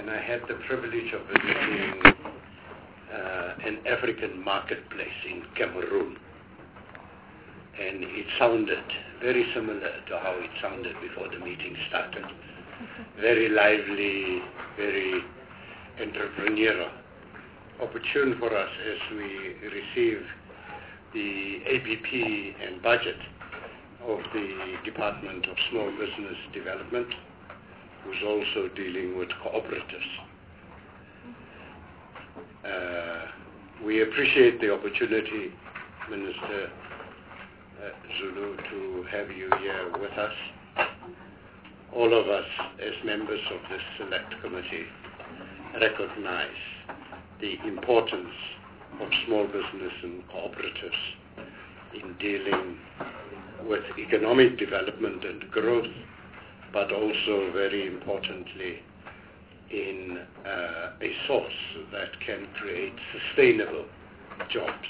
and I had the privilege of visiting an African marketplace in Cameroon. And it sounded very similar to how it sounded before the meeting started. Very lively, very entrepreneurial. Opportune for us as we receive the ABP and budget of the Department of Small Business Development, who's also dealing with cooperatives. We appreciate the opportunity, Minister Zulu, to have you here with us. All of us as members of this select committee recognize the importance of small business and cooperatives in dealing with economic development and growth, but also very importantly in a source that can create sustainable jobs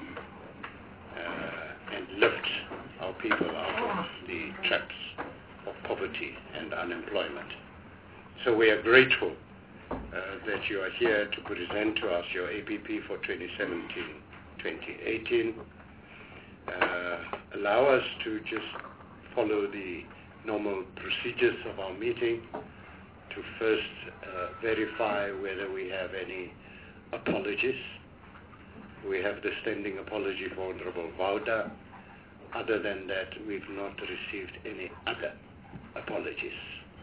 and lift our people out of the traps of poverty and unemployment. So we are grateful that you are here to present to us your ABP for 2017-2018. Allow us to just follow the normal procedures of our meeting to first verify whether we have any apologies. We have the standing apology for Honorable Vauda. Other than that, we've not received any other apologies.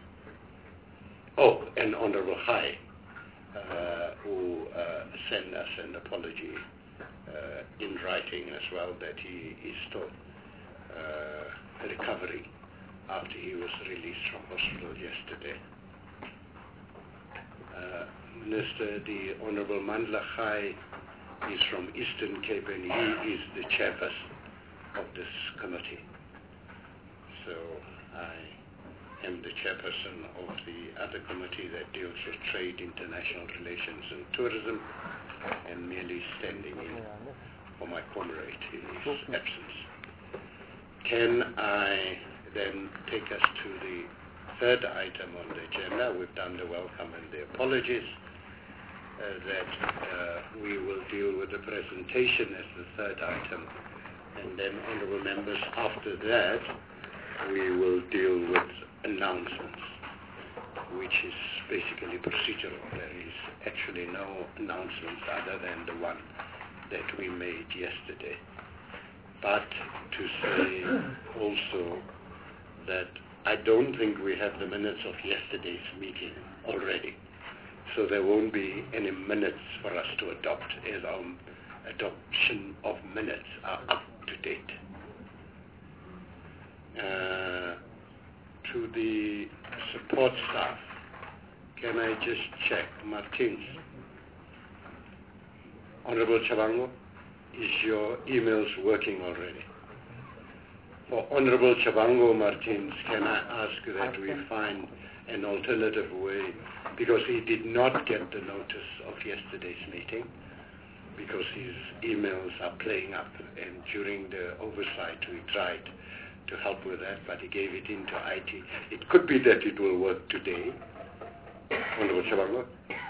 Oh, and Honorable High, who sent us an apology in writing as well, that he is still recovering after he was released from hospital yesterday. Minister, the Honorable Mandla Gai is from Eastern Cape, and he is the chairperson of this committee. So I am the chairperson of the other committee that deals with trade, international relations and tourism, and merely standing in for my comrade in his absence. Can I then take us to the third item on the agenda? We've done the welcome and the apologies. That we will deal with the presentation as the third item, and then, honourable members, after that we will deal with announcements, which is basically procedural. There is actually no announcements other than the one that we made yesterday. But to say also that I don't think we have the minutes of yesterday's meeting already. So there won't be any minutes for us to adopt, as our adoption of minutes are up to date. To the support staff, can I just check? Martins, Honorable Chabango, is your emails working already? For Honorable Chabango Martins, can I ask that we find an alternative way, because he did not get the notice of yesterday's meeting, because his emails are playing up, and during the oversight we tried to help with that, but he gave it into IT. It could be that it will work today. Honorable Chabango?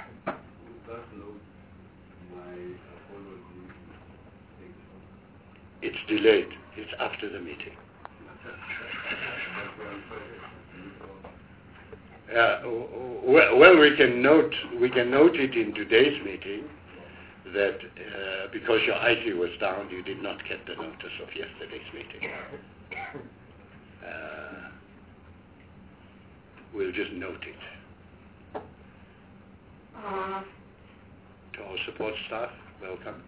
It's delayed. It's after the meeting. Well, we can note it in today's meeting that because your IT was down, you did not get the notice of yesterday's meeting. We'll just note it. To our support staff, welcome.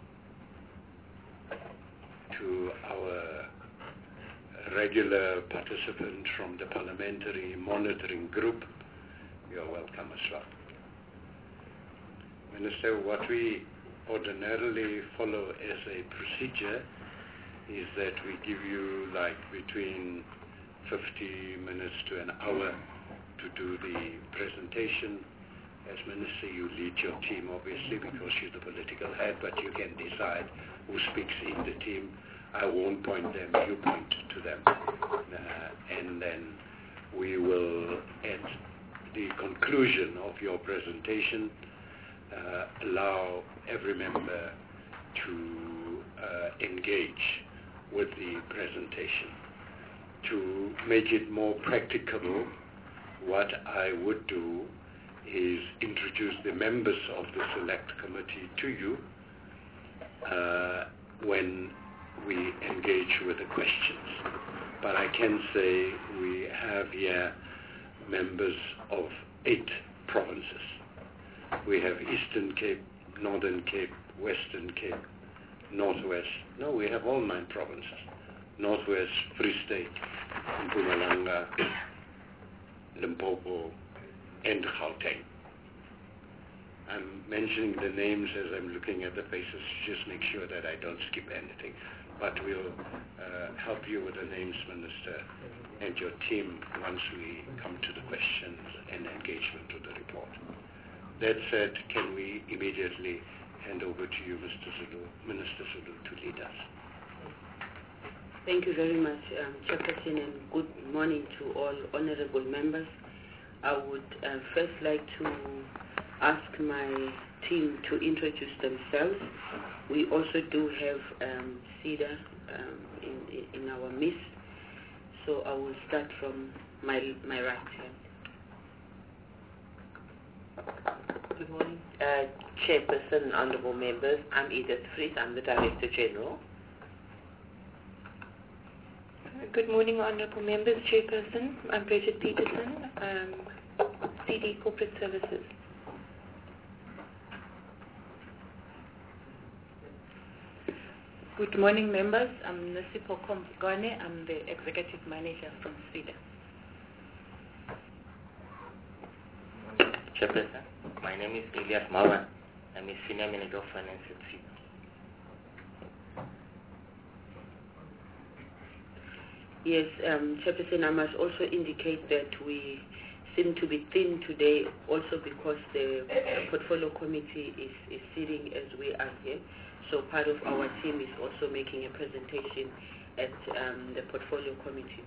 To our regular participant from the Parliamentary Monitoring Group, you're welcome as well. Minister, what we ordinarily follow as a procedure is that we give you like between 50 minutes to an hour to do the presentation. As Minister, you lead your team, obviously, because you're the political head, but you can decide who speaks in the team. I won't point them, you point to them. And then we will, at the conclusion of your presentation, allow every member to engage with the presentation. To make it more practicable, what I would do is introduce the members of the select committee to you when we engage with the questions. But I can say we have here members of 8 provinces. We have Eastern Cape, Northern Cape, Western Cape, Northwest. No, we have all 9 provinces. Northwest, Free State, Mpumalanga, Limpopo, and Gauteng. I'm mentioning the names as I'm looking at the faces to just make sure that I don't skip anything. But we'll help you with the names, Minister, and your team once we come to the questions and engagement of the report. That said, can we immediately hand over to you, Minister Zulu, to lead us? Thank you very much, Chairperson, and good morning to all honorable members. I would first like to ask my team to introduce themselves. We also do have Cedar in our midst, so I will start from my right hand. Good morning, Chairperson, honorable members. I'm Edith Fries. I'm the Director General. Good morning, honorable members, Chairperson. I'm Bridget Peterson, CD Corporate Services. Good morning, members. I'm Nosipho Komgane. I'm the Executive Manager from SEDA. Chairperson, my name is Elias Mawan. I'm a Senior Manager of Finance at SEDA. Yes, Chairperson, I must also indicate that we seem to be thin today also because the portfolio committee is sitting as we are here. So part of our team is also making a presentation at the portfolio committee.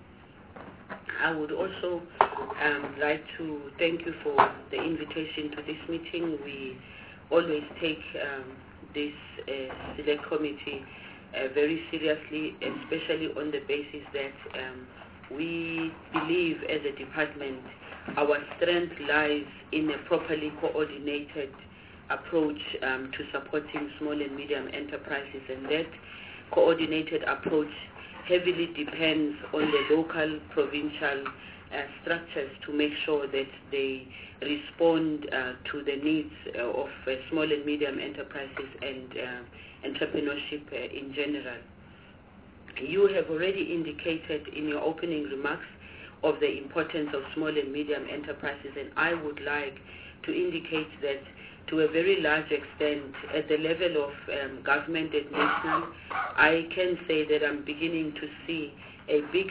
I would also like to thank you for the invitation to this meeting. We always take this select committee very seriously, especially on the basis that we believe as a department our strength lies in a properly coordinated approach to supporting small and medium enterprises, and that coordinated approach heavily depends on the local, provincial structures to make sure that they respond to the needs of small and medium enterprises and entrepreneurship in general. You have already indicated in your opening remarks of the importance of small and medium enterprises, and I would like to indicate that to a very large extent at the level of government and national, I can say that I'm beginning to see a big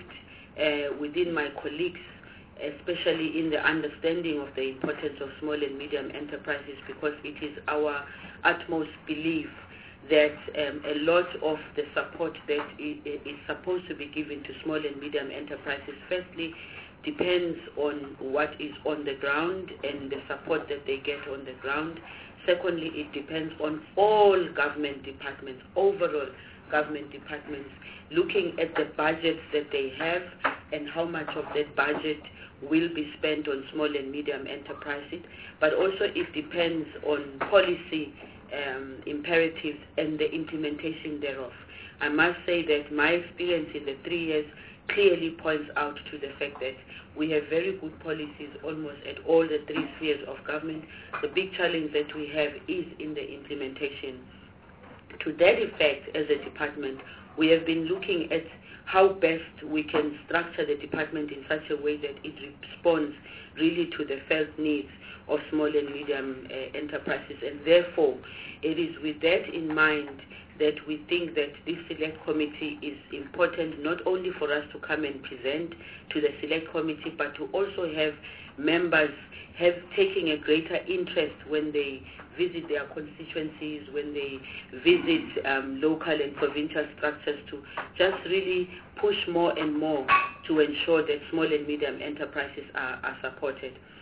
shift within my colleagues, especially in the understanding of the importance of small and medium enterprises, because it is our utmost belief that a lot of the support that is supposed to be given to small and medium enterprises firstly depends on what is on the ground and the support that they get on the ground. Secondly, it depends on all government departments, overall government departments, looking at the budgets that they have and how much of that budget will be spent on small and medium enterprises. But also it depends on policy imperatives and the implementation thereof. I must say that my experience in the 3 years clearly points out to the fact that we have very good policies almost at all the 3 spheres of government. The big challenge that we have is in the implementation. To that effect, as a department, we have been looking at how best we can structure the department in such a way that it responds really to the felt needs of small and medium enterprises, and therefore it is with that in mind that we think that this select committee is important, not only for us to come and present to the select committee, but to also have members taking a greater interest when they visit their constituencies, when they visit local and provincial structures, to just really push more and more to ensure that small and medium enterprises are supported.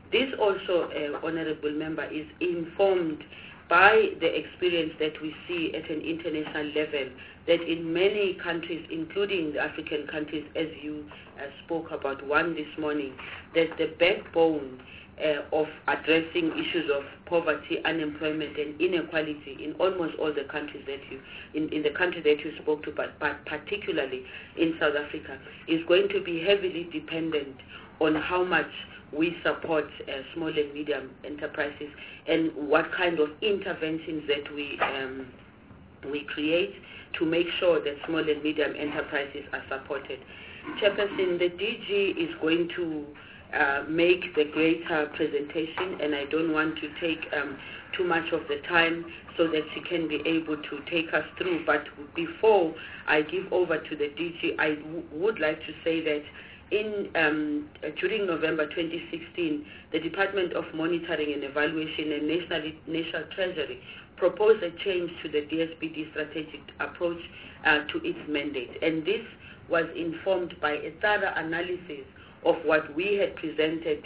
This also, Honourable Member, is informed by the experience that we see at an international level, that in many countries, including the African countries, as you spoke about one this morning, that the backbone of addressing issues of poverty, unemployment, and inequality in almost all the countries that in the country that you spoke to, but particularly in South Africa, is going to be heavily dependent on how much we support small and medium enterprises and what kind of interventions that we create to make sure that small and medium enterprises are supported. Chairperson, the DG is going to make the greater presentation, and I don't want to take too much of the time so that she can be able to take us through. But before I give over to the DG, I would like to say that during November 2016, the Department of Monitoring and Evaluation and National Treasury proposed a change to the DSBD strategic approach to its mandate. And this was informed by a thorough analysis of what we had presented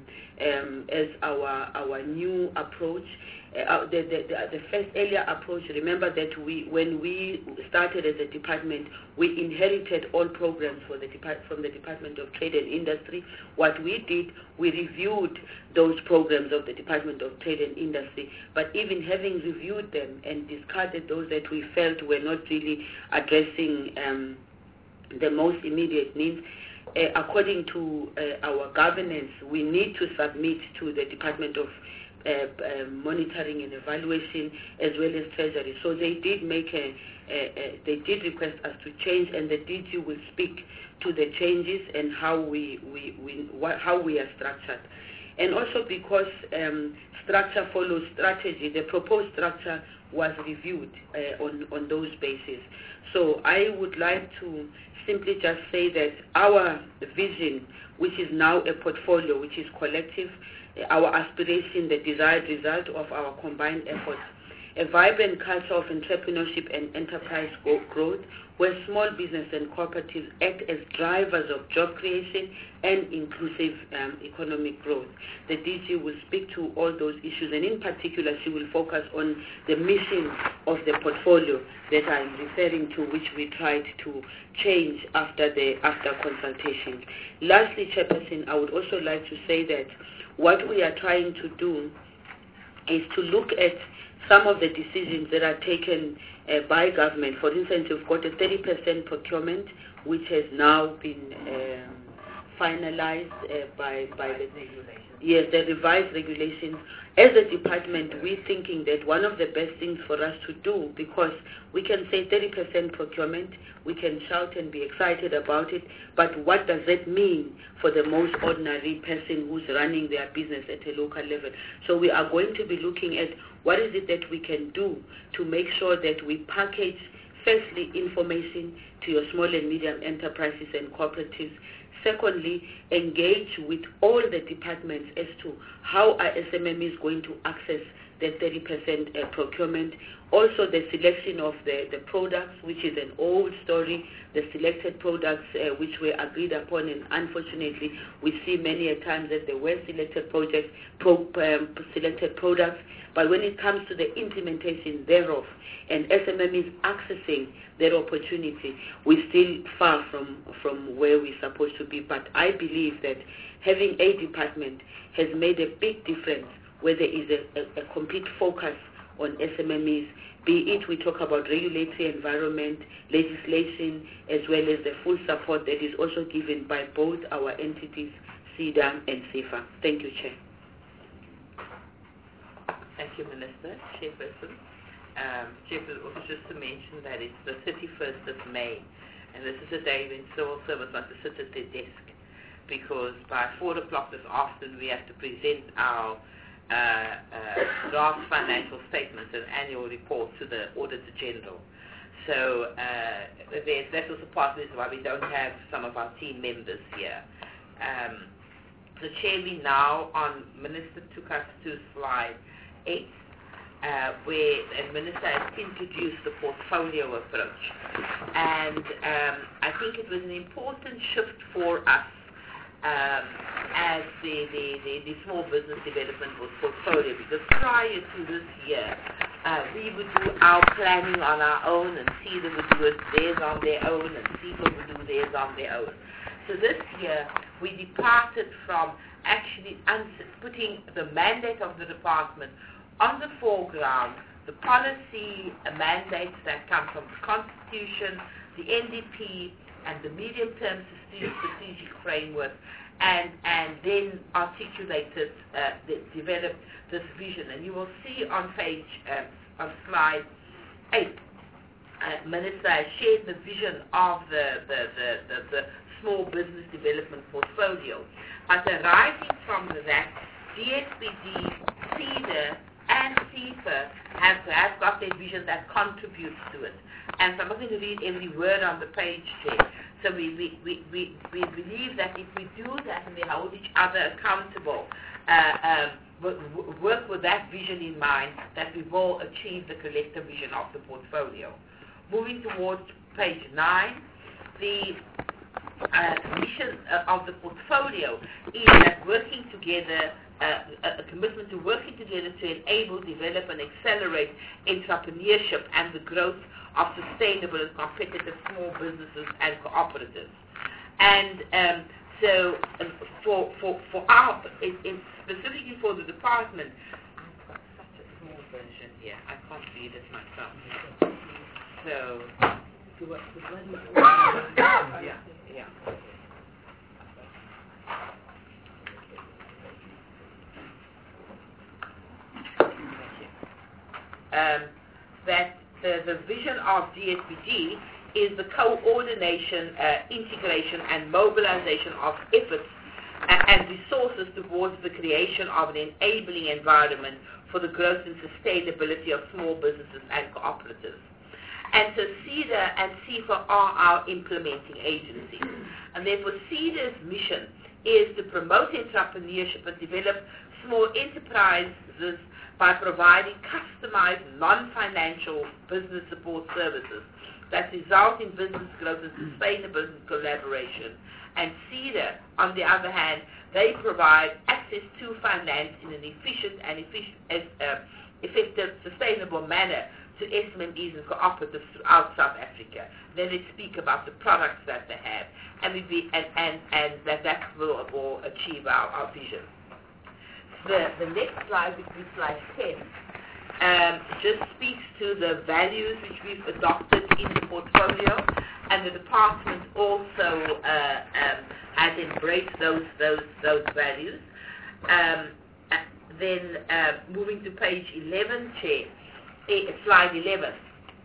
as our new approach. The first earlier approach, remember that when we started as a department, we inherited all programs from the Department of Trade and Industry. What we did, we reviewed those programs of the Department of Trade and Industry, but even having reviewed them and discarded those that we felt were not really addressing the most immediate needs, according to our governance, we need to submit to the Department of Monitoring and Evaluation as well as Treasury. So they did they did request us to change, and the DG will speak to the changes and how we are structured. And also because structure follows strategy, the proposed structure was reviewed on those bases. So I would like to simply just say that our vision, which is now a portfolio, which is collective, our aspiration, the desired result of our combined efforts, a vibrant culture of entrepreneurship and enterprise growth, where small business and cooperatives act as drivers of job creation and inclusive economic growth. The DG will speak to all those issues, and in particular she will focus on the mission of the portfolio that I'm referring to, which we tried to change after consultation. Lastly, Chairperson, I would also like to say that what we are trying to do is to look at some of the decisions that are taken by government. For instance, we've got a 30% procurement, which has now been finalized by the revised regulations. As a department, we're thinking that one of the best things for us to do, because we can say 30% procurement, we can shout and be excited about it, but what does that mean for the most ordinary person who's running their business at a local level? So we are going to be looking at what is it that we can do to make sure that we package, firstly, information to your small and medium enterprises and cooperatives. Secondly, engage with all the departments as to how our SMME is going to access the 30% procurement. Also, the selection of the products, which is an old story, the selected products which were agreed upon, and unfortunately, we see many a times that there were selected selected products, but when it comes to the implementation thereof and SMMEs accessing that opportunity, we're still far from where we're supposed to be. But I believe that having a department has made a big difference where there is a complete focus on SMMEs, be it we talk about regulatory environment, legislation, as well as the full support that is also given by both our entities, SEDA and SEFA. Thank you, Chair. Thank you, Minister. Chairperson. Chairperson, also just to mention that it's the 31st of May, and this is a day when civil servants want to sit at their desk, because by 4 o'clock this afternoon we have to present our draft financial statements and annual report to the Auditor General. So that's also part of this why we don't have some of our team members here. So Chair, we now on Minister took us to slide 8, where the Minister has introduced the portfolio approach. And I think it was an important shift for us as the small business development portfolio, because prior to this year, we would do our planning on our own, and CEDA would do theirs on their own, and CEPA would do theirs on their own. So this year, we departed from actually putting the mandate of the department on the foreground, the policy mandates that come from the Constitution, the NDP, and the medium-term strategic framework, and then articulated, developed this vision. And you will see on page, on slide 8, Minister has shared the vision of the small business development portfolio. But arising from that, DSBD, CEDA, and CEPA have got their vision that contributes to it. And so I'm not going to read every word on the page there. So we believe that if we do that and we hold each other accountable, work with that vision in mind, that we will achieve the collective vision of the portfolio. Moving towards page 9, the mission of the portfolio is that working together, a commitment to working together to enable, develop, and accelerate entrepreneurship and the growth of sustainable and competitive small businesses and cooperatives. And so, for our, specifically for the department, I've got such a small version here. I can't read it myself. So, yeah. That the vision of DSBD is the coordination, integration, and mobilization of efforts and resources towards the creation of an enabling environment for the growth and sustainability of small businesses and cooperatives. And so CEDA and CEPA are our implementing agencies. And therefore CEDA's mission is to promote entrepreneurship and develop small enterprises by providing customized non-financial business support services that result in business growth and sustainable collaboration. And CEDA, on the other hand, they provide access to finance in an efficient and effective, sustainable manner to SMEs and cooperatives throughout South Africa. Then they speak about the products that they have, and that will achieve our vision. The next slide, which is slide 10, just speaks to the values which we've adopted in the portfolio, and the department also has embraced those values. Then moving to page 11, Chair. Slide 11.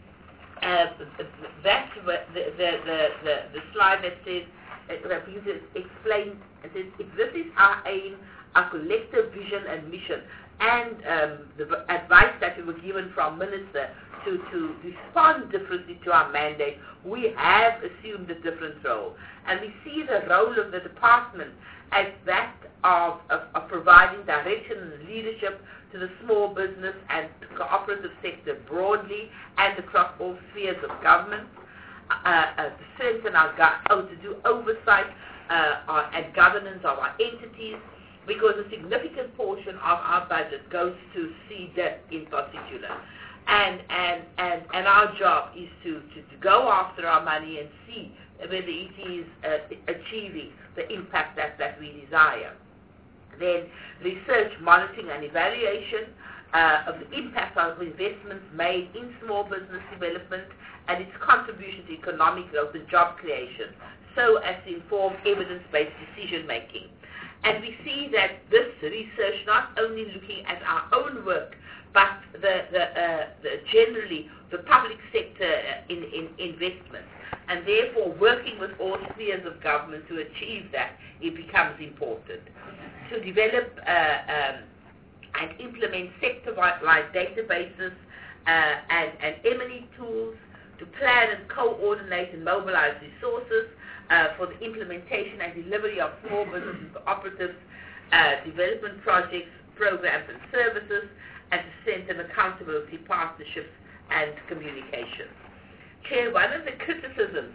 That's the slide that says, explain, it says, if this is our aim, our collective vision and mission, and the advice that we were given from Minister to respond differently to our mandate, we have assumed a different role. And we see the role of the department as that of providing direction and leadership to the small business and cooperative sector broadly and across all spheres of government, to strengthen to do oversight and governance of our entities, because a significant portion of our budget goes to CEDA in particular. And our job is to go after our money and see whether it is achieving the impact that we desire. Then research, monitoring, and evaluation of the impact of investments made in small business development and its contribution to economic growth and job creation, so as to inform evidence-based decision-making. And we see that this research, not only looking at our own work, but generally the public sector in investment, and therefore working with all spheres of government to achieve that, it becomes important. To develop and implement sector-wide databases and M&E tools, to plan and coordinate and mobilize resources for the implementation and delivery of small business and cooperatives, development projects, programs and services, and to strengthen accountability, partnerships, and communication. Chair, one of the criticisms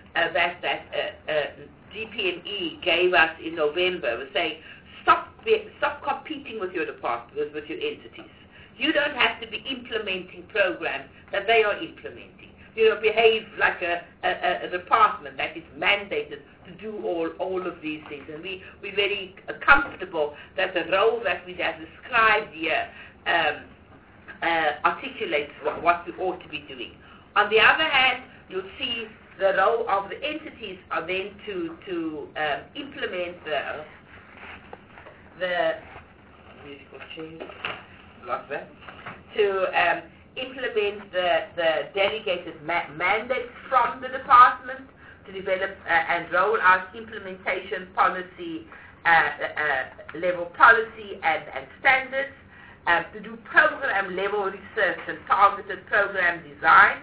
DPME gave us in November was saying, stop competing with your department, with your entities. You don't have to be implementing programs that they are implementing. Behave like a department that is mandated to do all of these things. And we're very comfortable that the role that we have described here articulates what we ought to be doing. On the other hand, you'll see the role of the entities are then to implement implement the delegated mandates from the department to develop and roll out implementation policy, level policy and standards, to do program level research and targeted program design,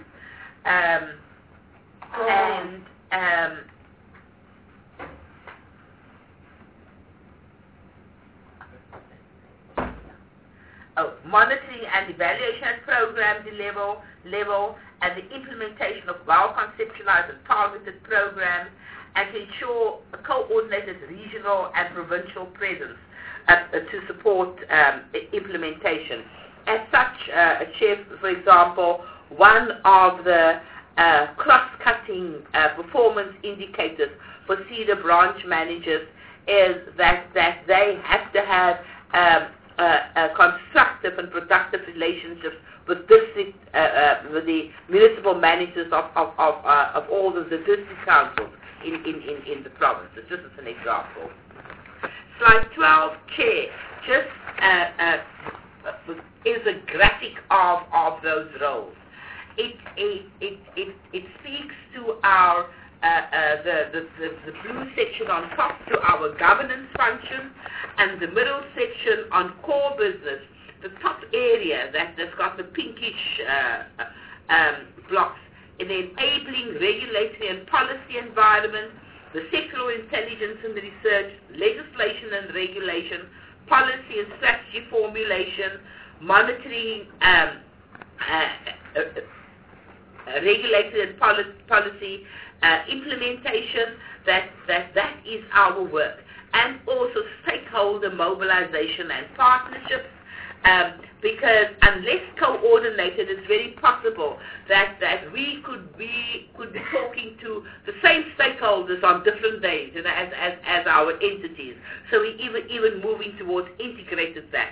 monitoring and evaluation at program level, and the implementation of well-conceptualized and targeted programs, and to ensure a coordinated regional and provincial presence to support implementation. As such, Chair, for example, one of the cross-cutting performance indicators for CEDA branch managers is that they have to have constructive and productive relationships with district, with the municipal managers of all of the district councils in the province. Just as an example. Slide 12, Chair, just is a graphic of those roles. It speaks to our the blue section on top to our governance function, and the middle section on core business, the top area that's got the pinkish blocks, in the enabling regulatory and policy environment, the sectoral intelligence and research, legislation and regulation, policy and strategy formulation, monitoring, regulatory and policy implementation. That is our work, and also stakeholder mobilization and partnerships. Because unless coordinated, it's very possible that we could be talking to the same stakeholders on different days, as our entities. So we even moving towards integrating that.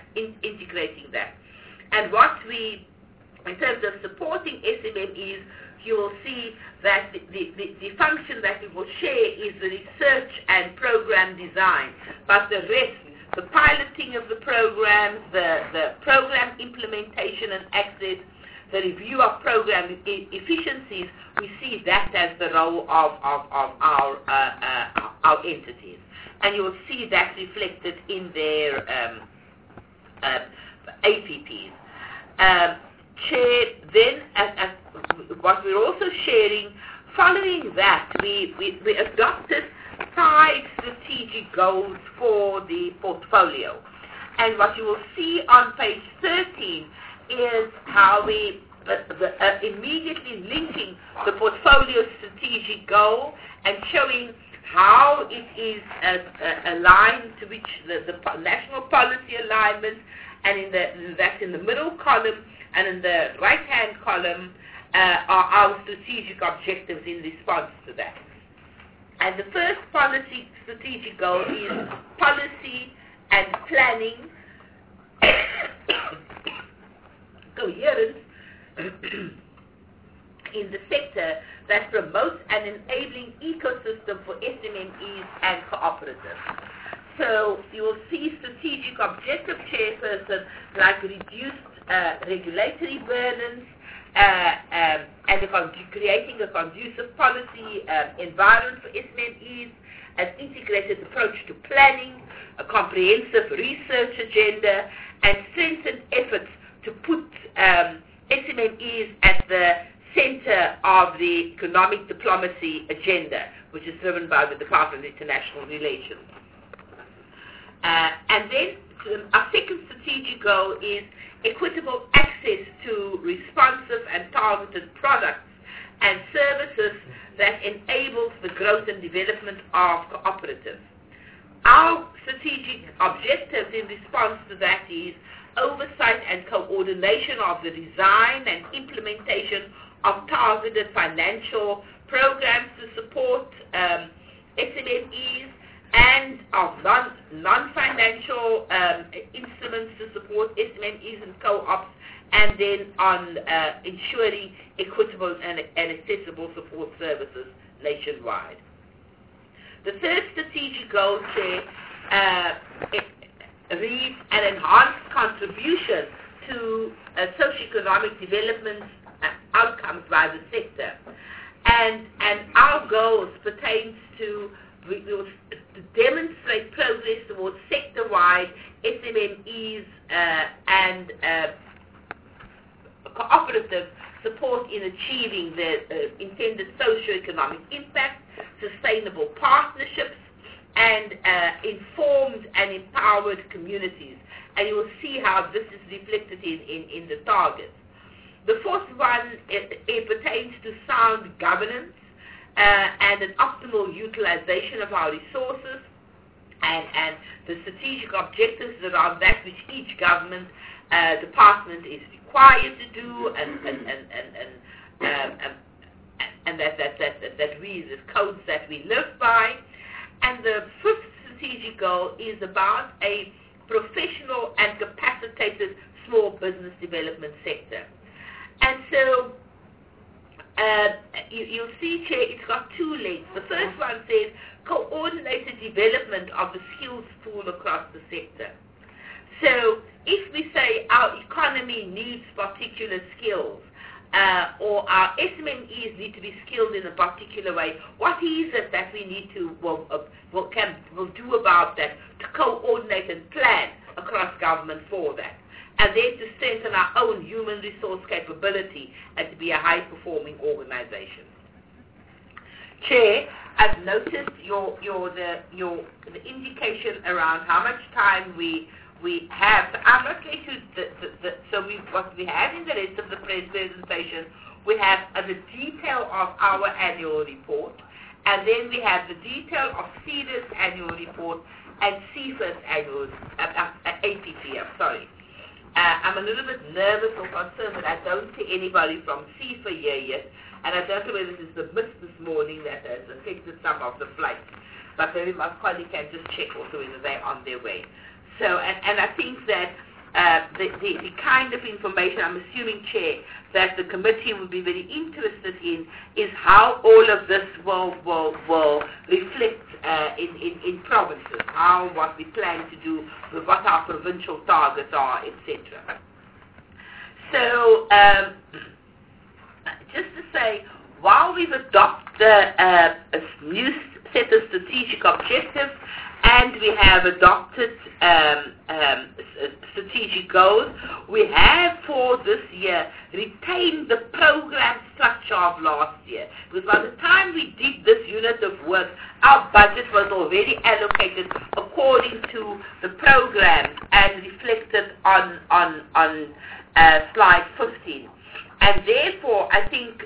And what we, in terms of supporting SMMEs, you will see that the function that we will share is the research and program design, but the rest, the piloting of the programs, the program implementation and access, the review of program efficiencies, we see that as the role of our entities. And you will see that reflected in their APPs. Chair, then, what we're also sharing, following that, we adopted 5 strategic goals for the portfolio. And what you will see on page 13 is how we immediately linking the portfolio strategic goal and showing how it is aligned to which the national policy alignment, and that's in the middle column, and in the right-hand column are our strategic objectives in response to that. And the first policy strategic goal is policy and planning coherence in the sector that promotes an enabling ecosystem for SMMEs and cooperatives. So you will see strategic objective, Chairperson, like reduced regulatory burdens, and creating a conducive policy environment for SMMEs, an integrated approach to planning, a comprehensive research agenda, and strengthened efforts to put SMMEs at the center of the economic diplomacy agenda, which is driven by the Department of International Relations. And then our second strategic goal is equitable access to responsive and targeted products and services that enables the growth and development of cooperatives. Our strategic objectives in response to that is oversight and coordination of the design and implementation of targeted financial programs to support SMMEs and of non-financial instruments to support SMMEs and co-ops, and then on ensuring equitable and accessible support services nationwide. The third strategic goal, Chair, reads an enhanced contribution to socioeconomic development outcomes by the sector. And our goals pertains to demonstrate progress towards sector-wide SMMEs and cooperative support in achieving the intended socio-economic impact, sustainable partnerships, and informed and empowered communities. And you will see how this is reflected in the targets. The fourth one, it pertains to sound governance and an optimal utilization of our resources, and the strategic objectives around that which each government department is required to do, and that we, the codes that we live by. And the fifth strategic goal is about a professional and capacitated small business development sector. And so you'll see, Chair, it's got two legs. The first one says coordinated development of the skills pool across the sector. So if we say our economy needs particular skills, or our SMMEs need to be skilled in a particular way, what is it that we need to will do about that to coordinate and plan across government for that? And then to strengthen our own human resource capability and to be a high-performing organization. Chair, I've noticed the indication around how much time we have. So I'm not going to, what we have in the rest of the presentation, we have the detail of our annual report, and then we have the detail of CEDA's annual report and CIFA's annual, APP, I'm sorry. I'm a little bit nervous or concerned that I don't see anybody from CIFA here yet, and I don't know whether this is the mist this morning that has affected some of the flights. But maybe my colleague can just check also whether they're on their way. So, and I think that the kind of information, I'm assuming, Chair, that the committee will be very interested in is how all of this will reflect in provinces, what we plan to do, what our provincial targets are, etc. So, just to say, while we've adopted a new set of strategic objectives, and we have adopted strategic goals, we have for this year retained the program structure of last year. Because by the time we did this unit of work, our budget was already allocated according to the programs and reflected on slide 15. And therefore, I think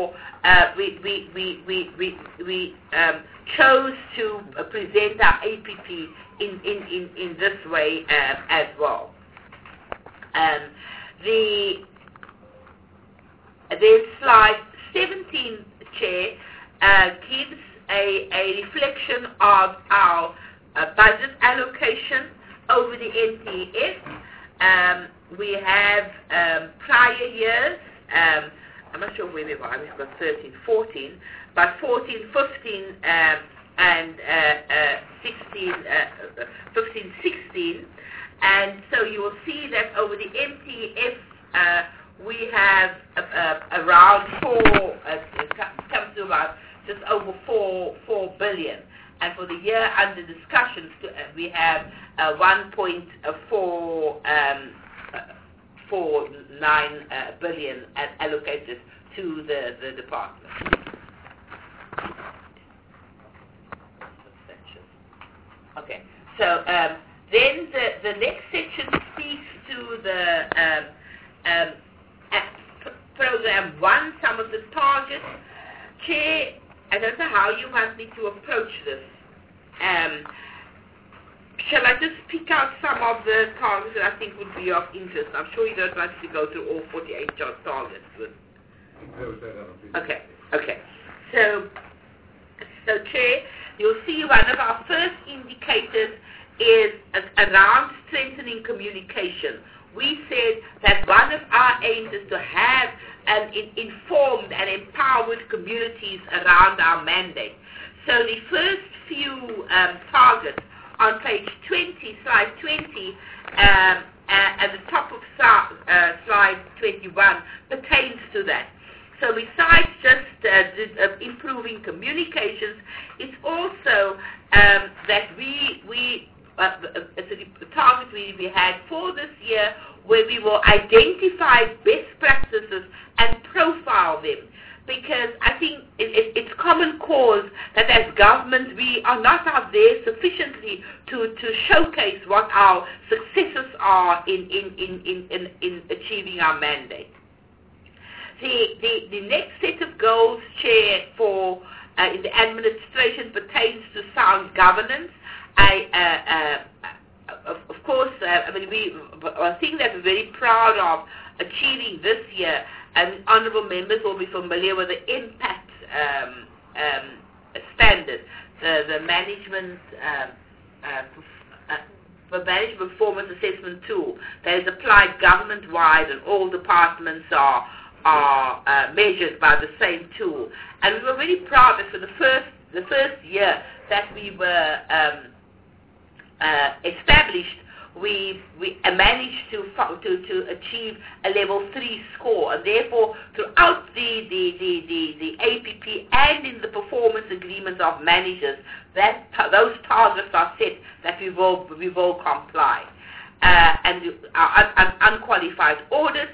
we chose to present our APP in this way as well. Then slide 17, Chair, gives a reflection of our budget allocation over the NTF. We have prior years. I'm not sure where we are. We've got 13, 14, but 14, 15, and 16, 15, 16. And so you will see that over the MTF, we have around it comes to about just over 4 billion. And for the year under discussions, we have 1.49 billion allocated to the department. Okay, so then the next section speaks to the program 1, some of the targets targets. Chair, I don't know how you want me to approach this. Shall I just pick out some of the targets that I think would be of interest? I'm sure you don't want to go through all 48 targets. Okay. So, Chair, you'll see one of our first indicators is around strengthening communication. We said that one of our aims is to have informed and empowered communities around our mandate. So the first few targets on page 20, slide 20, at the top of slide 21 pertains to that. So besides just improving communications, it's also that the target we had for this year, where we will identify best practices and profile them. Because I think it's common cause that as government we are not out there sufficiently to showcase what our successes are in achieving our mandate. The next set of goals, Chair, for in the administration pertains to sound governance. Of course, one thing that we're very proud of achieving this year, and honourable members will be familiar with the impact standard, the management performance assessment tool that is applied government-wide, and all departments are measured by the same tool. And we were really proud that for the first year that we were established, we managed to achieve a level 3 score, and therefore throughout the APP and in the performance agreements of managers, those targets are set that we will comply. And our unqualified audits,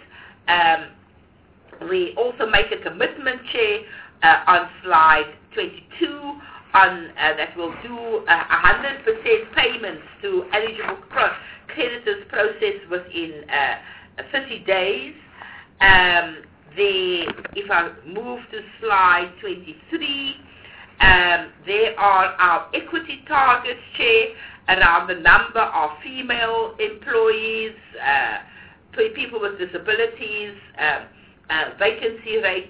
we also make a commitment, Chair, on slide 22 that we'll do 100% payments to eligible creditors processed within 30 days. If I move to slide 23, there are our equity targets, Chair, around the number of female employees, people with disabilities, vacancy rates,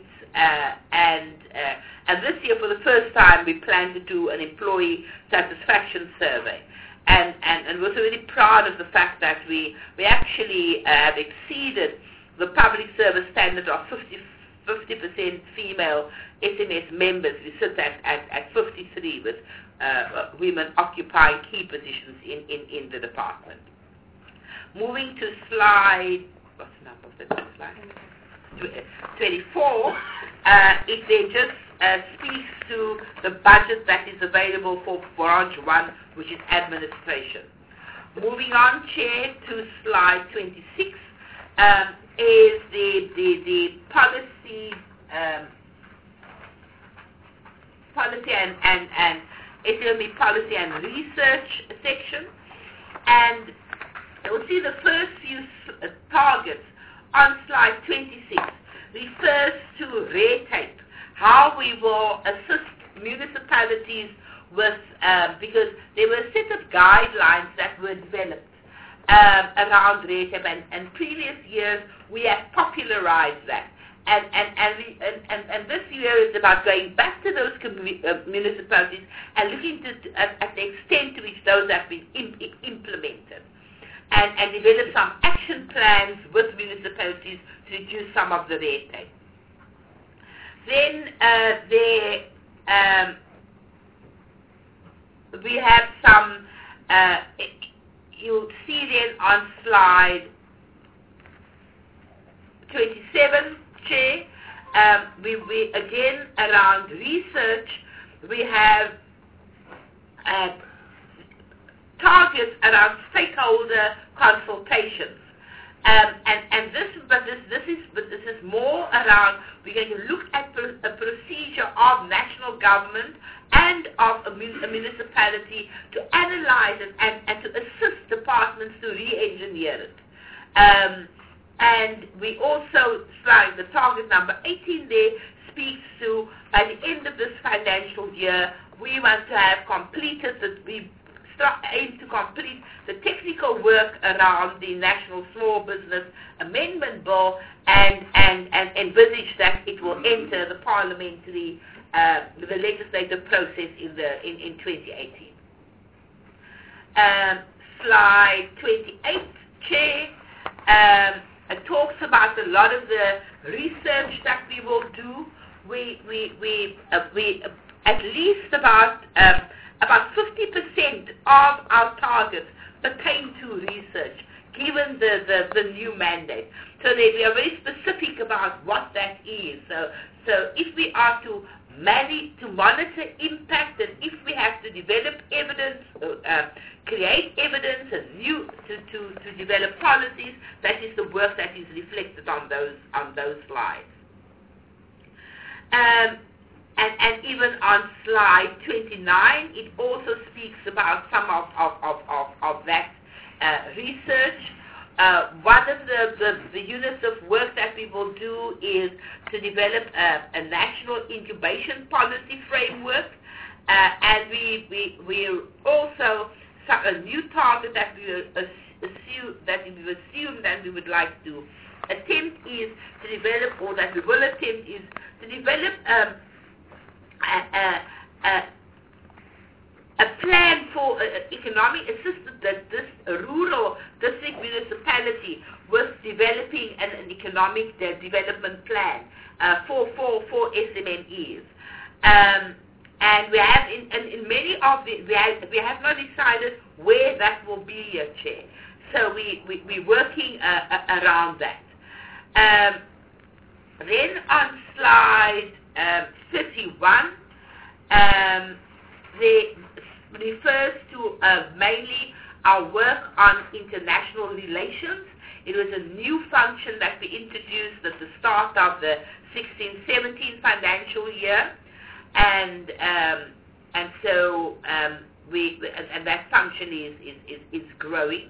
and this year, for the first time, we plan to do an employee satisfaction survey. And we're really proud of the fact that we actually have exceeded the public service standard of 50% female SMS members. We sit at 53 with women occupying key positions in the department. Moving to slide, what's the number of the slide? 24, it then just speaks to the budget that is available for branch 1, which is administration. Moving on, Chair, to slide 26, is the policy and SME policy and research section, and you'll see the first few targets on slide 26 refers to red tape, how we will assist municipalities with, because there were a set of guidelines that were developed around red tape, and previous years we have popularized that. And this year is about going back to those municipalities and looking at the extent to which those have been implemented. And develop some action plans with municipalities to reduce some of the red tape. Then we have some, you'll see then on slide 27, Chair, we again around research, we have targets around stakeholder consultations, and this is more around, we're going to look at a procedure of national government and of a municipality to analyze it and to assist departments to re-engineer it. And we also, slide the target number 18 there, speaks to, by the end of this financial year, we want to have completed, aim to complete the technical work around the National Small Business Amendment Bill and envisage that it will enter the parliamentary, the legislative process in 2018. Slide 28, Chair, it talks about a lot of the research that we will do. We at least about 50% of our targets pertain to research, given the new mandate. So we are very specific about what that is. So if we are to monitor impact, and if we have to develop evidence, create evidence, and to develop policies, that is the work that is reflected on those slides. And even on slide 29, it also speaks about some of that research. One of the units of work that we will do is to develop a national incubation policy framework, and we also a new target that we assume that we would like to attempt is to develop, or that we will attempt is to develop a plan for economic assistance that this rural district municipality was developing an economic development plan for SMMEs. And we have in many of the we have not decided where that will be yet, Chair. So we're working around that. Then on slide 31, they refers to mainly our work on international relations. It was a new function that we introduced at the start of the 16-17 financial year, and so and that function is growing.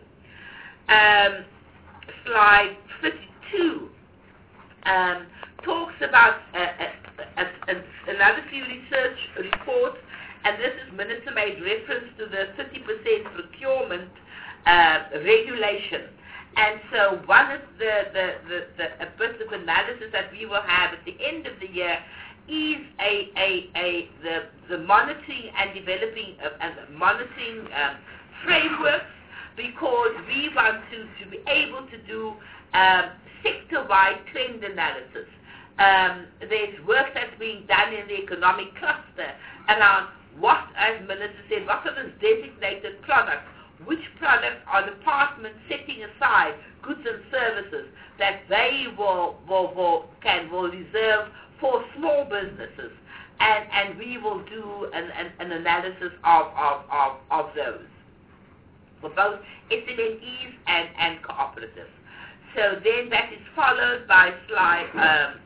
Slide 52 talks about another few research reports, and this is Minister made reference to the 30% procurement regulation. And so one of the bits of analysis that we will have at the end of the year is the monitoring and developing monitoring frameworks, because we want to be able to do sector-wide trend analysis. There's work that's being done in the economic cluster around what, as Minister said, what are the designated products, which products are departments setting aside goods and services that they will reserve for small businesses, and we will do an analysis of those for both SMMEs and cooperatives. So then that is followed by slide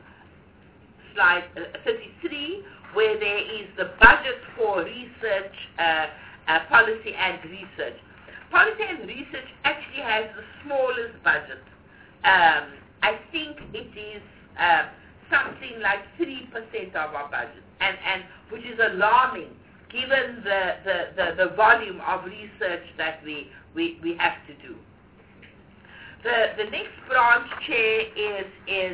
33, where there is the budget for research, policy and research. Policy and research actually has the smallest budget. I think it is something like 3% of our budget, and which is alarming given the volume of research that we have to do. The next branch, Chair, is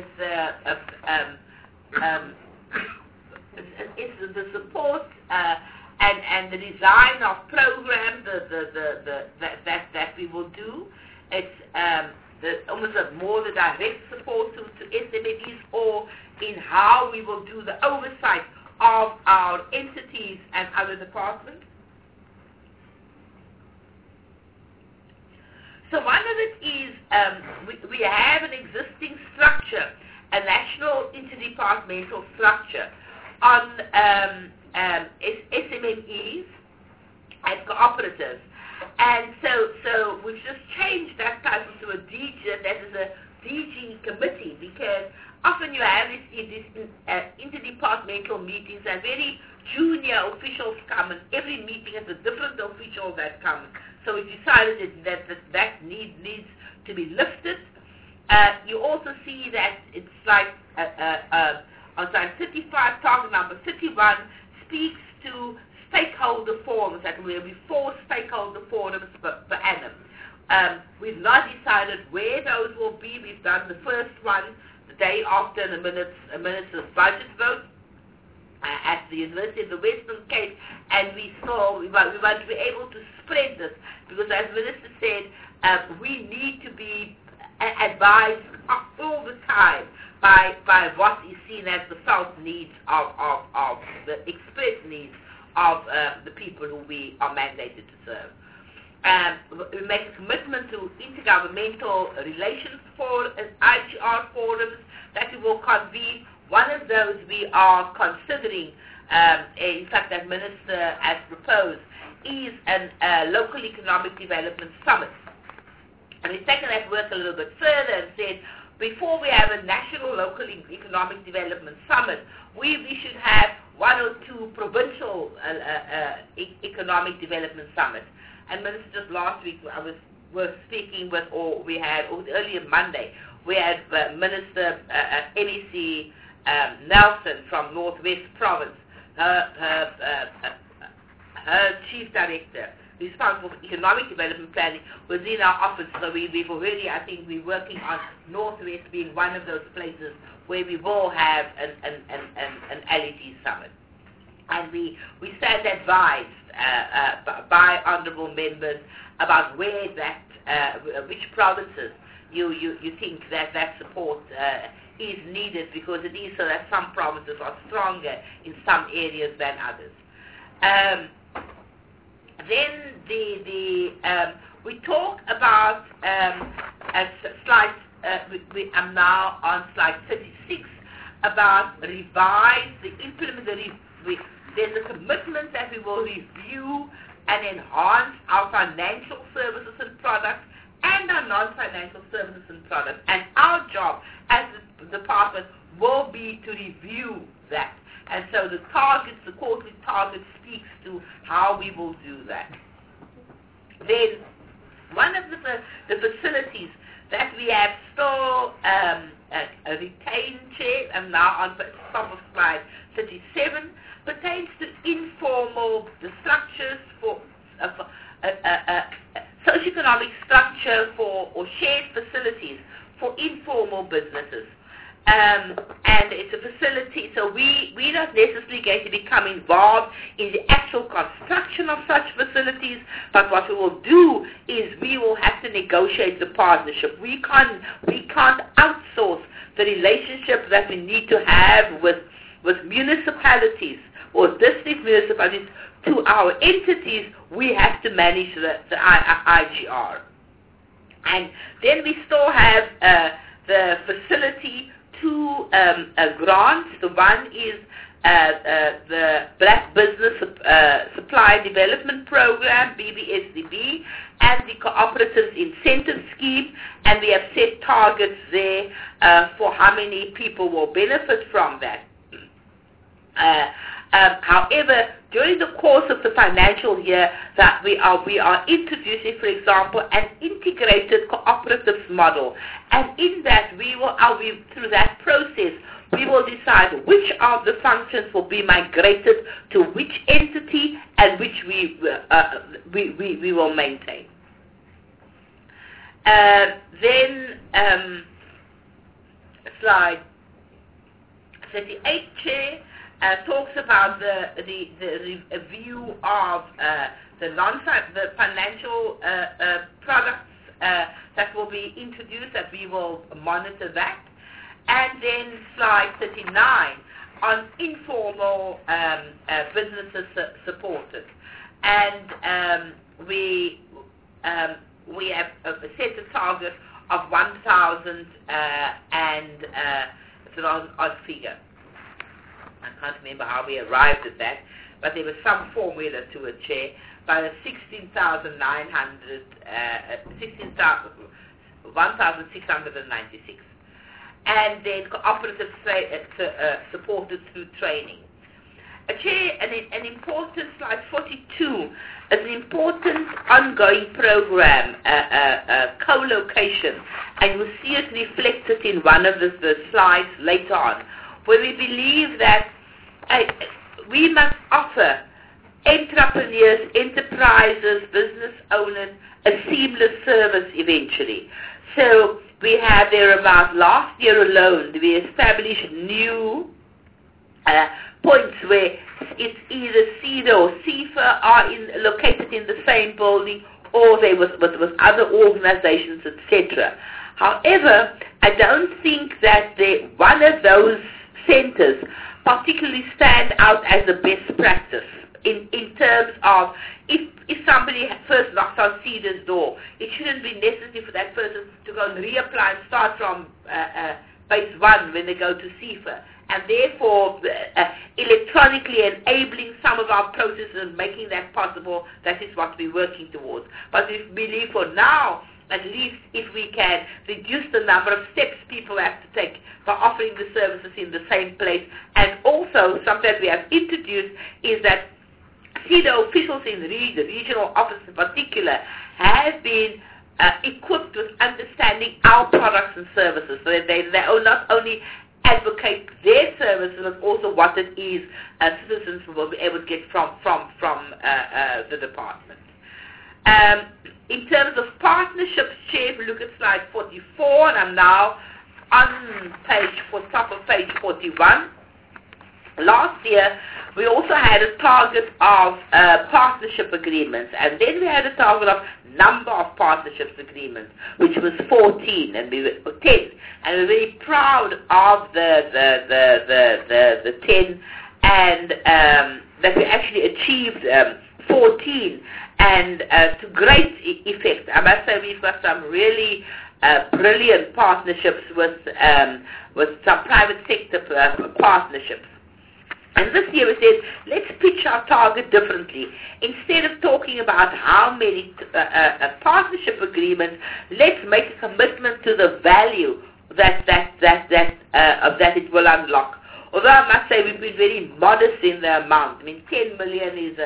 the support and the design of programs that we will do. It's almost more the direct support to SMMEs, or in how we will do the oversight of our entities and other departments. So one of it is we have an existing structure, a national interdepartmental structure on SMMEs and cooperatives. And so we've just changed that title to a DG, that is a DG committee, because often you have these interdepartmental meetings and very junior officials come, and every meeting has a different official that comes. So we decided that needs to be lifted, You also see that it's like on slide 35, target number 31 speaks to stakeholder forums, that will be 4 stakeholder forums per annum. We've not decided where those will be. We've done the first one the day after the minister's budget vote at the University of the Western Cape, and we want to be able to spread this, because as the Minister said, we need to be advised all the time by what is seen as the felt needs of the expressed needs of the people who we are mandated to serve. We make a commitment to intergovernmental relations for IGR forums that we will convene. One of those we are considering, in fact, that Minister has proposed, is a local economic development summit. And we've taken that work a little bit further and said, before we have a national local economic development summit, we should have 1 or 2 provincial economic development summits. And Minister, just last week was speaking with, or earlier Monday, we had Minister NEC Nelson from Northwest Province, her chief director, responsible for economic development planning, was in our office. So we've already, I think, we're working on Northwest being one of those places where we will have an LED summit. And we stand advised by honourable members about where that, which provinces you think that support is needed, because it is so that some provinces are stronger in some areas than others. Then we talk about slide. I'm now on slide 36 about revise the implement. There's a commitment that we will review and enhance our financial services and products and our non-financial services and products. And our job as the department will be to review that. And so the quarterly target speaks to how we will do that. Then one of the facilities that we have still a retained chair, and now on top of slide 37, pertains to informal, the structures for socioeconomic structure for, or shared facilities for informal businesses. And it's a facility, so we're not necessarily going to become involved in the actual construction of such facilities, but what we will do is we will have to negotiate the partnership. We can't outsource the relationship that we need to have with municipalities or district municipalities to our entities. We have to manage the IGR. And then we still have the facility, 2 grants. The one is the Black Business Supply Development Program, BBSDB, and the Cooperatives Incentive Scheme, and we have set targets there for how many people will benefit from that. However, during the course of the financial year, that we are introducing, for example, an integrated cooperatives model, and in that through that process we will decide which of the functions will be migrated to which entity and which we will maintain. Then slide 38, Chair, talks about the review of the financial products that will be introduced, that we will monitor that. And then slide 39 on informal businesses supported. And we have set a target of 1,000 and it's an odd figure. I can't remember how we arrived at that, but there was some formula to it, Chair, by the 1,696. And then cooperatives supported through training. Chair, an important slide 42 is an important ongoing program, co-location, and you'll see it reflected in one of the slides later on, where we believe that we must offer entrepreneurs, enterprises, business owners a seamless service eventually. So we have there about last year alone, we established new points where it's either CEDA or CIFA are located in the same building, or they with other organizations, etc. However, I don't think that one of those centers particularly stand out as the best practice in terms of if somebody first knocks on CEDA's door, it shouldn't be necessary for that person to go and reapply and start from base 1 when they go to CIFA. And therefore, electronically enabling some of our processes and making that possible, that is what we're working towards. But we believe for now, at least if we can reduce the number of steps people have to take by offering the services in the same place. And also, something that we have introduced is that CEDA officials in the regional office in particular have been equipped with understanding our products and services, so that they not only advocate their services, but also what it is citizens will be able to get from the department. In terms of partnerships, Chair, if we look at slide 44, and I'm now on top of page 41. Last year, we also had a target of partnership agreements, and then we had a target of number of partnerships agreements, which was 14, and we were 10, and we're very proud of the 10, and that we actually achieved 14, and to great effect. I must say we've got some really brilliant partnerships with some private sector partnerships. And this year we said, let's pitch our target differently. Instead of talking about how many partnership agreements, let's make a commitment to the value that it will unlock. Although I must say we've been very modest in the amount. I mean, 10 million is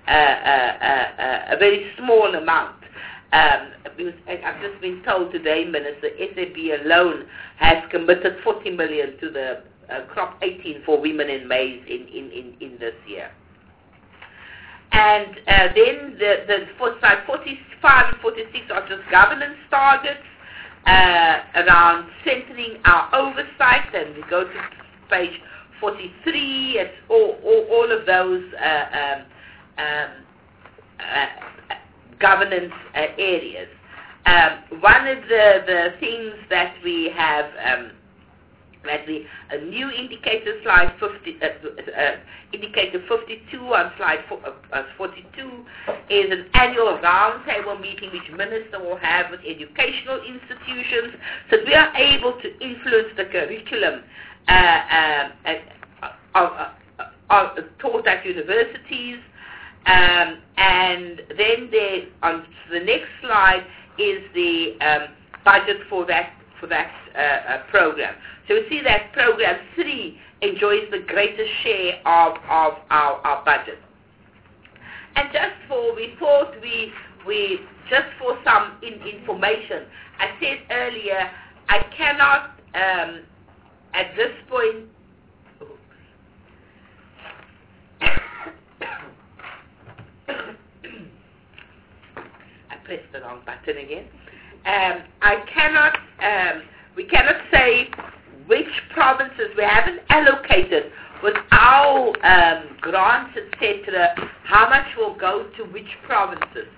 a very small amount. Because I've just been told today, Minister, SAB alone has committed 40 million to the crop 18 for women in maize in this year. And then slide 45 and 46 are just governance targets around centering our oversight, and we go to page 43, it's all of those governance areas. One of the things that we have a new indicator, slide 50, indicator 52 on slide 42 is an annual roundtable meeting which Minister will have with educational institutions, so we are able to influence the curriculum taught at universities. And then on the next slide is the budget for that program. So we see that program 3 enjoys the greatest share of our budget. And we thought just for some information, I said earlier, I cannot at this point I pressed the wrong button again. We cannot say which provinces. We haven't allocated with our grants, etc., how much will go to which provinces.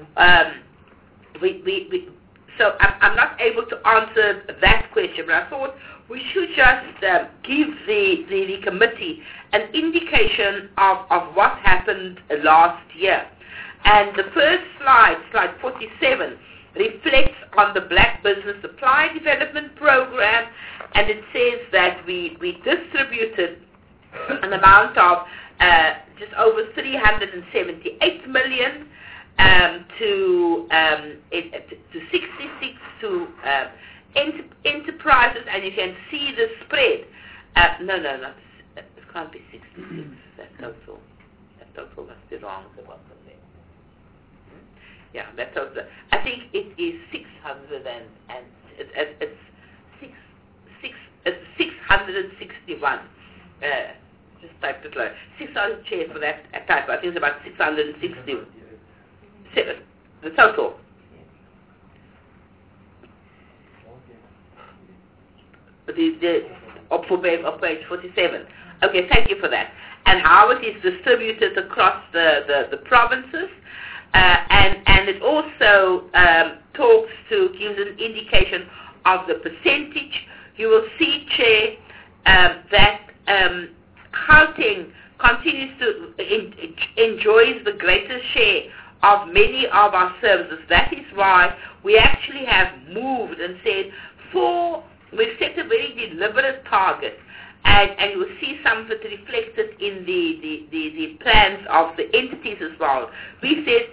So I'm not able to answer that question, but I thought we should just give the committee an indication of what happened last year. And the first slide 47, reflects on the Black Business Supply Development Program, and it says that we distributed an amount of just over 378 million to 66 to enterprises, and you can see the spread. can't be 66. That total must be wrong. The bottom there. Yeah, that total. I think it is 600 and it's 661. Just typed it low. 600 chair for that type. I think it's about 667. The total. The up for page 47. Okay, thank you for that. And how it is distributed across the provinces, and it also gives an indication of the percentage. You will see, Chair, that Gauteng continues to enjoys the greatest share of many of our services. That is why we actually have moved and said we've set a very deliberate target, and you will see some of it reflected in the plans of the entities as well. We said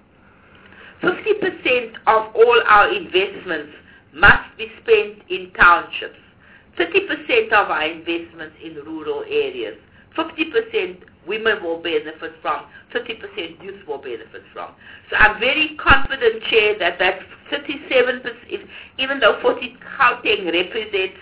50% of all our investments must be spent in townships, 30% of our investments in rural areas, 50% women will benefit from, 30% youth will benefit from. So I'm very confident, Chair, that 37%, even though Gauteng represents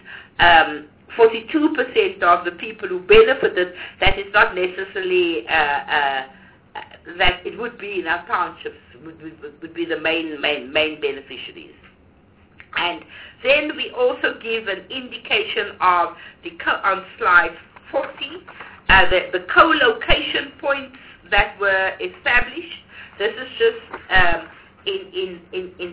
42% of the people who benefited, that is not necessarily that it would be in our townships, would be the main beneficiaries. And then we also give an indication of on slide 40, the co-location points that were established. This is just in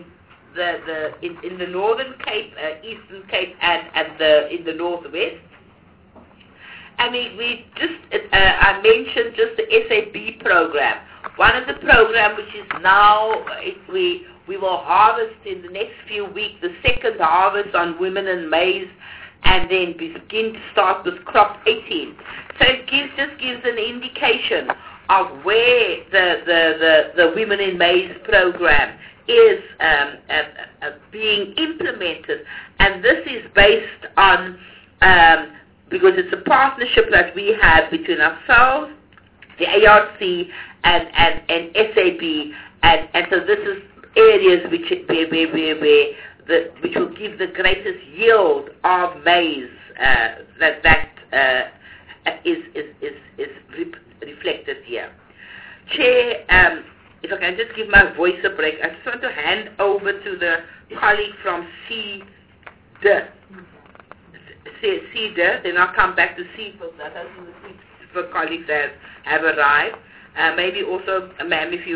the Northern Cape, Eastern Cape, and in the Northwest. I mean, I mentioned just the SAB program. One of the programs which is now, we will harvest in the next few weeks, the second harvest on women and maize, and then begin to start with crop 18. So it just gives an indication of where the Women in Maize program is being implemented, and this is based on, because it's a partnership that we have between ourselves, the ARC, and SAB, and so this is areas which will give the greatest yield of maize is reflected here. Chair, if I can just give my voice a break, I just want to hand over to the colleague from CEDA, then I'll come back to CEDA. That has the colleagues that have arrived. Maybe also, ma'am, if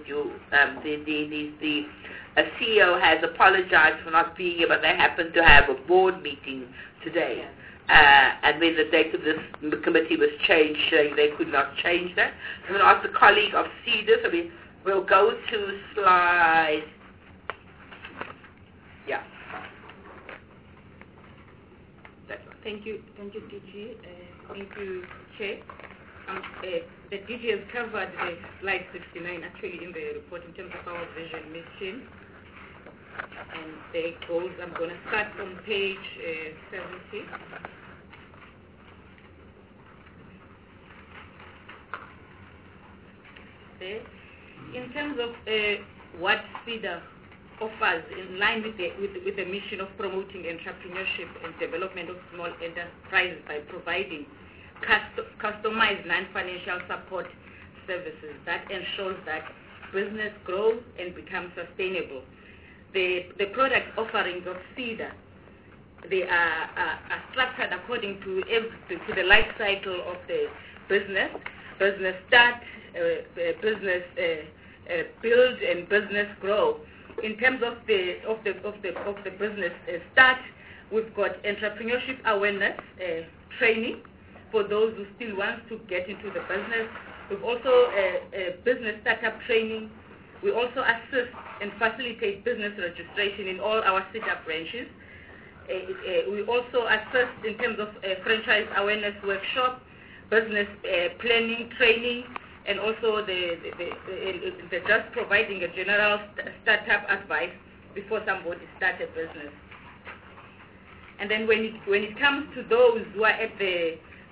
the CEO has apologized for not being here, but they happen to have a board meeting today. And when the date of this committee was changed, they could not change that. I'm going to ask the colleague of CEDA, so we'll go to slide, yeah. That's one. Thank you, DG. Thank you, Chair. The DG has covered the slide 69 actually in the report in terms of our vision mission and the goals. I'm going to start from page 70. There. In terms of what CEDA offers in line with the mission of promoting entrepreneurship and development of small enterprises by providing customized non-financial support services that ensures that business grows and becomes sustainable. The product offerings of CEDA, they are structured according to the life cycle of the business start, business build, and business grow. In terms of the business start, we've got entrepreneurship awareness training for those who still want to get into the business. We've also business startup training. We also assist and facilitate business registration in all our CEDA branches. We also assist in terms of franchise awareness workshop, business planning training, and also the just providing a general startup advice before somebody starts a business. And then when it comes to those who are at the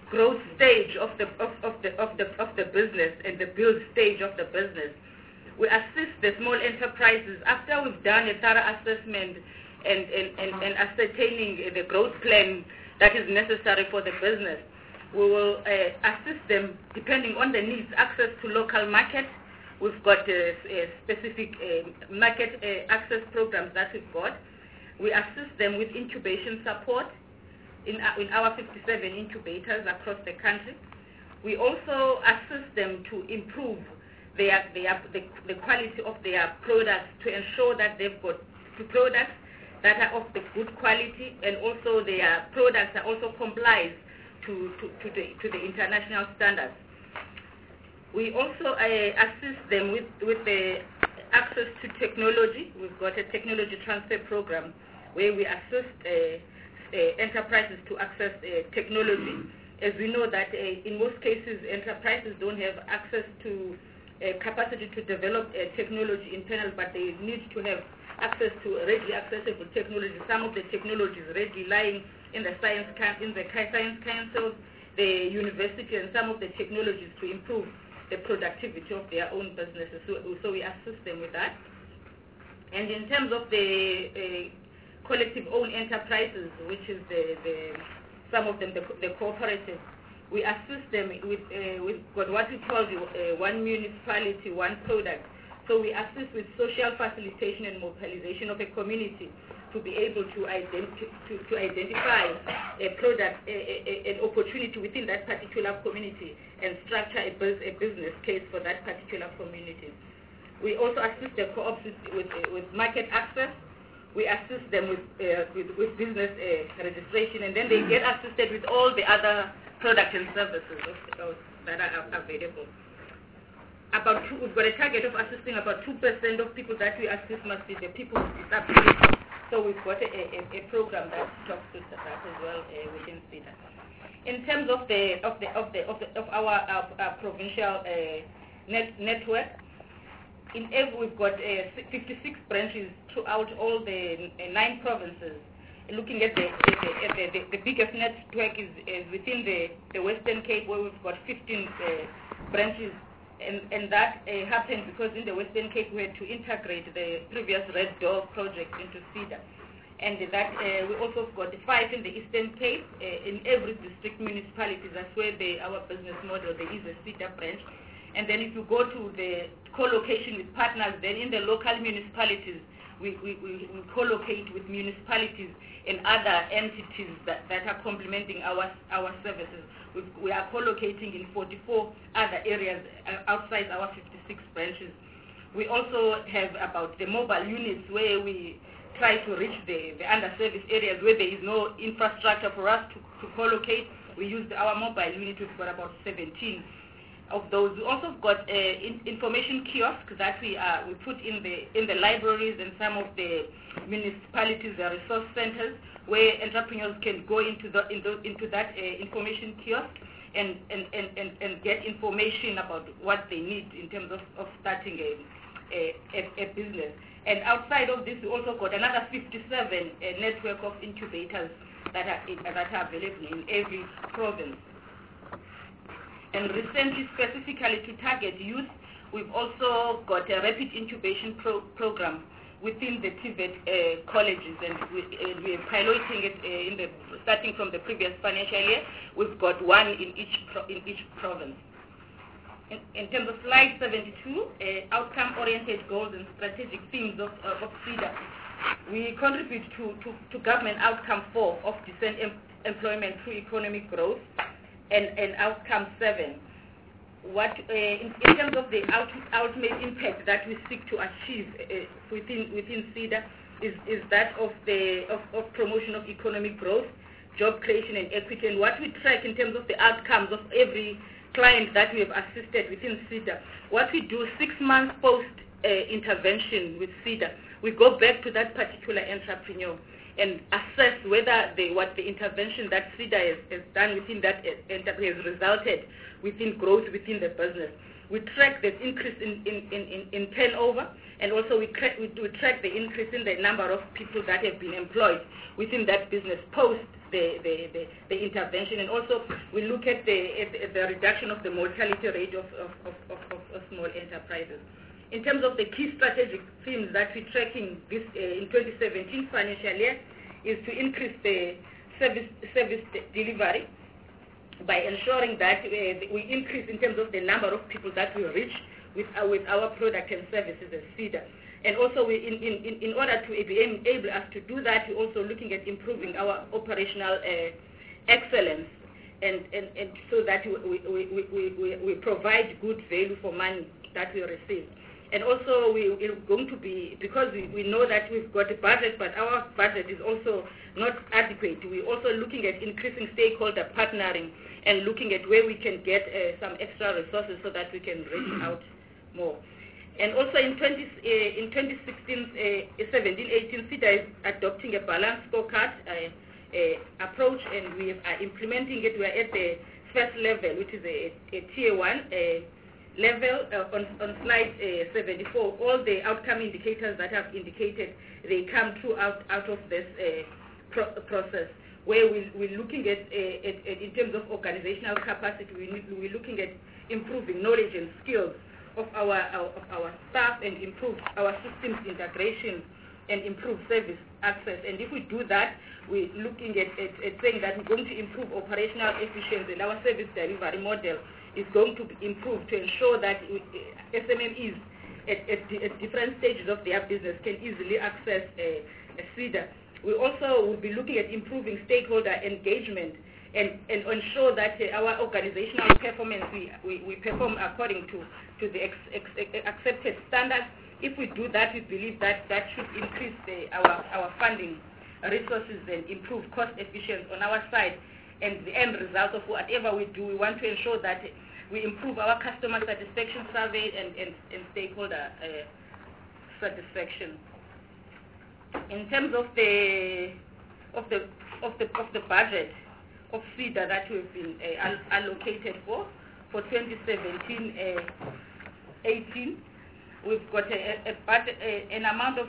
growth stage of the business and the build stage of the business. We assist the small enterprises after we've done a thorough assessment and ascertaining the growth plan that is necessary for the business. We will assist them depending on the needs, access to local markets. We've got specific market access programs that we've got. We assist them with incubation support in our 57 incubators across the country. We also assist them to improve the quality of their products, to ensure that they've got products that are of the good quality, and also their products are also complies to the international standards. We also assist them with the access to technology. We've got a technology transfer program where we assist enterprises to access technology. As we know that in most cases enterprises don't have access to capacity to develop technology internal, but they need to have access to readily accessible technology. Some of the technologies readily lying in the science councils, the university, and some of the technologies to improve the productivity of their own businesses. So we assist them with that. And in terms of the collective-owned enterprises, which is some of them the cooperatives, we assist them with what we call the one municipality, one product. So we assist with social facilitation and mobilization of a community to be able to identify a product, an opportunity within that particular community, and structure a business case for that particular community. We also assist the co-ops with market access. We assist them with business registration, and then they get assisted with all the other products and services that are available. We've got a target of assisting about 2% of people that we assist must be the people with disabilities. So we've got a program that talks to that as well within SEDA. In terms of our provincial network, we've got 56 branches throughout all the 9 provinces. Looking at the biggest network is within the Western Cape, where we've got 15 branches. And that happened because in the Western Cape we had to integrate the previous Red Door project into SEDA. And that we also got 5 in the Eastern Cape. In every district municipality, that's where our business model, there is a SEDA branch. And then if you go to the co-location with partners, then in the local municipalities, we co-locate with municipalities and other entities that are complementing our services. We are co-locating in 44 other areas outside our 56 branches. We also have about the mobile units where we try to reach the underserviced areas where there is no infrastructure for us to co-locate. We use our mobile unit. We've got about 17 of those. We also got information kiosks that we put in the libraries and some of the municipalities, the resource centers, where entrepreneurs can go into that information kiosk and get information about what they need in terms of starting a business. And outside of this, we also got another 57 network of incubators that are available in every province. And recently, specifically to target youth, we've also got a rapid incubation program within the TVET colleges, and we're piloting it starting from the previous financial year. We've got one in each province. In terms of slide 72, outcome-oriented goals and strategic themes of SEDA, we contribute to government outcome 4 of decent employment through economic growth, and outcome 7. In terms of the ultimate impact that we seek to achieve within SEDA is that of promotion of economic growth, job creation, and equity. And what we track in terms of the outcomes of every client that we have assisted within SEDA, what we do 6 months post intervention with SEDA, we go back to that particular entrepreneur and assess whether what the intervention that SEDA has done within that enterprise has resulted within growth within the business. We track the increase in turnover, and also we track the increase in the number of people that have been employed within that business post the intervention, and also we look at the reduction of the mortality rate of small enterprises. In terms of the key strategic themes that we're tracking this in 2017 financial year is to increase the service delivery by ensuring that we increase in terms of the number of people that we reach with our product and services as SEDA. And also, in order to enable us to do that, we're also looking at improving our operational excellence, and so that we provide good value for money that we receive. And also, we're going to be, because we know that we've got a budget, but our budget is also not adequate. We're also looking at increasing stakeholder partnering and looking at where we can get some extra resources so that we can reach out more. And also in 2016, 17-18, SEDA is adopting a balanced scorecard approach, and we are implementing it. We are at the first level, which is a tier 1 level. On slide 74, all the outcome indicators that I've indicated, they come through out of this process, where we're looking at in terms of organizational capacity, we're looking at improving knowledge and skills of our staff, and improve our systems integration, and improve service access. And if we do that, we're looking at saying that we're going to improve operational efficiency, and our service delivery model is going to be improved to ensure that SMMEs at different stages of their business can easily access a SEDA. We also will be looking at improving stakeholder engagement and ensure that our organizational performance, we perform according to the accepted standards. If we do that, we believe that should increase our funding resources and improve cost efficiency on our side. And the end result of whatever we do, we want to ensure that we improve our customer satisfaction survey and stakeholder satisfaction. In terms of the budget of SEDA that we've been allocated for 2017-18, we've got a budget, an amount of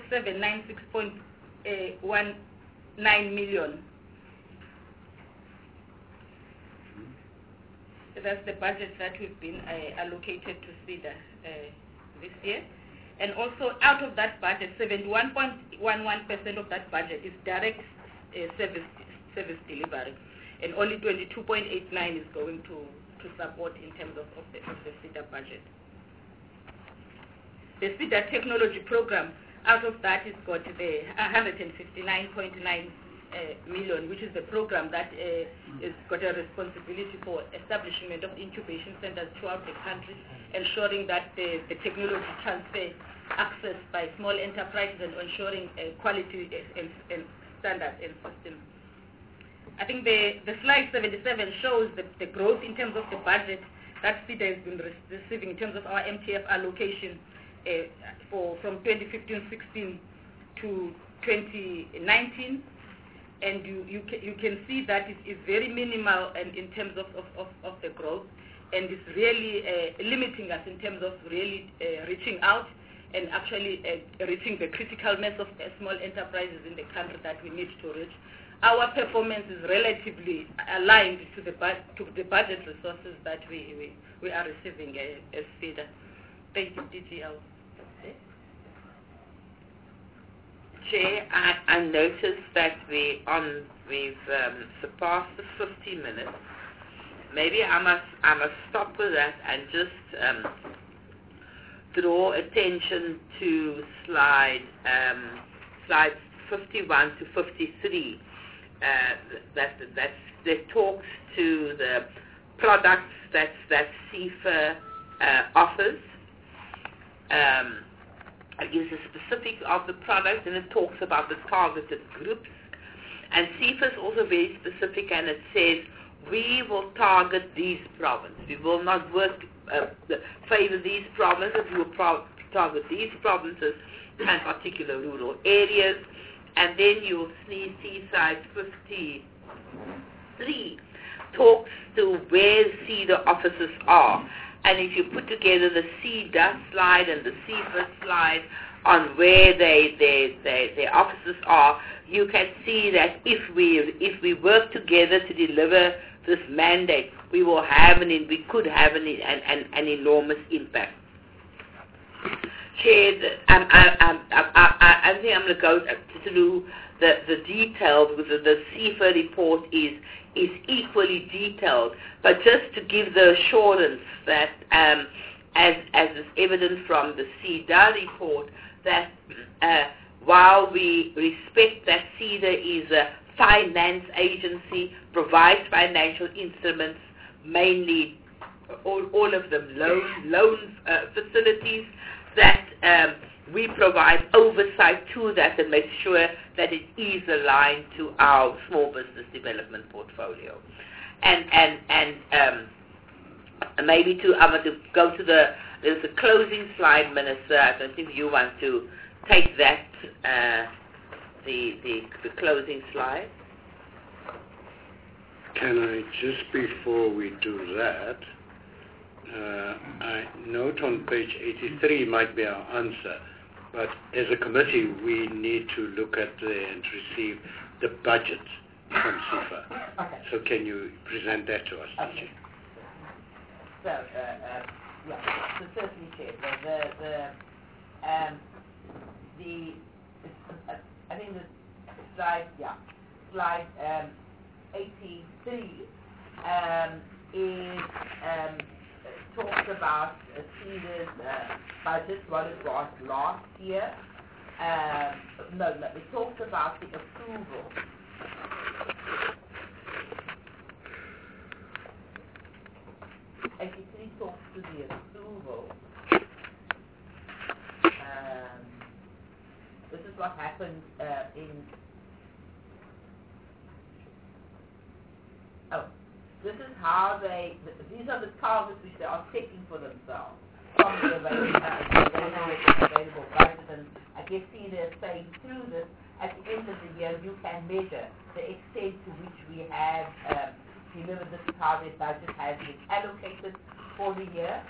796.19 million. That's the budget that we've been allocated to SEDA this year. And also, out of that budget, 71.11% of that budget is direct service delivery, and only 22.89 is going to support in terms of the SEDA budget. The SEDA technology program, out of that, is got the 159.9 million, which is the program that has got a responsibility for establishment of incubation centers throughout the country, ensuring that the technology transfer access by small enterprises, and ensuring quality and standards and systems. I think the slide 77 shows the growth in terms of the budget that SEDA has been receiving in terms of our MTF allocation from 2015-16 to 2019. And you can see that it is very minimal and in terms of the growth, and it's really limiting us in terms of really reaching out and actually reaching the critical mass of small enterprises in the country that we need to reach. Our performance is relatively aligned to the budget resources that we are receiving as SEDA. Thank you, DGL. Chair, I noticed that we've surpassed the 50 minutes. Maybe I must stop with that and just draw attention to slides 51 to 53. That talks to the products that SEFA offers. It gives a specific of the product, and it talks about the targeted groups. And SEFA is also very specific, and it says, we will target these provinces. We will not favor these provinces. We will target these provinces and particular rural areas. and then you'll see slide 53 talks to where CEDA offices are. And if you put together the CEDA slide and the CEFA slide on where their offices are, you can see that if we work together to deliver this mandate, we could have an enormous impact. Chair, I think I'm going to go through the details, because the CEFA report is equally detailed, but just to give the assurance that, as is evident from the CEDA report, that while we respect that CEDA is a finance agency, provides financial instruments, mainly all of them loan facilities, that we provide oversight to that and make sure that it is aligned to our small business development portfolio. And maybe I'm going to go to there's a closing slide, Minister. I don't think you want to take that, the closing slide. Can I, just before we do that, I note on page 83 might be our answer, but as a committee we need to look at and receive the budget from CEFA. Okay. So can you present that to us? Okay. So, so certainly, Chair, I think the slide 83 is talks about CEDA's budget, what it was last year. It talks about the approval. 83 talks to the approval. This is what happened this is how these are the targets which they are setting for themselves from the available budget. And I guess CEDA is saying through this, at the end of the year, you can measure the extent to which we have delivered this target budget has been allocated for the year.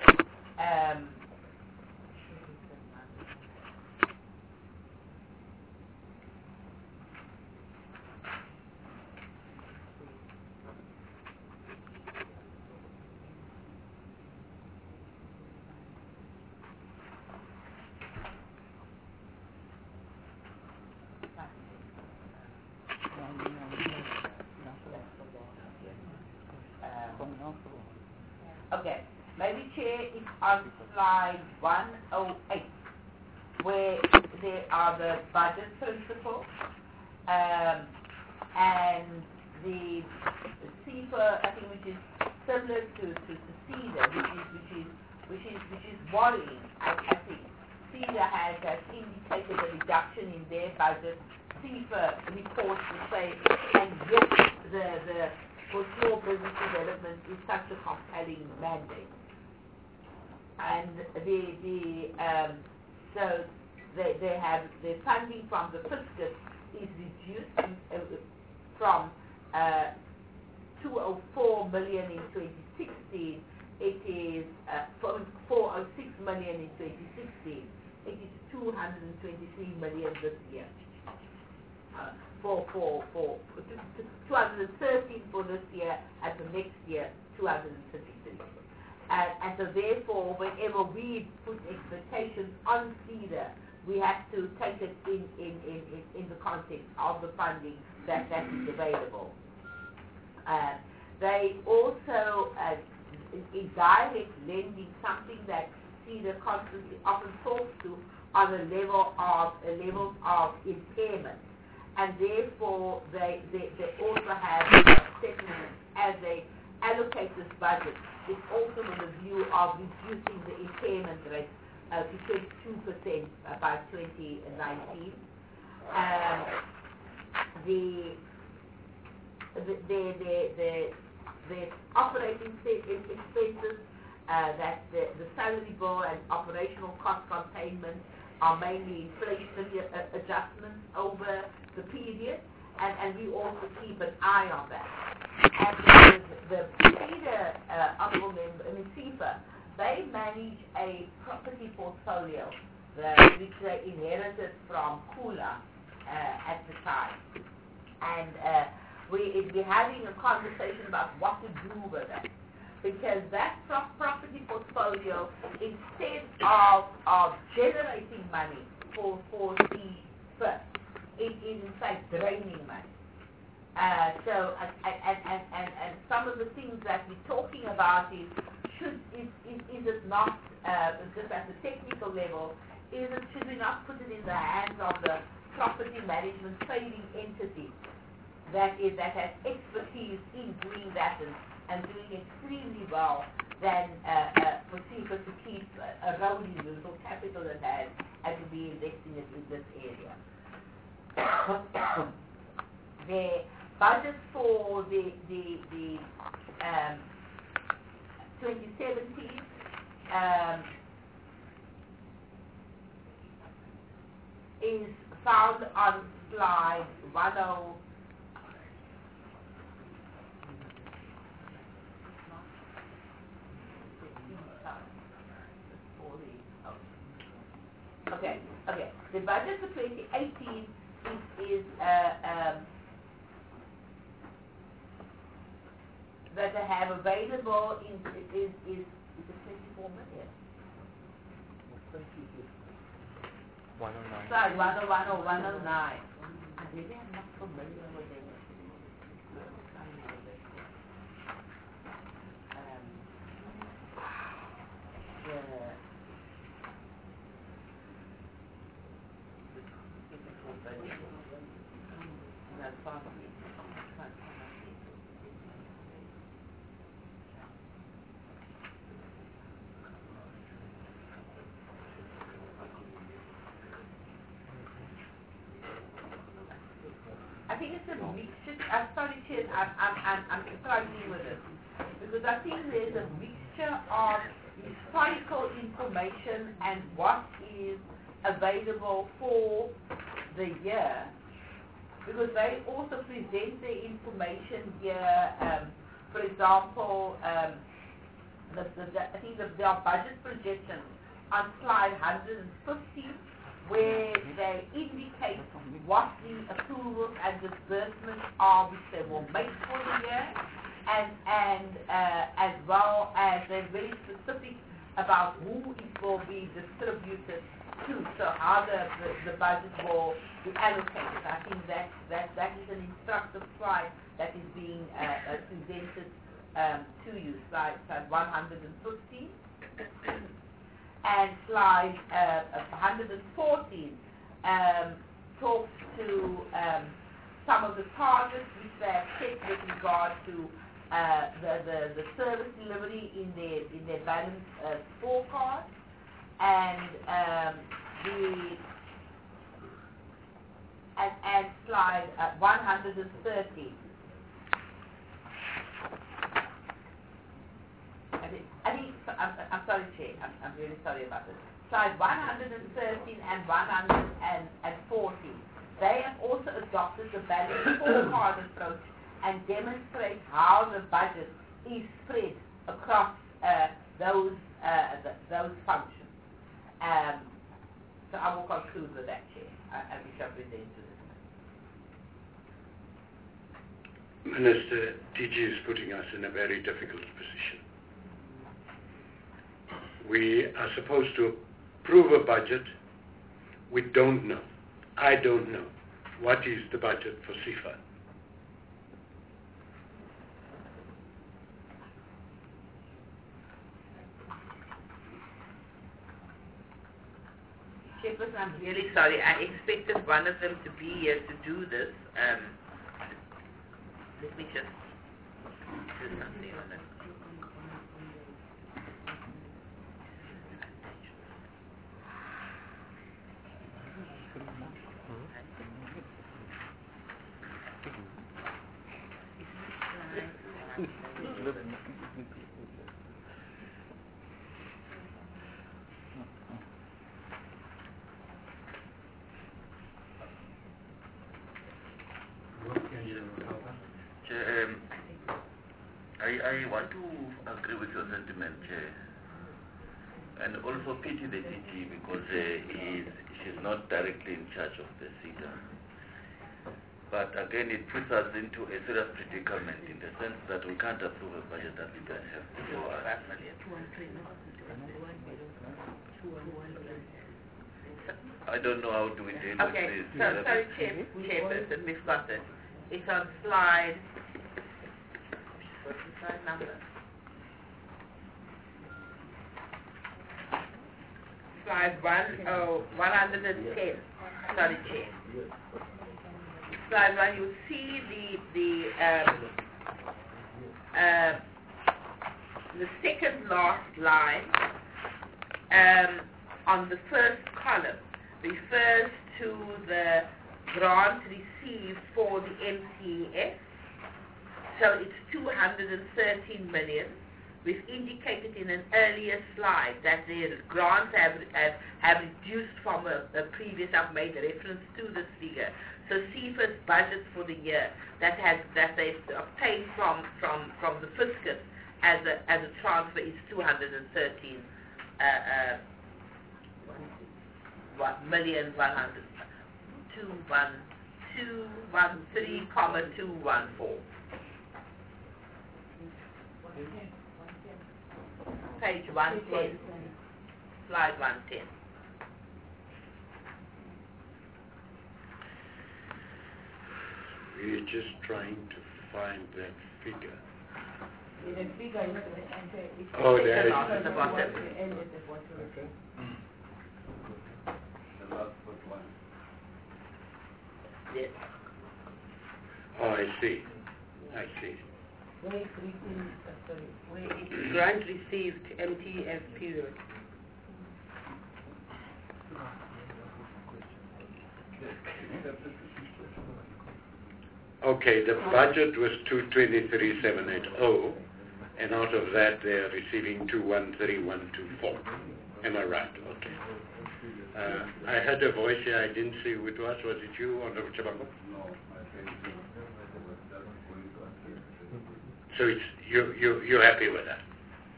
Okay, maybe Chair, it's on slide 108, where there are the budget principles, and the CEFA, I think, which is similar to CEDA, which is worrying. I think CEDA has indicated a reduction in their budget. CEFA reports to say, and yet the for small business development is such a compelling mandate. And so they have the funding from the fiscus is reduced from 204 million in 2016. It is 406 million in 2016. It is 223 million this year. For 213 for this year, and for next year 233. And so therefore, whenever we put expectations on CEDA, we have to take it in the context of the funding that is available. They also, in direct lending, something that CEDA constantly often talks to on a level of impairment. And therefore, they also have settlements as they allocate this budget. It's also with a view of reducing the impairment rate to 22% by 2019. The operating expenses, that the salary bill and operational cost containment are mainly inflationary adjustments over the period, and we also keep an eye on that. And the feeder honorable member, SEFA, they manage a property portfolio which they inherited from Kula at the time. And we're having a conversation about what to do with it. Because that property portfolio, instead of generating money for SEFA, it is in fact draining money. So some of the things that we're talking about is it not just at the technical level? Should we not put it in the hands of the property management trading entity that has expertise in doing that and doing extremely well than for SEFA to keep eroding the little capital it has and to be investing it in this area. The budget for the 2017 is found on slide 10. Okay. The budget for 2018 is that they have available is it 24 million? 109. Sorry, 101 or 109. I really am not familiar with them. I think it's a mixture. I'm sorry, Chair, I'm struggling with it. Because I think there's a mixture of historical information and what is available for the year. Because they also present the information here, for example, I think there are budget projections on slide 150, where they indicate what the approvals and disbursements are which they will make for the year, and as well as they're very specific about who it will be distributed to, so how the budget will be allocated. I think that is an instructive slide that is being presented to you, slide 115. And slide 114 talks to some of the targets which they have set with regard to the service delivery in their balance scorecard, and slide 130. I'm sorry, Chair. I'm really sorry about this. Slide 113 and 114. They have also adopted the balanced scorecard approach and demonstrate how the budget is spread across those functions. So I will conclude with that, Chair. I wish I present to this. Minister, DG is putting us in a very difficult position. We are supposed to approve a budget. We don't know. I don't know what is the budget for SEFA. Chairperson, I'm really sorry. I expected one of them to be here to do this. Let me just do something on it. I want to agree with your sentiment, Chair. And also pity the DG because she's not directly in charge of the SIDA. But again, it puts us into a serious predicament in the sense that we can't approve a budget that we don't have before us. I don't know how do we deal with Okay, this. so sorry, Chairperson, we've got it. It's on slide. What's the slide number? Slide 110. Sorry, Chair. Slide 1, you see the second last line on the first column refers to the grant received for the MCF. So it's 213 million. We've indicated in an earlier slide that the grants have reduced from a previous. I've made reference to this figure. So CFA's budget for the year that they've obtained from the fiscus as a transfer is 213 million 213,214. Page 110, slide 110. We're just trying to find that figure. The figure is Oh, there it At the bottom. is. The last one. Yes. Oh, I see. I see. Grant received, MTF period. Okay, the budget was 223,780, and out of that they are receiving 213,124. Am I right? Okay. I had a voice here. I didn't see who it was. Was it you, Honorable Chabango? No, I think it was just going to answer. So it's you're happy with that?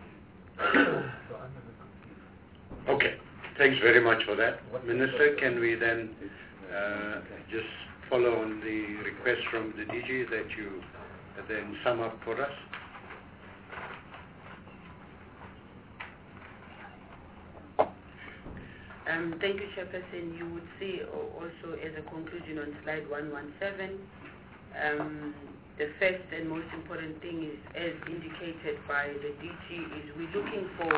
Okay. Thanks very much for that, Minister. Can we then just follow on the request from the DG that you then sum up for us? Thank you, Chairperson. You would see also as a conclusion on slide 117, the first and most important thing is, as indicated by the DG, is we're looking for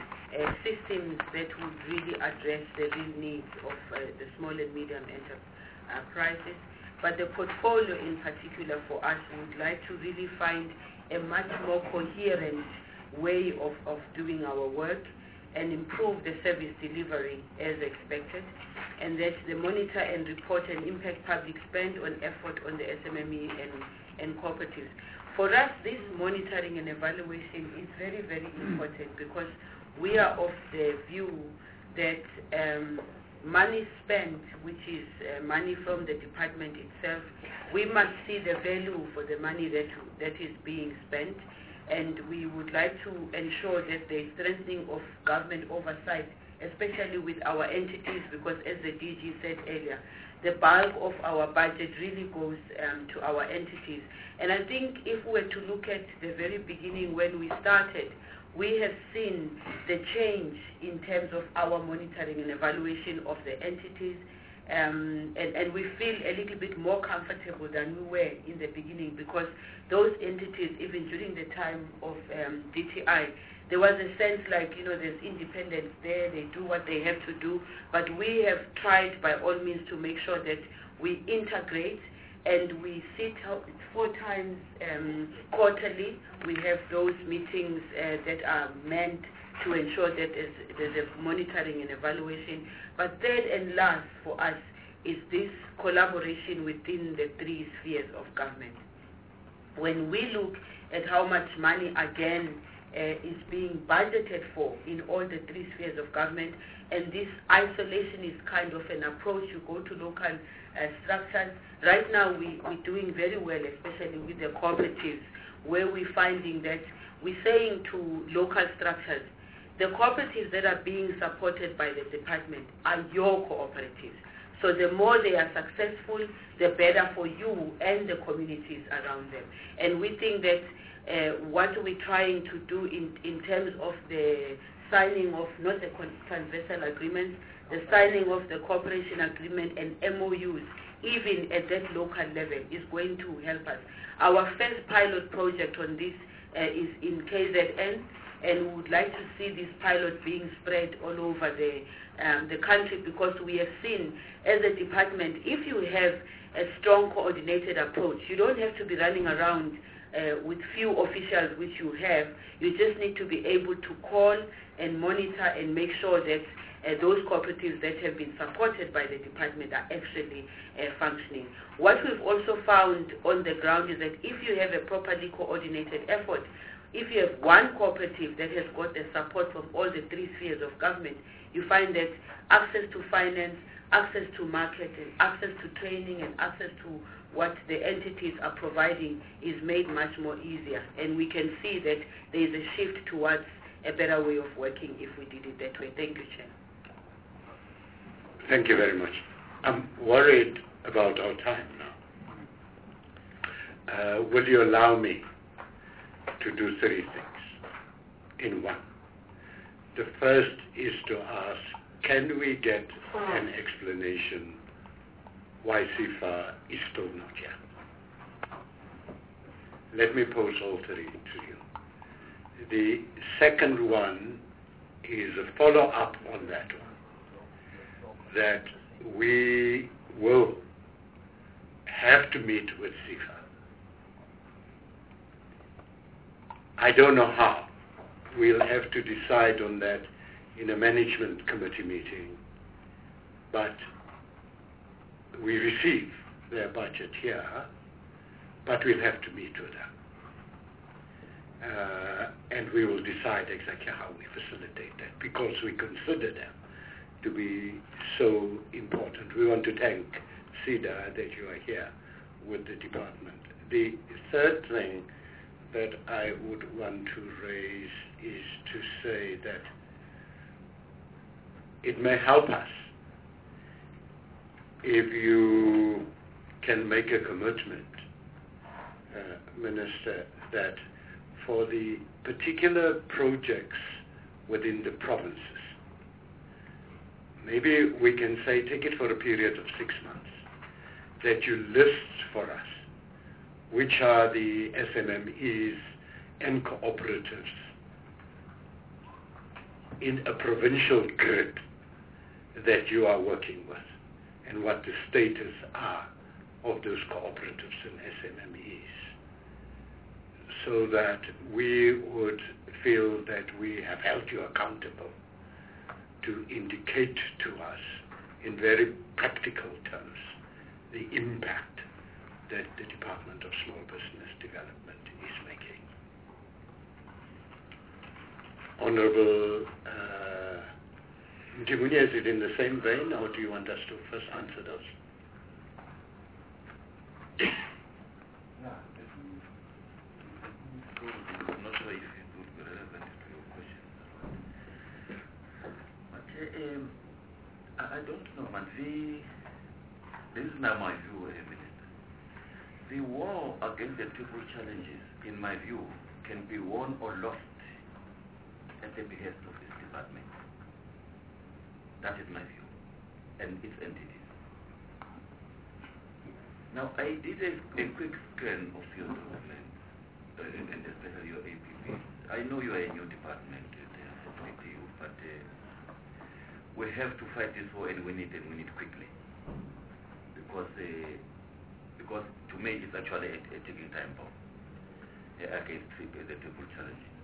systems that would really address the real needs of the small and medium enterprises. But the portfolio in particular for us would like to really find a much more coherent way of doing our work and improve the service delivery as expected, and that the monitor and report and impact public spend on effort on the SMME and cooperatives. For us, this monitoring and evaluation is very, very important because we are of the view that money spent, which is money from the department itself, we must see the value for the money that is being spent, and we would like to ensure that there is strengthening of government oversight, especially with our entities, because as the DG said earlier, the bulk of our budget really goes to our entities. And I think if we were to look at the very beginning when we started, we have seen the change in terms of our monitoring and evaluation of the entities, and we feel a little bit more comfortable than we were in the beginning, because those entities, even during the time of DTI, there was a sense like, there's independence there, they do what they have to do, but we have tried by all means to make sure that we integrate, and we sit 4 times quarterly. We have those meetings that are meant to ensure that there's a monitoring and evaluation. But third and last for us is this collaboration within the 3 spheres of government. When we look at how much money, again, is being budgeted for in all the 3 spheres of government, and this isolation is kind of an approach. You go to local structures. Right now we're doing very well, especially with the cooperatives, where we're finding that we're saying to local structures, the cooperatives that are being supported by the department are your cooperatives. So the more they are successful, the better for you and the communities around them. And we think that what we're trying to do in terms of the signing of not the transversal agreements, the signing of the cooperation agreement and MOUs, even at that local level, is going to help us. Our first pilot project on this is in KZN, and we would like to see this pilot being spread all over the country, because we have seen as a department, if you have a strong coordinated approach, you don't have to be running around with few officials which you have. You just need to be able to call and monitor and make sure that those cooperatives that have been supported by the department are actually functioning. What we've also found on the ground is that if you have a properly coordinated effort, if you have one cooperative that has got the support from all the three spheres of government, you find that access to finance, access to market, and access to training, and access to what the entities are providing is made much more easier. And we can see that there is a shift towards a better way of working if we did it that way. Thank you, Chair. Thank you very much. I'm worried about our time now. Will you allow me to do three things in one? The first is to ask, can we get an explanation why SIFA is still not here? Let me pose all three to you. The second one is a follow-up on that one, that we will have to meet with SIFA. I don't know how. We'll have to decide on that in a management committee meeting, but we receive their budget here, but we'll have to meet with them. And we will decide exactly how we facilitate that, because we consider them to be so important. We want to thank SIDA that you are here with the department. The third thing that I would want to raise is to say that it may help us if you can make a commitment, Minister, that for the particular projects within the provinces, maybe we can say take it for a period of 6 months, that you list for us which are the SMMEs and cooperatives in a provincial grid that you are working with, and what the status are of those cooperatives and SMMEs, so that we would feel that we have held you accountable to indicate to us in very practical terms the impact that the Department of Small Business Development is making. Honorable Mtimunya, is it in the same vein, or do you want us to first answer those? I'm not sure if it would be relevant to your question. But I don't know, man. This is now my view, Minister. The war against the triple challenges, in my view, can be won or lost at the behest of this department. That is my view, and its entities. Now, I did a quick scan of your document, and especially your APP. I know you are a new department with you, but we have to fight this war and win it quickly. Because to me it's actually a ticking time bomb against the triple challenges.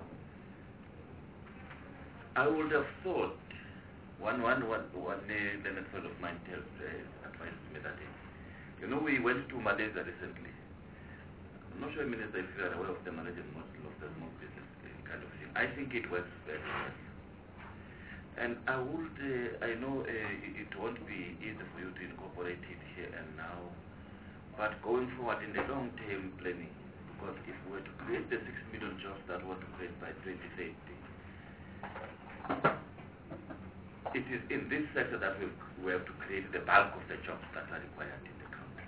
I would have thought one learned friend of mine advised me that we went to Malaysia recently. I'm not sure, Minister, if you are aware of the Malaysian model of the small business kind of thing. I think it works very well. And I know it won't be easy for you to incorporate it here and now, but going forward in the long-term planning, because if we were to create the 6 million jobs that were to create by 2030, it is in this sector that we have to create the bulk of the jobs that are required in the country.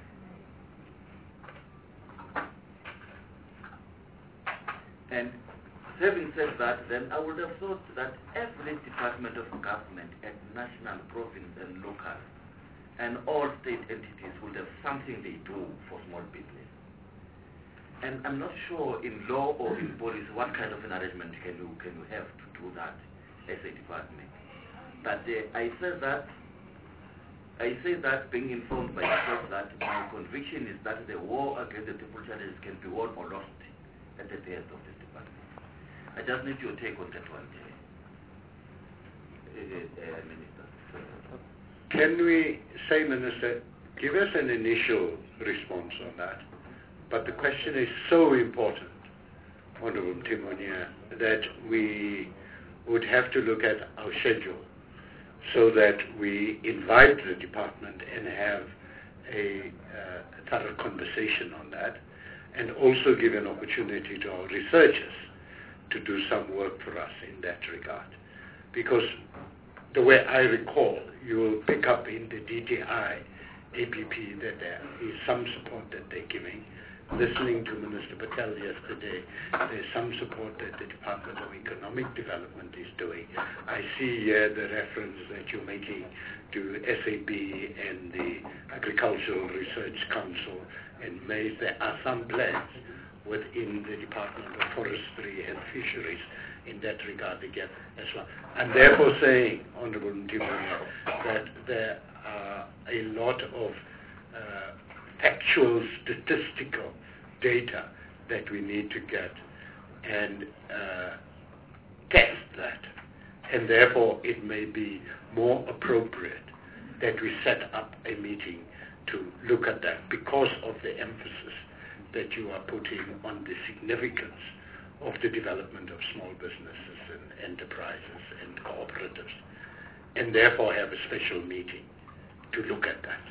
And having said that, then I would have thought that every department of government at national, province and local and all state entities would have something they do for small business. And I'm not sure in law or in policy what kind of an arrangement can you have to do that as a department. But I say that being informed by the fact that my conviction is that the war against the people challenges can be won or lost at the end of this department. I just need your take on that one, Minister. Can we say, Minister, give us an initial response on that? But the question is so important, Honorable Timonia, that we would have to look at our schedule so that we invite the department and have a thorough conversation on that, and also give an opportunity to our researchers to do some work for us in that regard. Because the way I recall, you will pick up in the DTI APP that there is some support that they're giving. Listening to Minister Patel yesterday, there's some support that the Department of Economic Development is doing. I see here the reference that you're making to SAB and the Agricultural Research Council and maize. There are some plans within the Department of Forestry and Fisheries in that regard again as well. I'm therefore saying, Honourable Timonia, that there are a lot of actual statistical data that we need to get and test that. And therefore it may be more appropriate that we set up a meeting to look at that because of the emphasis that you are putting on the significance of the development of small businesses and enterprises and cooperatives, and therefore have a special meeting to look at that.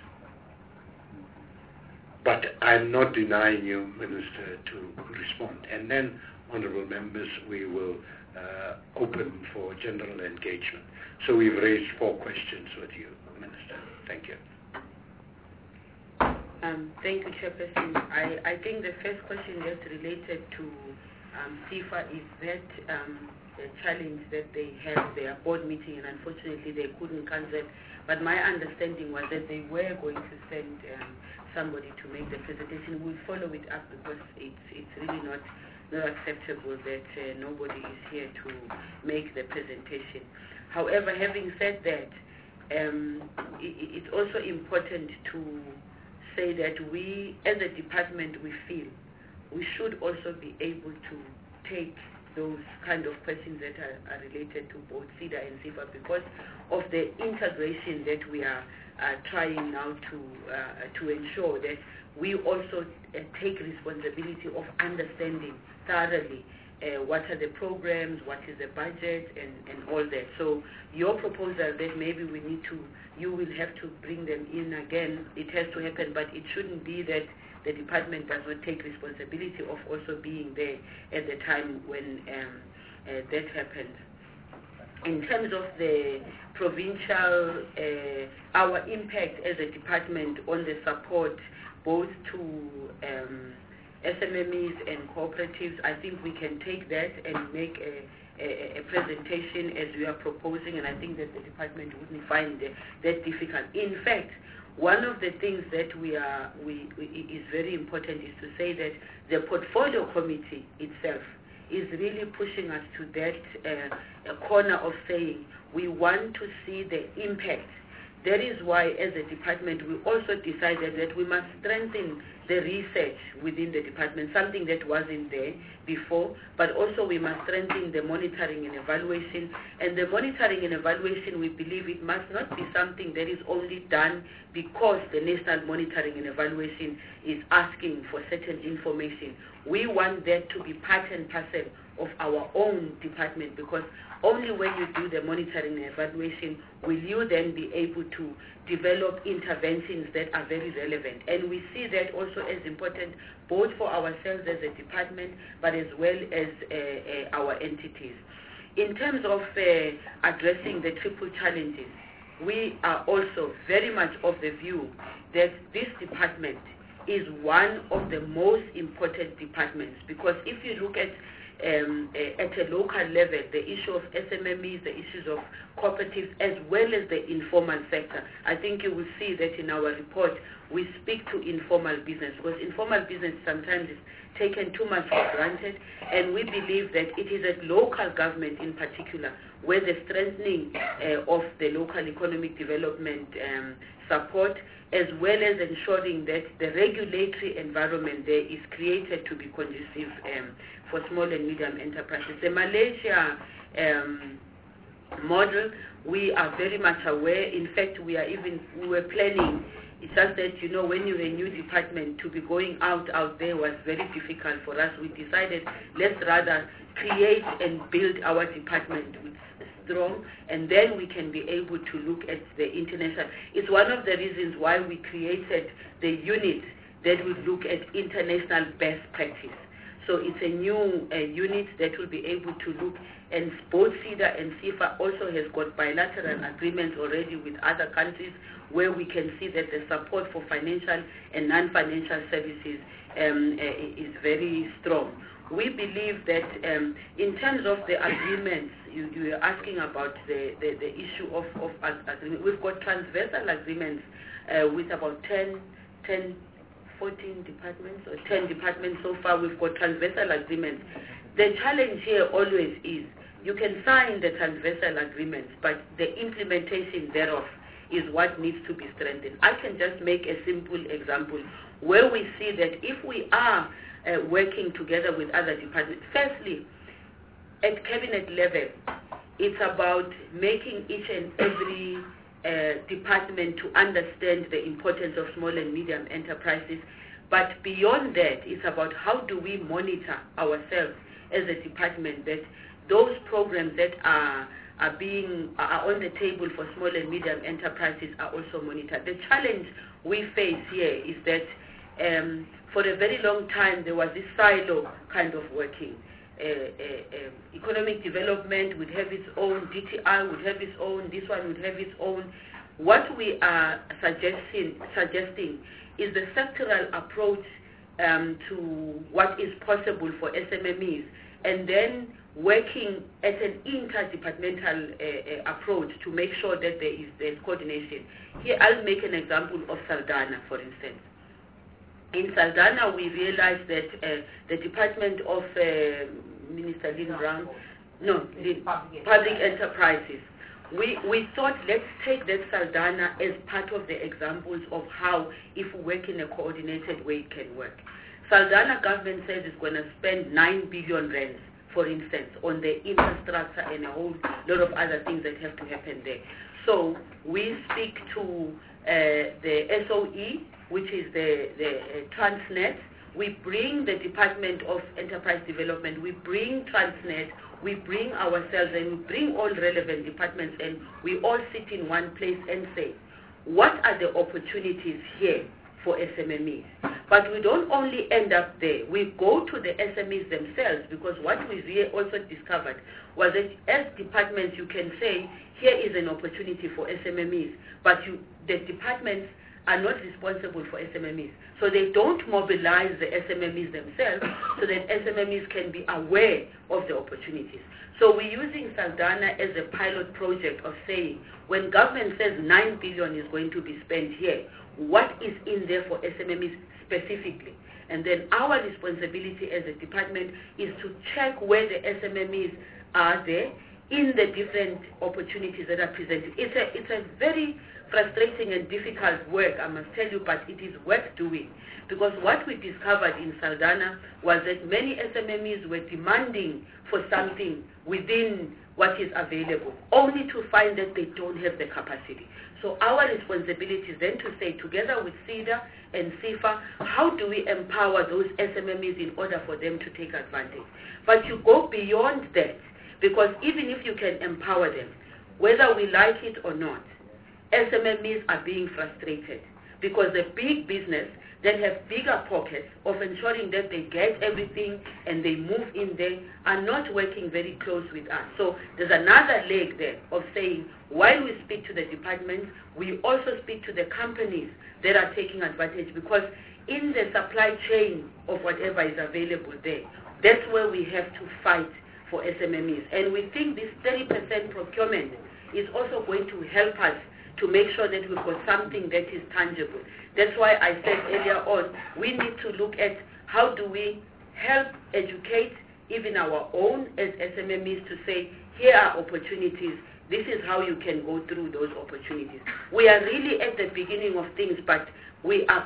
But I'm not denying you, Minister, to respond. And then, honourable members, we will open for general engagement. So we've raised 4 questions with you, Minister. Thank you. Thank you, Chairperson. I think the first question just related to CIFA is that the challenge that they had their board meeting, and unfortunately they couldn't cancel. But my understanding was that they were going to send somebody to make the presentation. We'll follow it up because it's really not acceptable that nobody is here to make the presentation. However, having said that, it's also important to say that we, as a department, we feel we should also be able to take those kind of questions that are related to both CEDA and CIFA because of the integration that we are trying now to ensure that we also take responsibility of understanding thoroughly what are the programs, what is the budget, and all that. So your proposal that maybe you will have to bring them in again, it has to happen, but it shouldn't be that the department does not take responsibility of also being there at the time when that happened. In terms of the provincial, our impact as a department on the support both to SMMEs and cooperatives, I think we can take that and make a presentation as we are proposing, and I think that the department wouldn't find that difficult. In fact, one of the things that is very important is to say that the portfolio committee itself is really pushing us to that corner of saying we want to see the impact. That is why, as a department, we also decided that we must strengthen the research within the department, something that wasn't there before, but also we must strengthen the monitoring and evaluation. And the monitoring and evaluation, we believe it must not be something that is only done because the National Monitoring and Evaluation is asking for certain information. We want that to be part and parcel of our own department, because only when you do the monitoring and evaluation will you then be able to develop interventions that are very relevant. And we see that also as important both for ourselves as a department, but as well as our entities. In terms of addressing the triple challenges, we are also very much of the view that this department is one of the most important departments, because if you look at a local level, the issue of SMMEs, the issues of cooperatives, as well as the informal sector, I think you will see that in our report we speak to informal business, because informal business sometimes is taken too much for granted, and we believe that it is at local government in particular where the strengthening of the local economic development support, as well as ensuring that the regulatory environment there is created to be conducive for small and medium enterprises. The Malaysia model, we are very much aware. In fact, we were planning. It's just that, you know, when you're a new department, to be going out there was very difficult for us. We decided let's rather create and build our department with strong, and then we can be able to look at the international. It's one of the reasons why we created the unit that will look at international best practice. So it's a new unit that will be able to look, and both SEDA and CIFA also has got bilateral agreements already with other countries where we can see that the support for financial and non-financial services is very strong. We believe that in terms of the agreements, you are asking about the issue of agreement. We've got transversal agreements with about 14 departments or 10 departments so far. We've got transversal agreements. The challenge here always is you can sign the transversal agreements, but the implementation thereof is what needs to be strengthened. I can just make a simple example where we see that if we are working together with other departments, firstly, at cabinet level, it's about making each and every department to understand the importance of small and medium enterprises. But beyond that, it's about how do we monitor ourselves as a department that those programs that are on the table for small and medium enterprises are also monitored. The challenge we face here is that for a very long time there was this silo kind of working. Economic development would have its own, DTI would have its own, this one would have its own. What we are suggesting is the sectoral approach to what is possible for SMMEs, and then working at an interdepartmental approach to make sure that there's coordination. Here I'll make an example of Saldanha, for instance. In Saldanha, we realized that the Department of Minister Lynn Brown, Public Enterprises, we thought let's take that Saldanha as part of the examples of how, if we work in a coordinated way, it can work. Saldanha government says it's going to spend 9 billion rands, for instance, on the infrastructure and a whole lot of other things that have to happen there. So we speak to the SOE, which is the Transnet. We bring the Department of Enterprise Development, we bring Transnet, we bring ourselves, and we bring all relevant departments, and we all sit in one place and say, what are the opportunities here for SMMEs? But we don't only end up there. We go to the SMEs themselves, because what we also discovered was that as departments you can say, here is an opportunity for SMMEs, but the departments are not responsible for SMMEs. So they don't mobilize the SMMEs themselves so that SMMEs can be aware of the opportunities. So we're using Saldanha as a pilot project of saying, when government says 9 billion is going to be spent here, what is in there for SMMEs specifically? And then our responsibility as a department is to check where the SMMEs are there in the different opportunities that are presented. It's a very frustrating and difficult work, I must tell you, but it is worth doing, because what we discovered in Saldanha was that many SMMEs were demanding for something within what is available, only to find that they don't have the capacity. So our responsibility is then to say, together with SEDA and SIFA, how do we empower those SMMEs in order for them to take advantage? But you go beyond that, because even if you can empower them, whether we like it or not, SMMEs are being frustrated because the big business that have bigger pockets of ensuring that they get everything and they move in there are not working very close with us. So there's another leg there of saying, while we speak to the departments, we also speak to the companies that are taking advantage, because in the supply chain of whatever is available there, that's where we have to fight for SMMEs. And we think this 30% procurement is also going to help us to make sure that we've got something that is tangible. That's why I said earlier on, we need to look at how do we help educate even our own as SMMEs to say, here are opportunities, this is how you can go through those opportunities. We are really at the beginning of things, but we are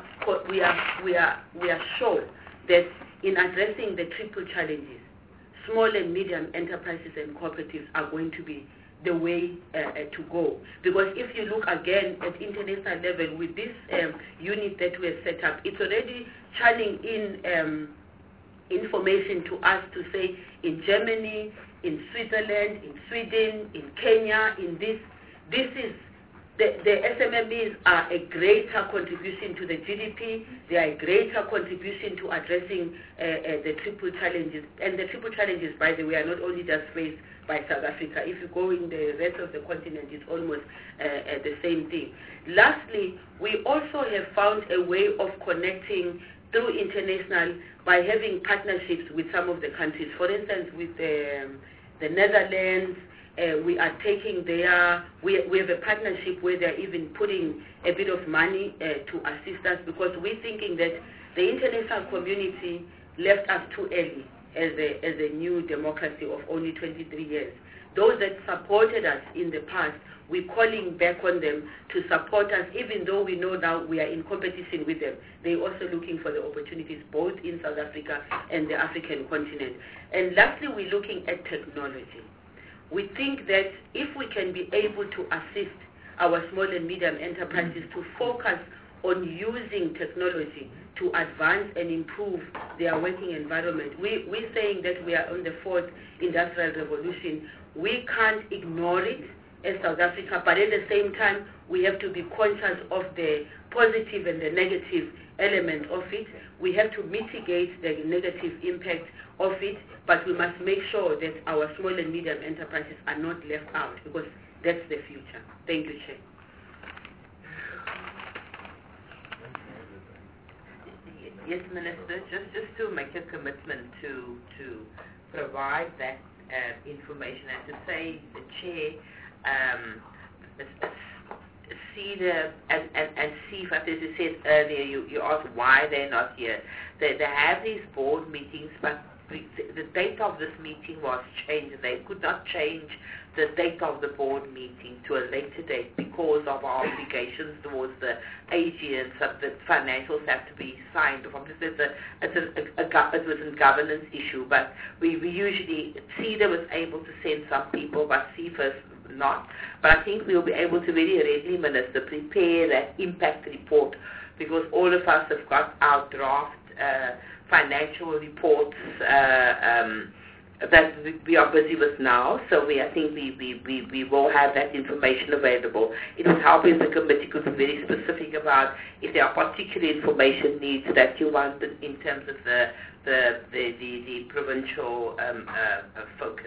sure that in addressing the triple challenges, small and medium enterprises and cooperatives are going to be the way to go. Because if you look again at international level with this unit that we have set up, it's already churning in information to us to say in Germany, in Switzerland, in Sweden, in Kenya, in this is the SMMEs are a greater contribution to the GDP. They are a greater contribution to addressing the triple challenges. And the triple challenges, by the way, are not only just faced by South Africa. If you go in the rest of the continent, it's almost the same thing. Lastly, we also have found a way of connecting through international by having partnerships with some of the countries. For instance, with the Netherlands, we are taking we have a partnership where they're even putting a bit of money to assist us, because we're thinking that the international community left us too early as a new democracy of only 23 years. Those that supported us in the past, we're calling back on them to support us, even though we know now we are in competition with them. They're also looking for the opportunities both in South Africa and the African continent. And lastly, we're looking at technology. We think that if we can be able to assist our small and medium enterprises to focus on using technology to advance and improve their working environment. We're saying that we are on the fourth industrial revolution. We can't ignore it as South Africa, but at the same time, we have to be conscious of the positive and the negative element of it. We have to mitigate the negative impact of it, but we must make sure that our small and medium enterprises are not left out, because that's the future. Thank you, Chair. Yes, Minister, just to make a commitment to provide that information, and to say the Chair, CEDA and SIFA, as you said earlier, you asked why they're not here. They have these board meetings, but the date of this meeting was changed. They could not change the date of the board meeting to a later date because of our obligations towards the AG, and so the financials have to be signed off. It was a governance issue, but we usually, CEDA was able to send some people, but CIFA's not. But I think we'll be able to very readily, Minister, prepare that impact report, because all of us have got our draft financial reports that we are busy with now. So I think we will have that information available. It would help if the committee could be very specific about if there are particular information needs that you want in terms of the provincial focus.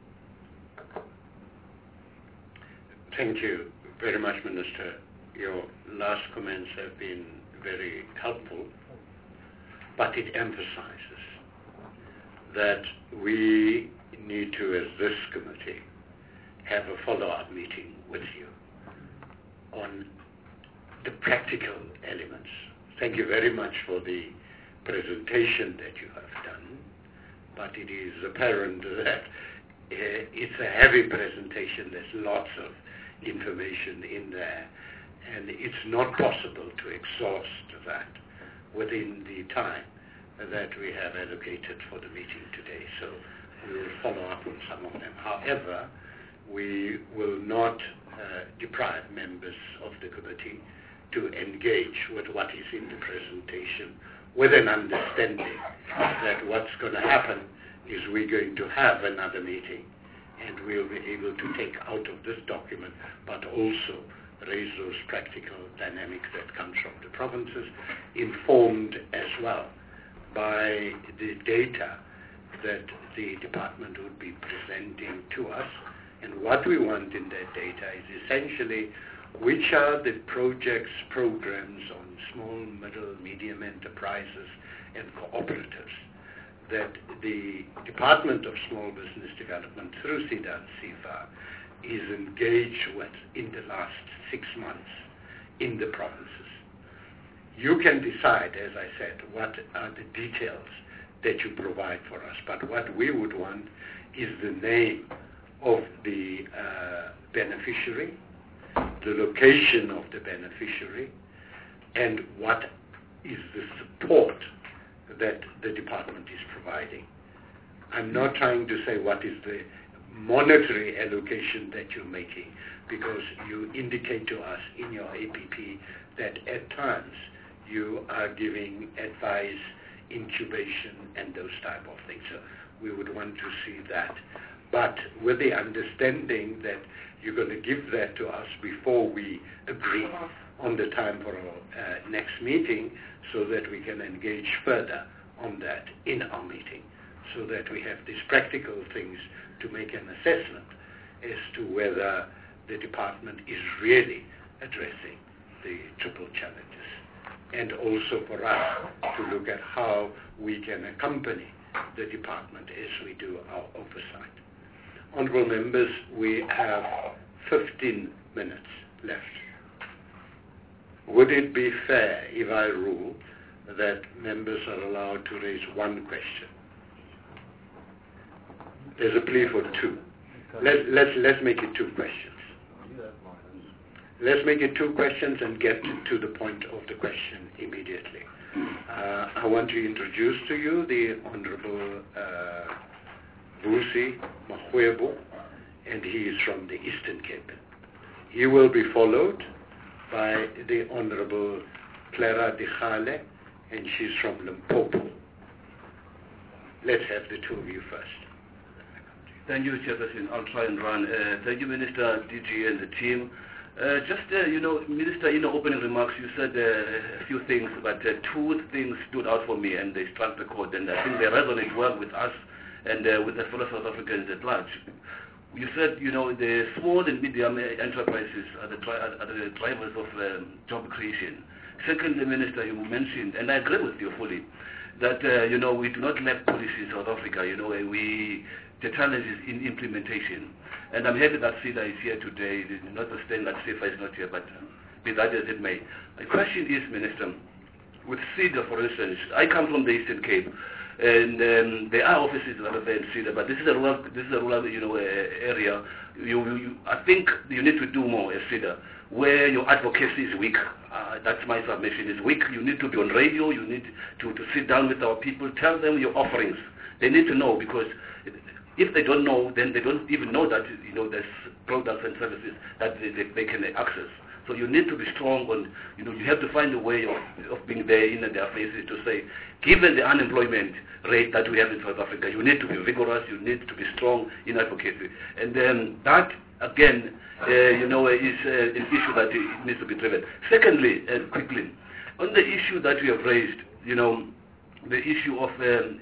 Thank you very much, Minister. Your last comments have been very helpful, but it emphasizes that we need to, as this committee, have a follow-up meeting with you on the practical elements. Thank you very much for the presentation that you have done, but it is apparent that it's a heavy presentation. There's lots of information in there, and it's not possible to exhaust that within the time that we have allocated for the meeting today. So we will follow up on some of them. However, we will not deprive members of the committee to engage with what is in the presentation, with an understanding that what's going to happen is we're going to have another meeting, and we'll be able to take out of this document, but also raise those practical dynamics that comes from the provinces, informed as well by the data that the department would be presenting to us. And what we want in that data is essentially which are the projects, programs on small, middle, medium enterprises and cooperatives that the Department of Small Business Development through SEDA and CIFA is engaged with in the last 6 months in the provinces. You can decide, as I said, what are the details that you provide for us, but what we would want is the name of the beneficiary, the location of the beneficiary, and what is the support that the department is providing. I'm not trying to say what is the monetary allocation that you're making, because you indicate to us in your APP that at times you are giving advice, incubation, and those type of things. So we would want to see that. But with the understanding that you're going to give that to us before we agree on the time for our next meeting, so that we can engage further on that in our meeting, so that we have these practical things to make an assessment as to whether the department is really addressing the triple challenges, and also for us to look at how we can accompany the department as we do our oversight. Honourable members, we have 15 minutes left. Would it be fair if I rule that members are allowed to raise one question? There's a plea for two. Let's make it 2 questions. Let's make it 2 questions and get to the point of the question immediately. I want to introduce to you the Honourable Vusi Mahwebo, and he is from the Eastern Cape. He will be followed by the Honourable Clara Dikgale, and she's from Limpopo. Let's have the 2 of you first. Thank you, Chairperson. I'll try and run. Thank you, Minister, DG, and the team. Minister, in the opening remarks, you said a few things, but 2 things stood out for me, and they struck the chord, and I think they resonate well with us and with the fellow South Africans at large. You said, the small and medium enterprises are the drivers of job creation. Secondly, Minister, you mentioned, and I agree with you fully, that, we do not lack policy in South Africa. The challenge is in implementation. And I'm happy that SEDA is here today, notwithstanding that CIFA is not here, but be that as it may. My question is, Minister, with SEDA, for instance, I come from the Eastern Cape, and there are offices other than SEDA, but this is a rural area. I think you need to do more as SEDA, where your advocacy is weak. That's my submission, is weak. You need to be on radio, you need to sit down with our people, tell them your offerings. They need to know, because if they don't know, then they don't even know that there's products and services that they can access. So you need to be strong on, you have to find a way of being there in their faces to say, given the unemployment rate that we have in South Africa, you need to be vigorous, you need to be strong in advocacy. And then that, again, is an issue that needs to be driven. Secondly, and quickly, on the issue that we have raised, the issue of,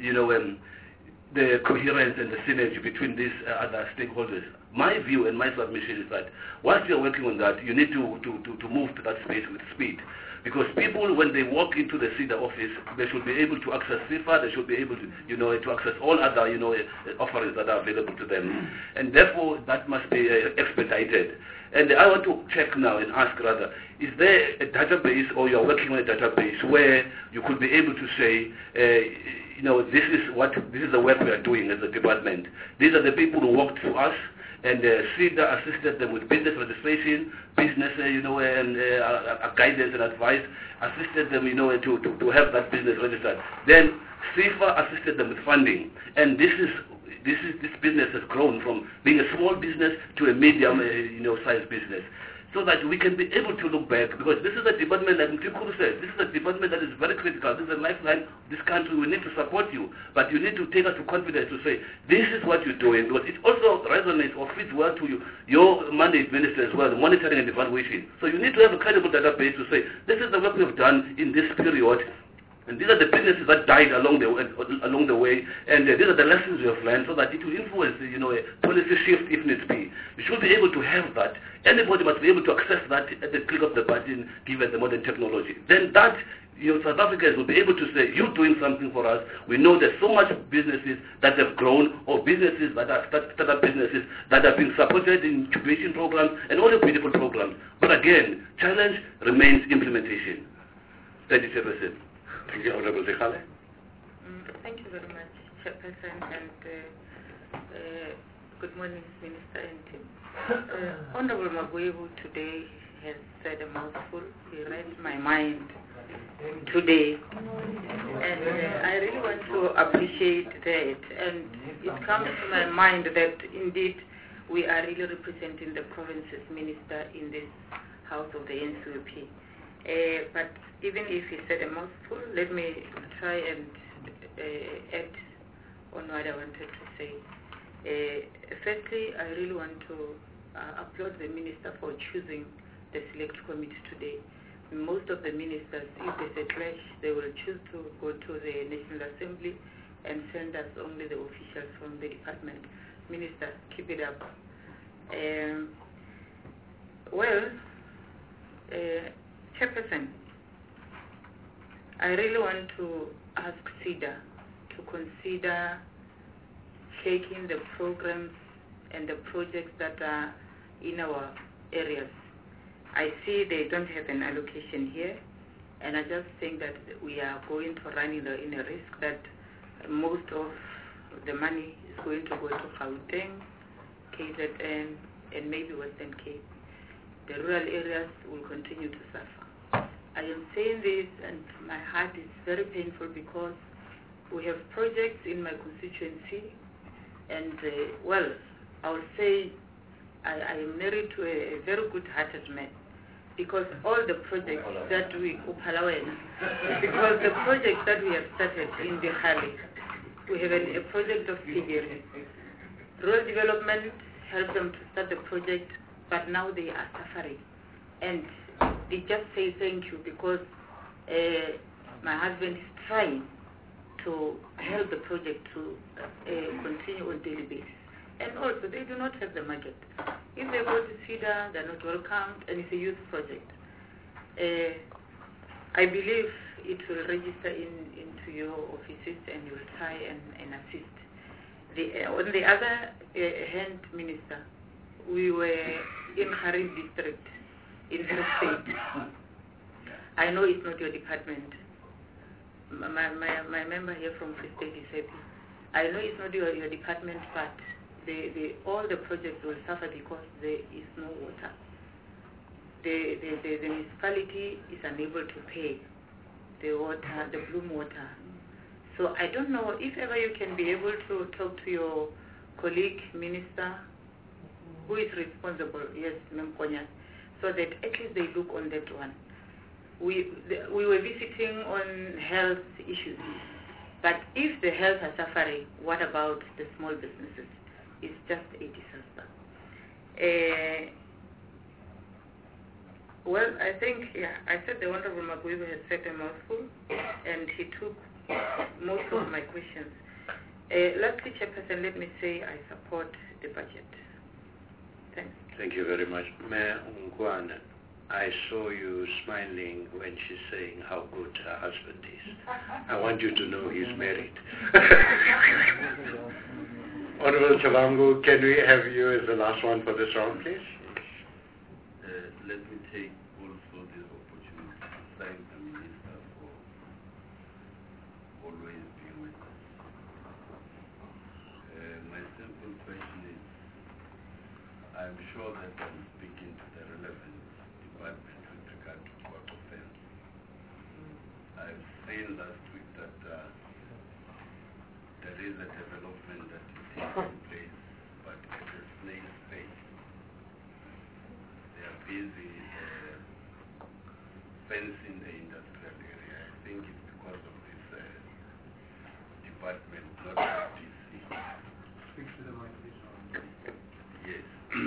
the coherence and the synergy between these other stakeholders. My view and my submission is that once you're working on that, you need to move to that space with speed. Because people, when they walk into the SEDA office, they should be able to access CIFA, they should be able to, to access all other, offerings that are available to them. And therefore, that must be expedited. And I want to check now and ask rather, is there a database, or you're working on a database where you could be able to say, this is the work we are doing as a department. These are the people who worked for us, and SEDA assisted them with business registration, business, and guidance and advice, assisted them, to have that business registered. Then CIFA assisted them with funding, and this business has grown from being a small business to a medium, sized business. so that we can be able to look back, because this is a department, like Mtikuru said, this is a department that is very critical. This is a lifeline of this country. We need to support you, but you need to take us to confidence to say, this is what you're doing, because it also resonates or fits well to you, your mandate, Minister, as well, the monitoring and evaluation. So you need to have a credible database to say, this is the work we have done in this period, and these are the businesses that died along the way, and these are the lessons we have learned, so that it will influence, a policy shift if needs be. We should be able to have that. Anybody must be able to access that at the click of the button, given the modern technology. Then that, South Africans will be able to say, you're doing something for us. We know there's so much businesses that have grown, or businesses that are startup businesses that are being supported in incubation programs and all the beautiful programs. But again, challenge remains implementation. Thank you, Chairperson. Thank you, Honorable Zikhale. Thank you very much, Chairperson, and good morning, Minister and team. Honorable Magwebu today has said a mouthful. He read my mind today, and I really want to appreciate that. And it comes to my mind that indeed we are really representing the province's minister in this house of the NCOP. But even if he said a mouthful, let me try and add on what I wanted to say. Firstly, I really want to applaud the minister for choosing the select committee today. Most of the ministers, if there's a clash, they will choose to go to the National Assembly and send us only the officials from the department. Minister, keep it up. Chairperson, I really want to ask SEDA to consider taking the programs and the projects that are in our areas. I see they don't have an allocation here, and I just think that we are going to run in a risk that most of the money is going to go to Gauteng, KZN, and maybe Western Cape. The rural areas will continue to suffer. I am saying this, and my heart is very painful, because we have projects in my constituency, and I will say I am married to a very good-hearted man, because all the projects that we because the projects that we have started in the Hali, we have a project of Tigiri. Rural development helped them to start the project, but now they are suffering. And they just say thank you, because my husband is trying to help the project to continue on daily basis. And also, they do not have the market. If they go to SEDA, they're not welcomed, and it's a youth project. I believe it will register into your offices, and you will try and assist. On the other hand, Minister, we were in Harim district in Free State. I know it's not your department. My member here from Free State is happy. I know it's not your department, but all the projects will suffer because there is no water. The municipality is unable to pay the water, the Bloom water. So I don't know if ever you can be able to talk to your colleague minister who is responsible, yes, Memkonya, so that at least they look on that one. We were visiting on health issues, but if the health are suffering, what about the small businesses? It's just a disaster. I think, I said the Honorable Magwebu has said a mouthful, and he took most of my questions. Lastly, Chairperson, let me say I support the budget. Thanks. Thank you very much. Mayor Ungwana, I saw you smiling when she's saying how good her husband is. I want you to know he's married. Honorable Chavangu, can we have you as the last one for this round, please? Let me take also this opportunity to thank the Minister for always being with us. My simple question is, I'm sure that I'm speaking to the relevant department with regard to court offense. I've seen last week that there is a development that is taking place, but at a snail's pace. There have busy fencing the industrial area. I think it's because of this department, not DC. Speak to the microphone. Yes.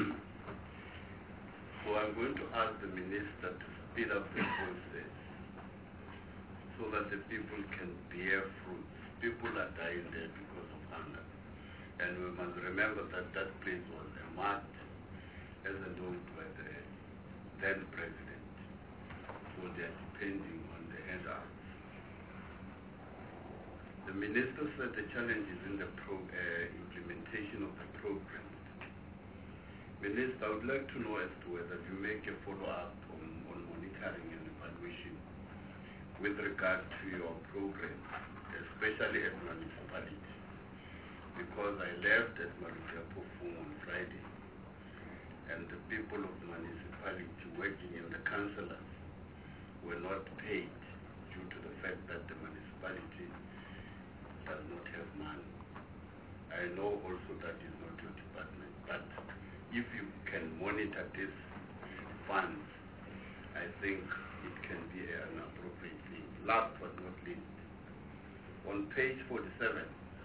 So I'm going to ask the minister to speed up the process so that the people can bear fruits. People are dying there because of hunger. And we must remember that that place was a mart as a note by the then president. So they are depending on the handouts. The minister said the challenge is in the implementation of the program. Minister, I would like to know as to whether you make a follow-up on monitoring and evaluation with regard to your program, especially at municipality. Because I left at Marijapofu on Friday, and the people of the municipality working in the councillors were not paid due to the fact that the municipality does not have money. I know also that is not your department, but if you can monitor these funds, I think it can be an appropriate thing. Last but not least, on page 47,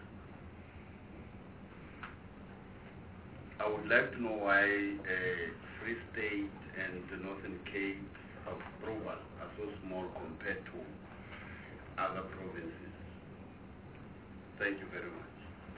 I would like to know why Free State and the Northern Cape approval are so small compared to other provinces. Thank you very much.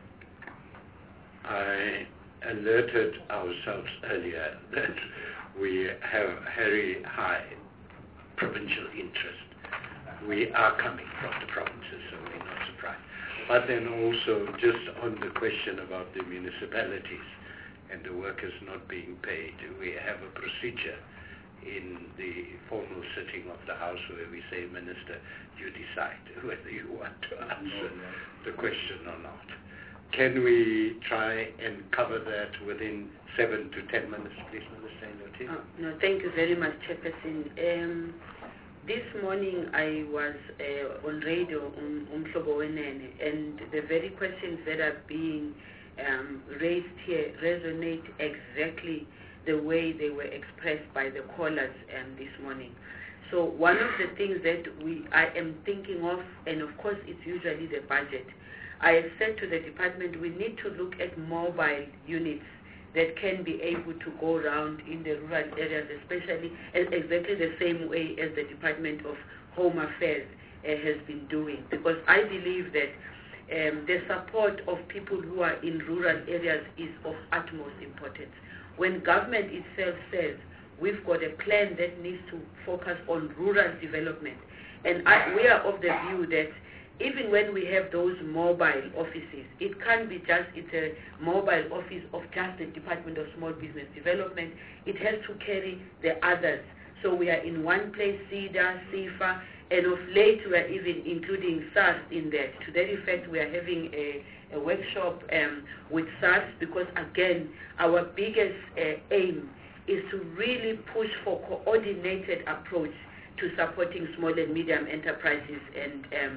I alerted ourselves earlier that we have very high provincial interest. We are coming from the provinces, so we're not surprised. But then also just on the question about the municipalities and the workers not being paid, we have a procedure in the formal sitting of the House where we say, Minister, you decide whether you want to answer the question or not. Can we try and cover that within 7 to 10 minutes, please, Minister Ndoti? No, thank you very much, Chairperson. This morning I was on radio on Mhlobo Wenene, and the very questions that are being raised here resonate exactly the way they were expressed by the callers this morning. So one of the things that I am thinking of, and of course it's usually the budget, I have said to the department we need to look at mobile units that can be able to go around in the rural areas, especially exactly the same way as the Department of Home Affairs has been doing. Because I believe that the support of people who are in rural areas is of utmost importance. When government itself says we've got a plan that needs to focus on rural development, and we are of the view that even when we have those mobile offices, it can't be just it's a mobile office of just the Department of Small Business Development. It has to carry the others. So we are in one place, SEDA, SIFA, and of late we are even including SARS in that. To that effect, we are having a workshop with SARS because, again, our biggest aim is to really push for coordinated approach to supporting small and medium enterprises and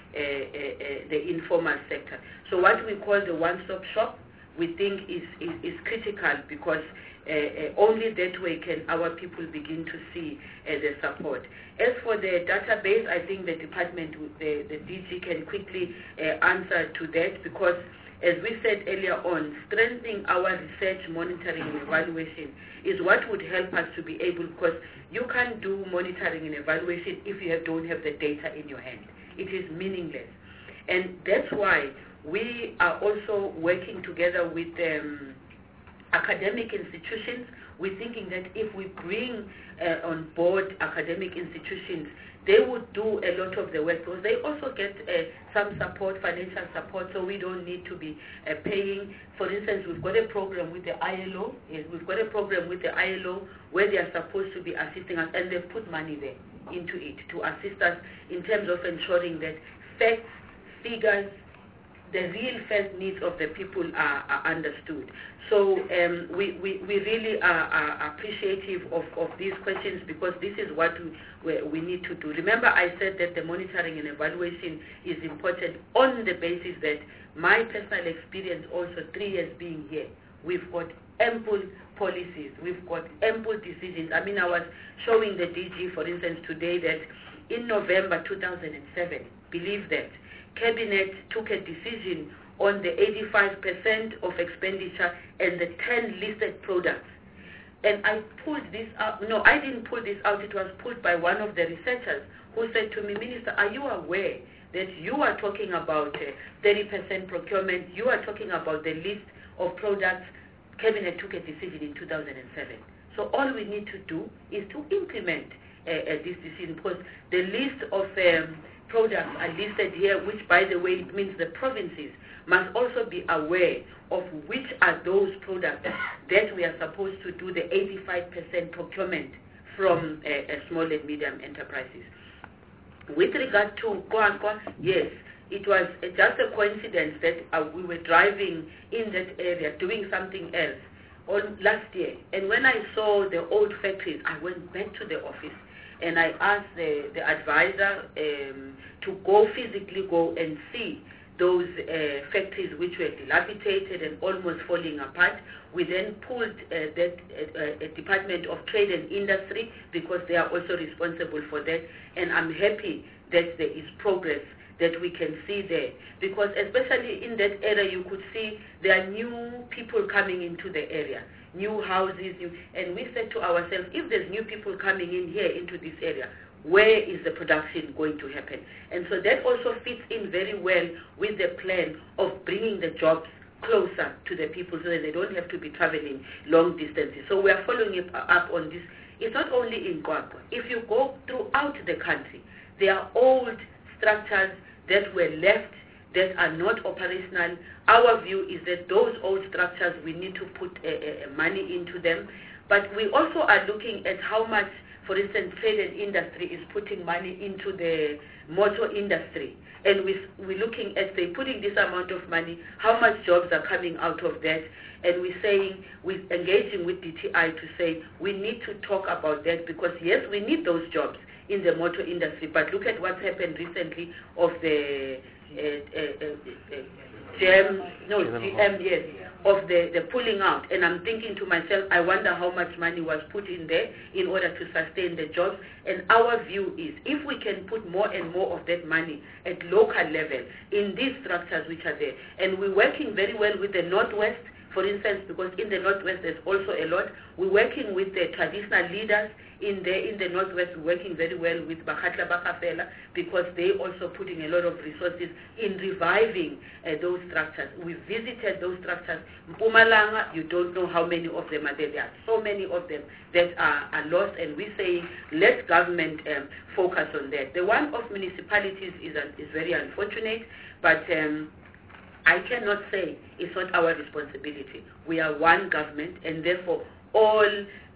the informal sector. So what we call the one-stop shop, we think is critical because only that way can our people begin to see the support. As for the database, I think the department, the DG can quickly answer to that because, as we said earlier on, strengthening our research, monitoring and evaluation is what would help us to be able, because you can't do monitoring and evaluation if you don't have the data in your hand. It is meaningless. And that's why we are also working together with academic institutions. We're thinking that if we bring on board academic institutions, they would do a lot of the work because they also get some support, financial support, so we don't need to be paying. For instance, we've got a program with the ILO. We've got a program with the ILO where they are supposed to be assisting us, and they've put money there into it to assist us in terms of ensuring that facts, figures, the real felt needs of the people are understood. So we really are appreciative of these questions because this is what we need to do. Remember I said that the monitoring and evaluation is important on the basis that my personal experience also 3 years being here, we've got ample policies. We've got ample decisions. I mean, I was showing the DG, for instance, today that in November 2007, believe that, Cabinet took a decision on the 85% of expenditure and the 10 listed products. And I pulled this out. No, I didn't pull this out. It was pulled by one of the researchers who said to me, Minister, are you aware that you are talking about 30% procurement? You are talking about the list of products. Cabinet took a decision in 2007. So all we need to do is to implement this decision, because the list of products are listed here, which, by the way, it means the provinces must also be aware of which are those products that we are supposed to do the 85% procurement from small and medium enterprises. With regard to Kwankwa, yes, it was just a coincidence that we were driving in that area doing something else on last year. And when I saw the old factories, I went back to the office and I asked the advisor to physically go and see those factories which were dilapidated and almost falling apart. We then pulled that Department of Trade and Industry, because they are also responsible for that, and I'm happy that there is progress that we can see there, because especially in that area you could see there are new people coming into the area, new houses, and we said to ourselves, if there's new people coming in here into this area, where is the production going to happen? And so that also fits in very well with the plan of bringing the jobs closer to the people so that they don't have to be traveling long distances. So we are following up on this. It's not only in Kwankwa. If you go throughout the country, there are old structures that were left that are not operational. Our view is that those old structures, we need to put money into them. But we also are looking at how much, for instance, trade and industry is putting money into the motor industry. And we're looking at, say, putting this amount of money, how much jobs are coming out of that. And we're saying, we're engaging with DTI to say, we need to talk about that, because yes, we need those jobs in the motor industry. But look at what's happened recently of the GM, yes, of the pulling out. And I'm thinking to myself, I wonder how much money was put in there in order to sustain the jobs. And our view is, if we can put more and more of that money at local level in these structures which are there, and we're working very well with the Northwest, for instance, because in the Northwest there's also a lot. We're working with the traditional leaders in the Northwest. We're working very well with Bakatla Bakafela, because they're also putting a lot of resources in reviving those structures. We visited those structures. Mpumalanga, you don't know how many of them are there. There are so many of them that are lost, and we're saying, let government focus on that. The one of municipalities is very unfortunate, but I cannot say it's not our responsibility. We are one government, and therefore all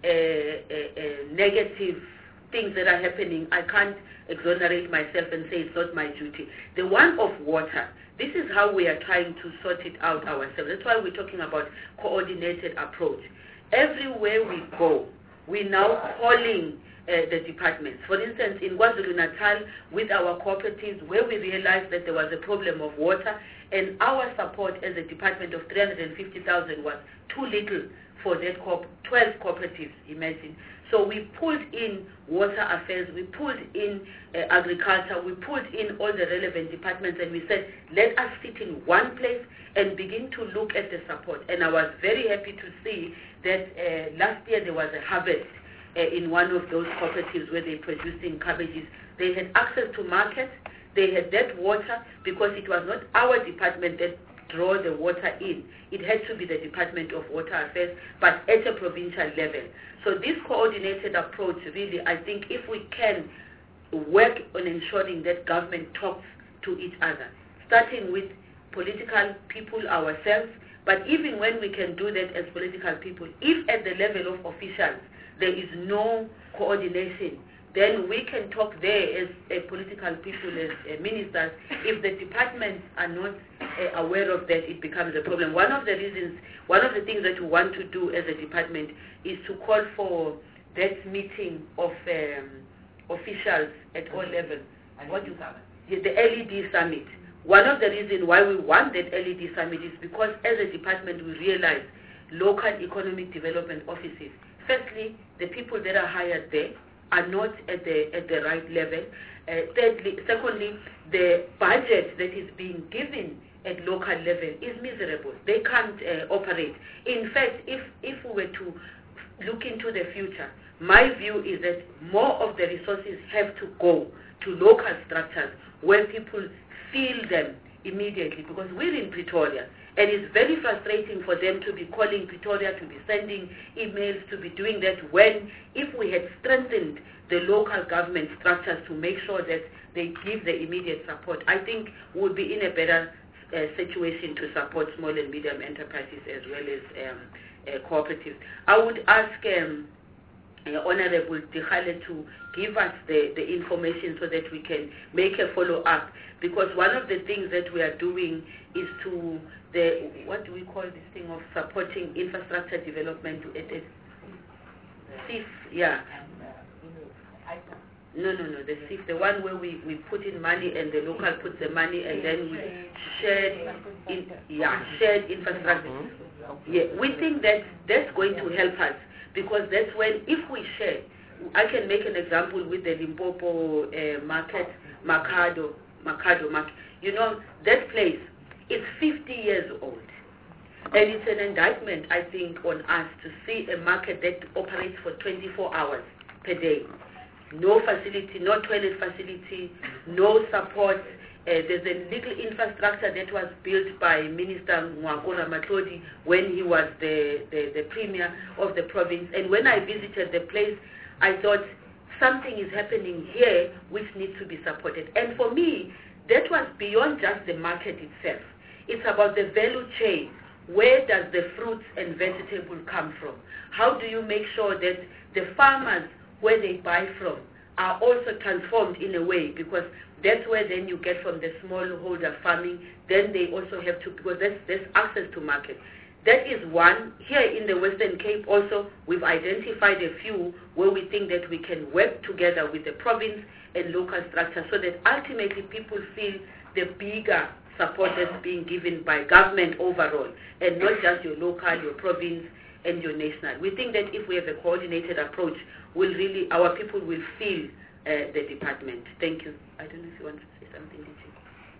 negative things that are happening, I can't exonerate myself and say it's not my duty. The one of water, this is how we are trying to sort it out ourselves. That's why we're talking about coordinated approach. Everywhere we go, we're now calling the departments. For instance, in KwaZulu-Natal, with our cooperatives, where we realized that there was a problem of water, and our support as a department of 350,000 was too little for that 12 cooperatives, imagine. So we pulled in water affairs, we pulled in agriculture, we pulled in all the relevant departments, and we said, let us sit in one place and begin to look at the support. And I was very happy to see that last year there was a harvest in one of those cooperatives where they're producing cabbages. They had access to market, they had that water, because it was not our department that draw the water in. It had to be the Department of Water Affairs, but at a provincial level. So this coordinated approach, really, I think if we can work on ensuring that government talks to each other, starting with political people ourselves, but even when we can do that as political people, if at the level of officials there is no coordination, then we can talk there as political people, as ministers. If the departments are not aware of that, it becomes a problem. One of the things that we want to do as a department is to call for that meeting of officials at all levels. The LED summit. One of the reasons why we want that LED summit is because as a department we realize local economic development offices. Firstly, the people that are hired there are not at the right level. Secondly, the budget that is being given at local level is miserable. They can't operate. In fact, if we were to look into the future, my view is that more of the resources have to go to local structures where people feel them immediately, because we're in Pretoria and it's very frustrating for them to be calling Pretoria, to be sending emails, to be doing that, when if we had strengthened the local government structures to make sure that they give the immediate support, I think we would be in a better situation to support small and medium enterprises as well as cooperatives. I would ask Honorable Dikgale to give us the information so that we can make a follow-up, because one of the things that we are doing is to what do we call this thing of supporting infrastructure development to SIF, yeah. No, the SIF, the one where we put in money and the local puts the money and then we shared infrastructure. Yeah, we think that that's going to help us, because that's when, if we share, I can make an example with the Limpopo market, Mercado market. You know, that place is 50 years old. And it's an indictment, I think, on us to see a market that operates for 24 hours per day. No facility, no toilet facility, no support. There's a little infrastructure that was built by Minister Mwakura Matlodi when he was the premier of the province. And when I visited the place, I thought something is happening here which needs to be supported. And for me, that was beyond just the market itself. It's about the value chain. Where does the fruits and vegetable come from? How do you make sure that the farmers, where they buy from, are also transformed in a way, because that's where then you get from the smallholder farming, then they also have to, because there's access to market. That is one. Here in the Western Cape also, we've identified a few where we think that we can work together with the province and local structure so that ultimately people feel the bigger support that's being given by government overall, and not just your local, your province, and your national. We think that if we have a coordinated approach, our people will feel the department. Thank you. I don't know if you want to say something, did you?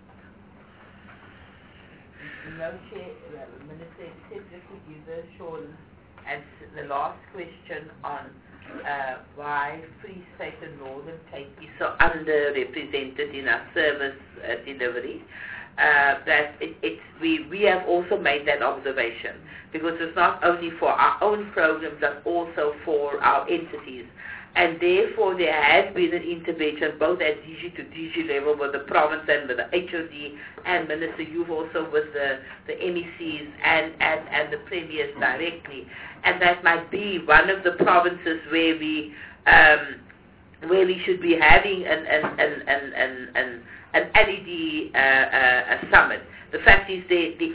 No, Chair, Minister, except just to give the Sean and the last question on why Free State and Northern Cape is so underrepresented in our service delivery. That we have also made that observation, because it's not only for our own programs but also for our entities, and therefore there has been an intervention both at DG to DG level with the province and with the HOD and Minister, you've also with the MECs and the premiers directly, and that might be one of the provinces where we should be having an LED summit. The fact is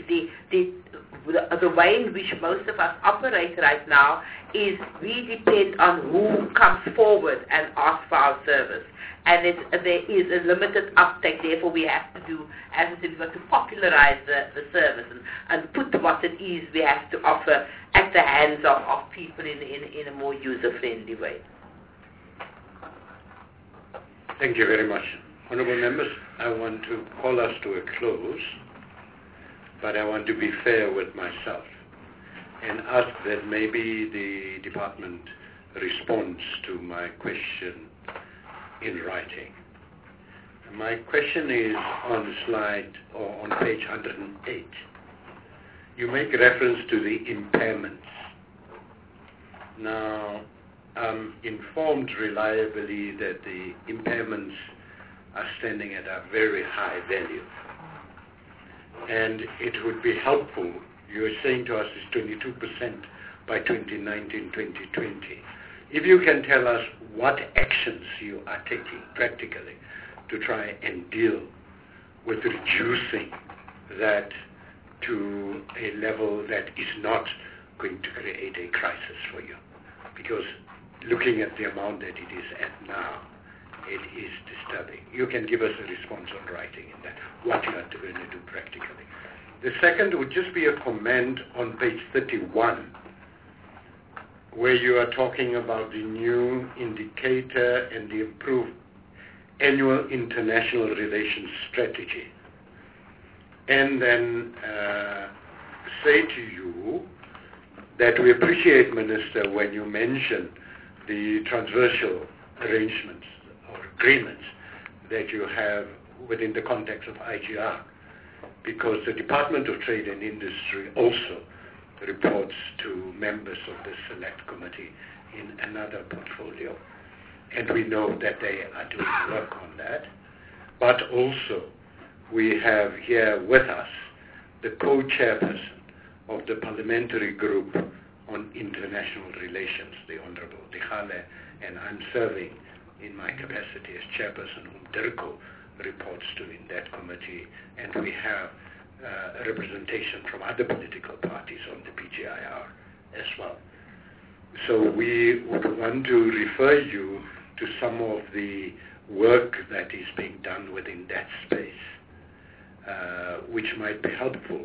the way in which most of us operate right now is we depend on who comes forward and asks for our service. And there is a limited uptake, therefore we have to do, as I said, we've got to popularize the service and put what it is we have to offer at the hands of people in a more user-friendly way. Thank you very much. Honourable members, I want to call us to a close, but I want to be fair with myself and ask that maybe the department responds to my question in writing. My question is on slide or on page 108. You make reference to the impairments. Now, I'm informed reliably that the impairments are standing at a very high value. And it would be helpful, you're saying to us it's 22% by 2019-2020. If you can tell us what actions you are taking practically to try and deal with reducing that to a level that is not going to create a crisis for you. Because looking at the amount that it is at now, it is disturbing. You can give us a response on writing in that, what you are going to do practically. The second would just be a comment on page 31, where you are talking about the new indicator and the improved annual international relations strategy. And then say to you that we appreciate, Minister, when you mention the transversal arrangements or agreements that you have within the context of IGR, because the Department of Trade and Industry also reports to members of the Select Committee in another portfolio. And we know that they are doing work on that. But also, we have here with us the co-chairperson of the Parliamentary Group on International Relations, the Honorable Dikgale, and I'm serving in my capacity as chairperson whom DIRCO reports to in that committee, and we have a representation from other political parties on the PGIR as well. So we would want to refer you to some of the work that is being done within that space, which might be helpful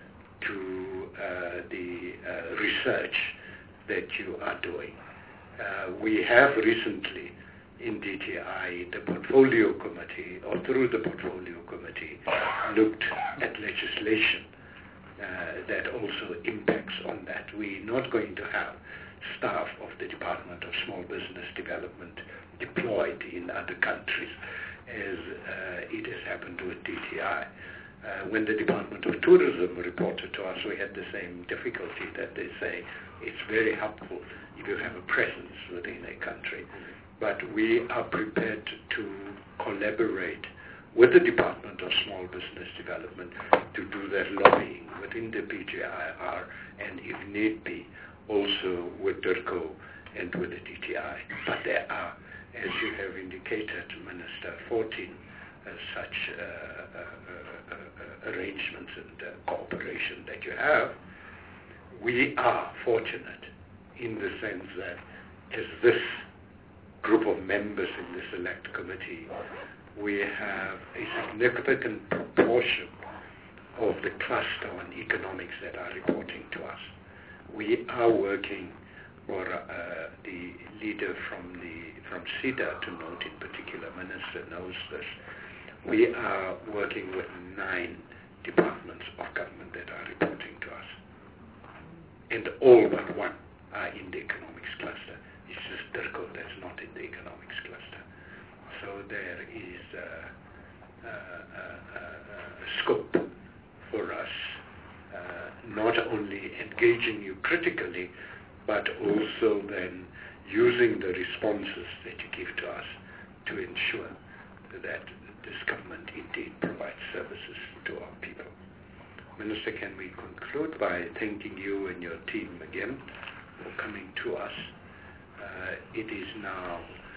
to the research that you are doing. We have recently in DTI, the portfolio committee, or through the portfolio committee, looked at legislation that also impacts on that. We're not going to have staff of the Department of Small Business Development deployed in other countries, as it has happened with DTI. When the Department of Tourism reported to us, we had the same difficulty that they say it's very helpful if you have a presence within a country. But we are prepared to collaborate with the Department of Small Business Development to do that lobbying within the PGIR, and if need be, also with DIRCO and with the DTI. But there are, as you have indicated, Minister, 14 such arrangements and cooperation that you have. We are fortunate in the sense that as this group of members in the Select Committee, we have a significant proportion of the cluster on economics that are reporting to us. We are working, or the leader from SEDA, to note in particular, Minister knows this, we are working with 9 departments of government that are reporting to us. And all but one are in the economics cluster. It's just DIRCO that's not in the economics cluster. So there is a scope for us, not only engaging you critically, but also then using the responses that you give to us to ensure that this government indeed provides services to our people. Minister, can we conclude by thanking you and your team again for coming to us? It is now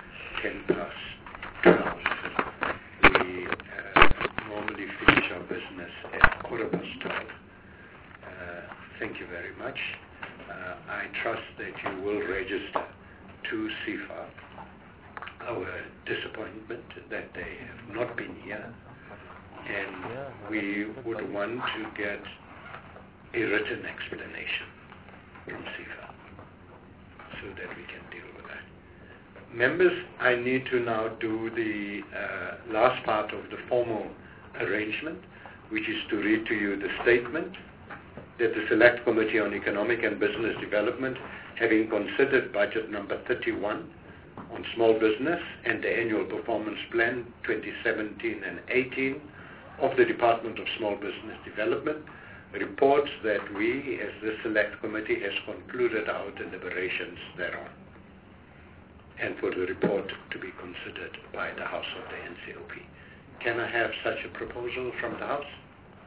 12:10. We normally finish our business at 12:15. Thank you very much. I trust that you will register to SEFA our disappointment that they have not been here, and we would want to get a written explanation from SEFA so that we can deal with that. Members, I need to now do the last part of the formal arrangement, which is to read to you the statement that the Select Committee on Economic and Business Development, having considered budget number 31 on small business and the annual performance plan 2017 and 18 of the Department of Small Business Development, reports that we, as the Select Committee, has concluded our deliberations thereon, and for the report to be considered by the House of the NCOP. Can I have such a proposal from the House?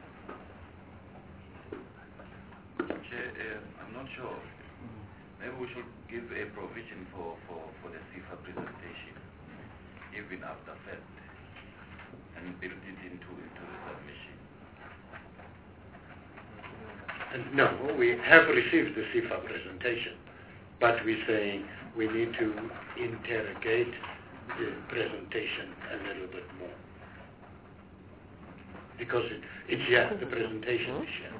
Chair, I'm not sure. Maybe we should give a provision for the SEFA presentation, even after Fed, and build it into the submission. No, we have received the SEFA presentation, but we're saying we need to interrogate the presentation a little bit more. because it's here, the presentation is here.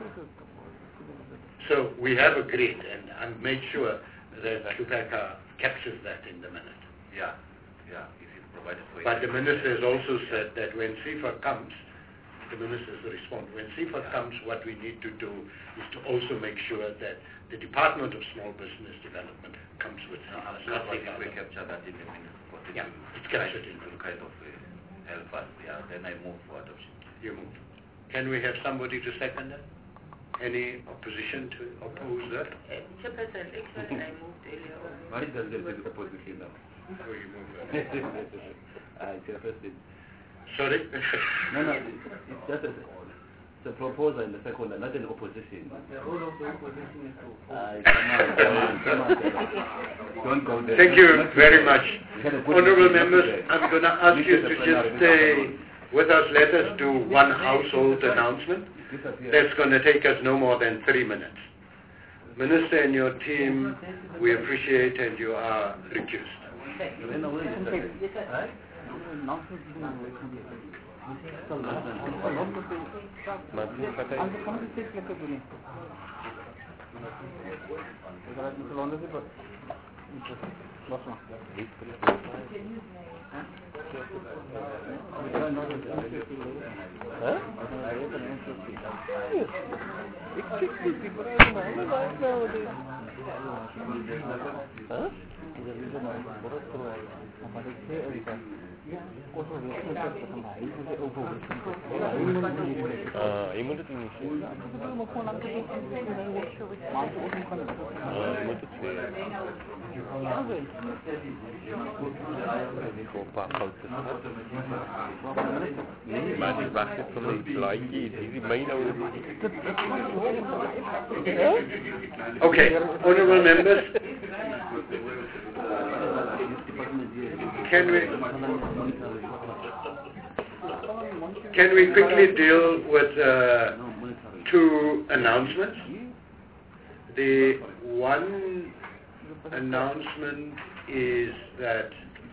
So we have agreed, and I made sure that Chupeka captures that in the minute. Yeah, if you provide it for But the minister has also said that when CIFA comes, the minister's response, when CIFA comes, what we need to do is to also make sure that the Department of Small Business Development comes with I'm something. sure if we capture that in the minutes. Yeah, it's captured in to kind of help us. Yeah, then I move for adoption. You move. Can we have somebody to second that? Any opposition to oppose that? Chairperson, actually I moved earlier on. Why does there be opposition now? Oh, you move that. Chairperson. Sorry? No, it's just a proposal and a second, not an opposition. The role of the opposition is to come on. Don't go there. Thank you very much. Honorable members, I'm going to ask you to just stay with us. Let us do one household announcement. That's going to take us no more than 3 minutes. Minister and your team, we appreciate, and you are recused. Okay, honorable members, can we quickly deal with 2 announcements? The one announcement is that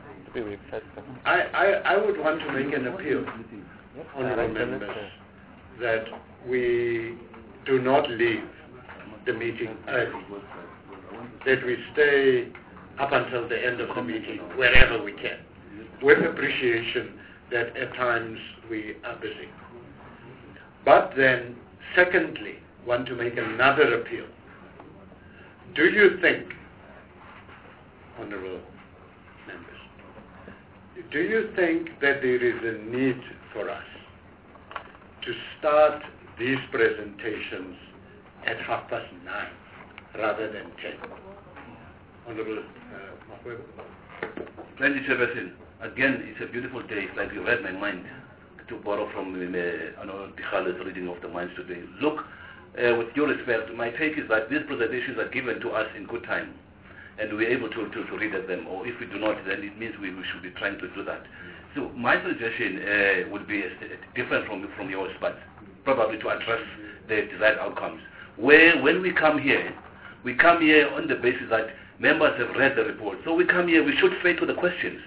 I would want to make an appeal, honorable members, that we do not leave the meeting early, that we stay up until the end of the meeting, wherever we can, with appreciation that at times we are busy. But then, secondly, want to make another appeal. Do you think, honorable members, do you think that there is a need for us to start these presentations at 9:30 rather than 10? Honorable Mahwebo. Thank you, Chairperson. Again, it's a beautiful day. It's like you read my mind, to borrow from Tikhale's reading of the minds today. Look, with due respect, my take is that these presentations are given to us in good time, and we're able to read at them, or if we do not, then it means we should be trying to do that. So my suggestion would be different from yours, but probably to address the desired outcomes. Where when we come here on the basis that members have read the report. So we come here, we shoot straight to the questions.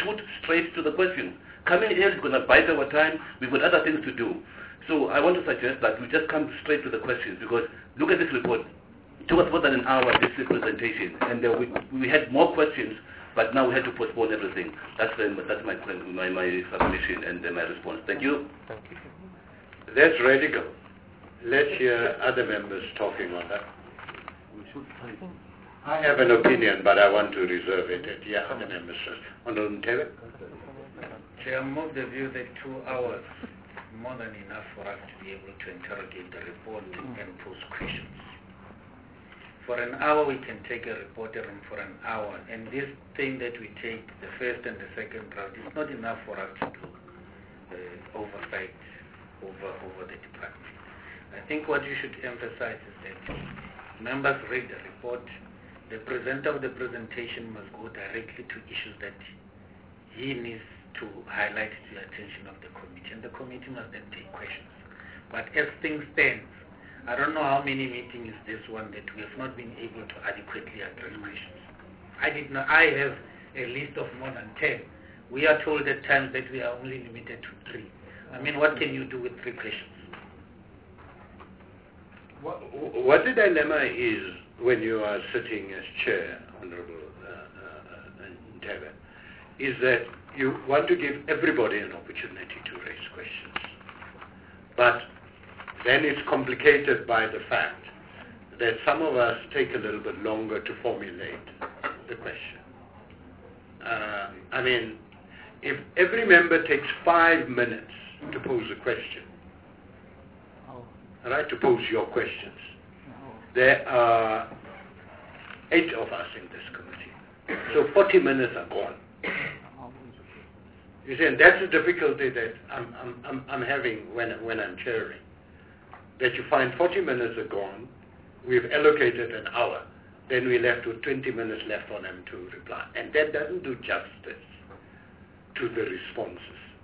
Coming here is going to bite our time. We've got other things to do. So I want to suggest that we just come straight to the questions, because look at this report. It took us more than an hour, this presentation, and we had more questions, but now we had to postpone everything. That's my submission and my response. Thank you. That's radical. Let's hear other members talking on that. I have an opinion, but I want to reserve it. Yeah, other members first. Honorable Ntebe. Chair, I'm of the view that 2 hours is more than enough for us to be able to interrogate the report and pose questions. For an hour, we can take a report room for an hour, and this thing that we take, the first and the second round, is not enough for us to do oversight over the department. I think what you should emphasize is that members read the report. The presenter of the presentation must go directly to issues that he needs to highlight to the attention of the committee, and the committee must then take questions. But as things stand, I don't know how many meetings is this one that we have not been able to adequately address questions. I have a list of more than 10. We are told at times that we are only limited to 3. I mean, what can you do with 3 questions? What the dilemma is when you are sitting as chair, Honorable Ntebe, is that you want to give everybody an opportunity to raise questions. But then it's complicated by the fact that some of us take a little bit longer to formulate the question. I mean, if every member takes 5 minutes to pose a question, right, to pose your questions, there are 8 of us in this committee. So 40 minutes are gone. You see, and that's the difficulty that I'm having when I'm chairing. That you find 40 minutes are gone, we've allocated an hour, then we're left with 20 minutes left for them to reply. And that doesn't do justice to the responses.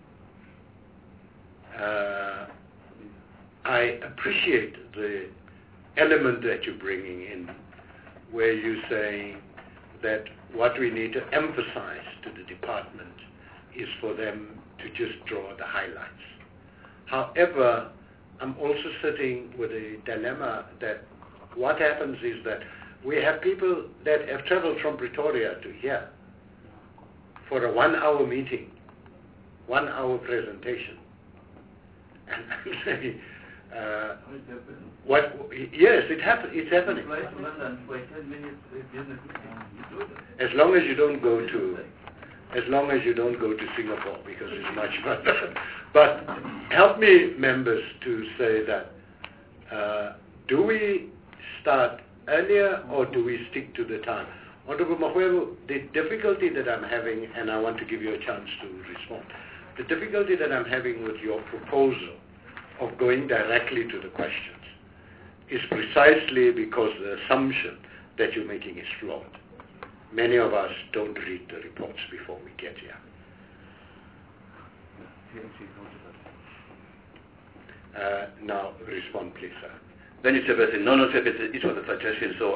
I appreciate the element that you're bringing in, where you're saying that what we need to emphasize to the department is for them to just draw the highlights. However, I'm also sitting with a dilemma that what happens is that we have people that have traveled from Pretoria to here for a 1-hour meeting, 1-hour presentation. And I'm saying, yes, it's happening. As long as you don't go to Singapore, because it's much better. But help me, members, to say that do we start earlier or do we stick to the time? Honorable Mahwebu, the difficulty that I'm having, and I want to give you a chance to respond, the difficulty that I'm having with your proposal of going directly to the questions is precisely because the assumption that you're making is flawed. Many of us don't read the reports before we get here. Now, respond, please, sir. Then it's it was a suggestion, so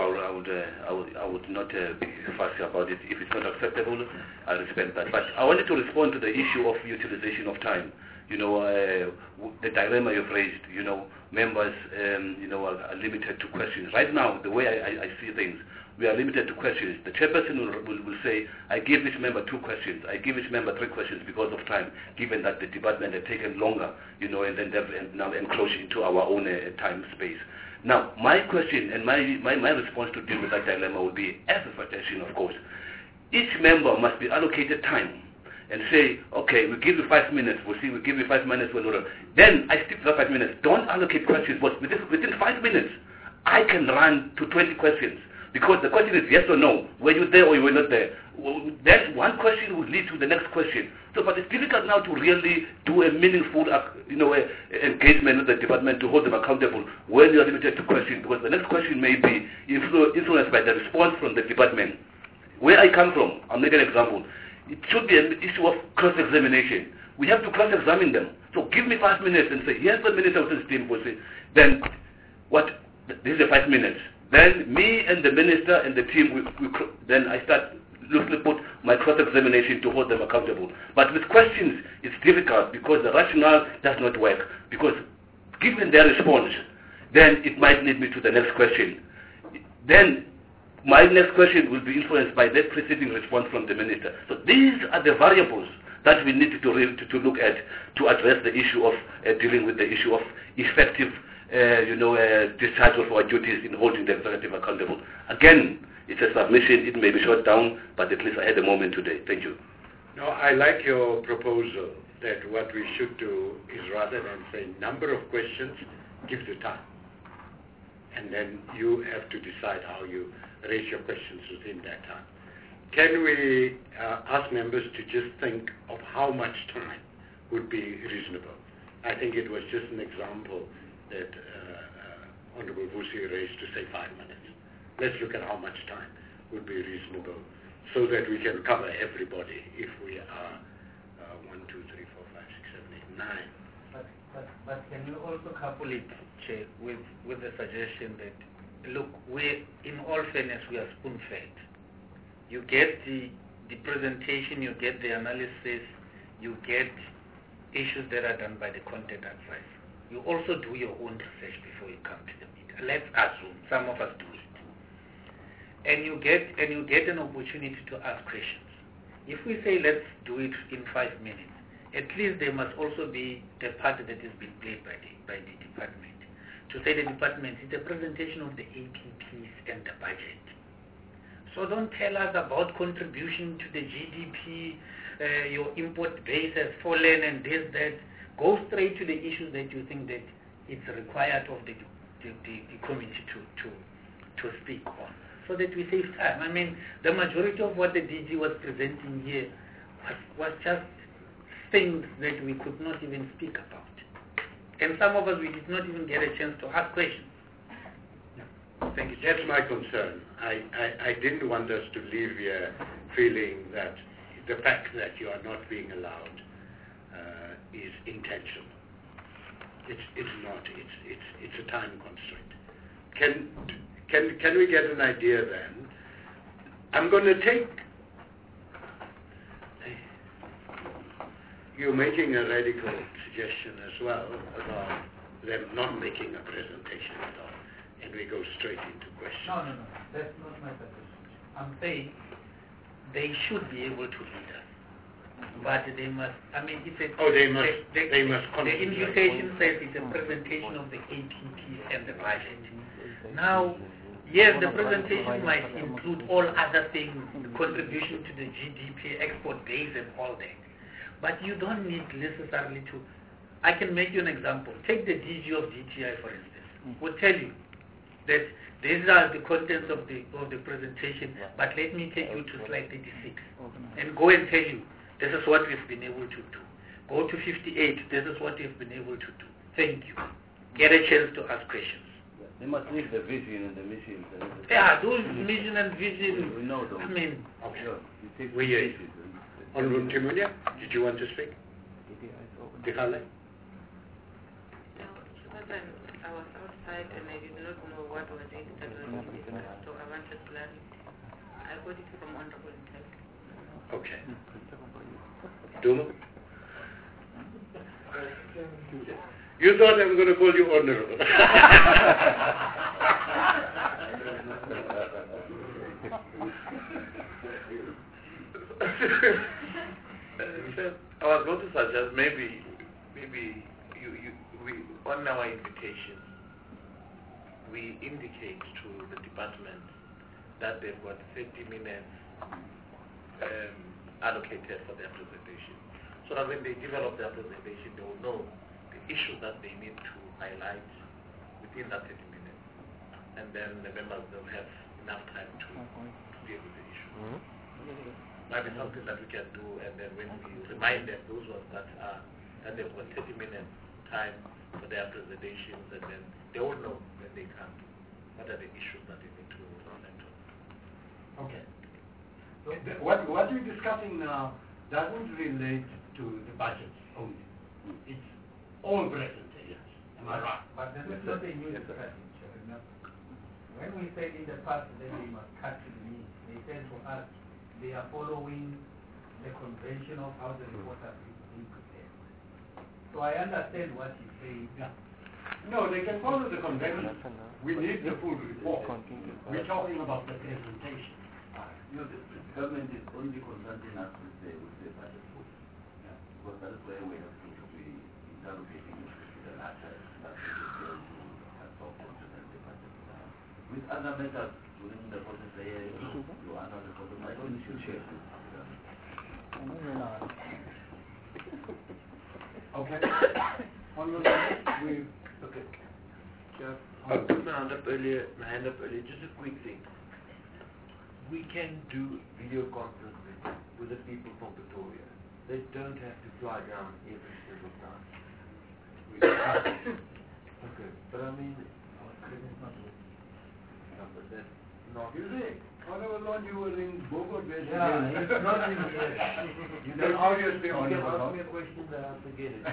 I would not be fussy about it. If it's not acceptable, I respect that. But I wanted to respond to the issue of utilization of time. You know, the dilemma you've raised. You know, members, are limited to questions. Right now, the way I see things, we are limited to questions. The chairperson will say, I give each member 2 questions. I give each member 3 questions because of time, given that the department had taken longer, and then they've now encroached into our own time space. Now, my question and my response to deal with that dilemma would be, as a suggestion, of course, each member must be allocated time and say, okay, we give you 5 minutes, we give you 5 minutes, then I stick to that 5 minutes. Don't allocate questions, but within 5 minutes, I can run to 20 questions. Because the question is yes or no. Were you there or you were not there? Well, then one question would lead to the next question. So, but it's difficult now to really do a meaningful, engagement with the department to hold them accountable when you are limited to questions. Because the next question may be influenced by the response from the department. Where I come from, I'll make an example. It should be an issue of cross-examination. We have to cross-examine them. So give me 5 minutes and say, here's the Minister of this team. Then, what? This is the 5 minutes. Then me and the minister and the team, then I start loosely put my cross-examination to hold them accountable. But with questions, it's difficult because the rationale does not work. Because given their response, then it might lead me to the next question. Then my next question will be influenced by that preceding response from the minister. So these are the variables that we need to look at to address the issue of dealing with the issue of effective discharge of our duties in holding the executive accountable. Again, it's a submission. It may be shot down, but at least I had a moment today. Thank you. No, I like your proposal that what we should do is rather than say number of questions, give the time. And then you have to decide how you raise your questions within that time. Can we ask members to just think of how much time would be reasonable? I think it was just an example that Honorable Vusi raised to say 5 minutes. Let's look at how much time would be reasonable so that we can cover everybody if we are 1, 2, 3, 4, 5, 6, 7, 8, 9. But can you also couple it, Chair, with the suggestion that, look, in all fairness, we are spoon-fed. You get the presentation, you get the analysis, you get issues that are done by the content advisor. You also do your own research before you come to the meeting. Let's assume some of us do it. And you get an opportunity to ask questions. If we say let's do it in 5 minutes, at least there must also be a part that is being played by the department. To say the department is a presentation of the APPs and the budget. So don't tell us about contribution to the GDP, your import base has fallen and this, that. Go straight to the issues that you think that it's required of the committee to speak on, so that we save time. I mean, the majority of what the DG was presenting here was just things that we could not even speak about. And some of us, we did not even get a chance to ask questions. Thank you. That's my concern. I didn't want us to leave here feeling that the fact that you are not being allowed is intentional. It's not. It's a time constraint. Can we get an idea then? I'm going to take. You're making a radical suggestion as well about them not making a presentation at all, and we go straight into questions. No. That's not my suggestion. I'm saying they should be able to lead us. But they must, I mean, it's a... Oh, they must the invitation says it's a presentation of the APP and the budget. Now, yes, the presentation might include all other things, the contribution to the GDP, export base and all that. But you don't need necessarily to... I can make you an example. Take the DG of DTI, for instance. Will tell you that these are the contents of the presentation, but let me take you to slide 36 and go and tell you, this is what we've been able to do. Go to 58, this is what we've been able to do. Thank you. Get a chance to ask questions. They must leave the vision and the mission. Yeah, those mission and vision. We know those. I mean, okay. We hear you. Honorable Timunia, did you want to speak? Dikale? I was outside and I did not know what was it that was discussed, so I wanted to learn. I got it from Honorable himself. Okay. Duma? You thought I was going to call you honorable. I was going to suggest maybe we on our invitation we indicate to the department that they've got 30 minutes allocated for their presentation, so that when they develop their presentation, they will know the issues that they need to highlight within that 30 minutes, and then the members will have enough time to deal with the issue. Might be something that we can do, and then when we remind them, those ones that they've got 30 minutes time for their presentations, and then they will know when they come what are the issues that they need to reflect on. Okay. So what we're discussing now doesn't relate to the budget only. It's all presentations. Am I right? But this is not a new discussion, Chair. When we said in the past that they must cut to the meat, they said to us they are following the convention of how the report has been prepared. So I understand what he's saying. Yeah. No, they can follow the convention. We need the full report. We're talking about the presentation. You know, the government is only consulting us with the budget book. Yeah. Because that is where we have to be interrogating the latter that has talked to the budget. With other matters during the process there, you answer the question. I don't issue share. Okay. Okay. Jeff, I put my hand up earlier. Just a quick thing. We can do video conferencing with the people from Pretoria. They don't have to fly down every single time. Okay, but I mean, but that's not. You see, Honorable Lord, you were in Bogor. Yeah, it's not in here. You can obviously ask Honorable. me a question that I'll forget it.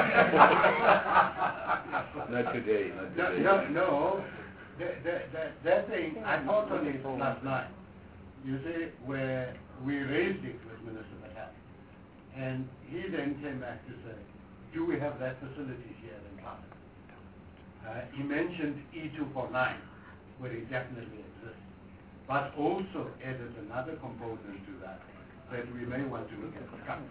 Not today. No. That thing, I thought on it last night. You see, where we raised it with Minister Patel. And he then came back to say, do we have that facility here in Parliament? He mentioned E249, where it definitely exists, but also added another component to that we may want to look at the cup.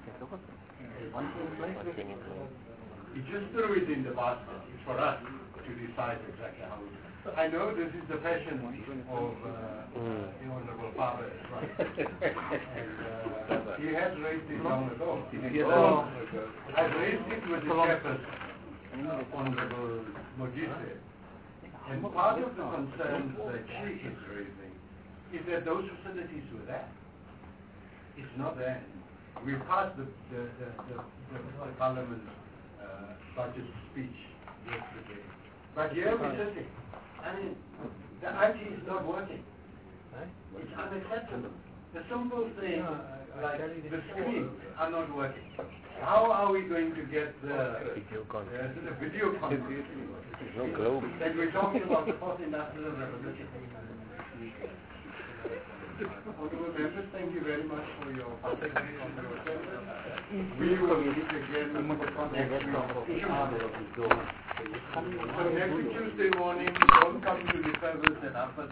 He just threw it in the basket. It's for us to decide exactly how we do it. I know this is the passion of the Honorable Father as well. And he has raised it long ago. I've raised it with the chairperson, Honorable Modise. And part of the concerns that she is raising is that those facilities were there. It's not there. We passed the Parliament budget speech yesterday. But here we're sitting. I mean, the IT is not working. It's unacceptable. The simple thing, like the screens are not working. How are we going to get the video conference? And we're talking about the fourth industrial revolution. Honorable members, thank you very much for your participation on your attendance. We will meet again next week. So next Tuesday morning, don't come to the service and after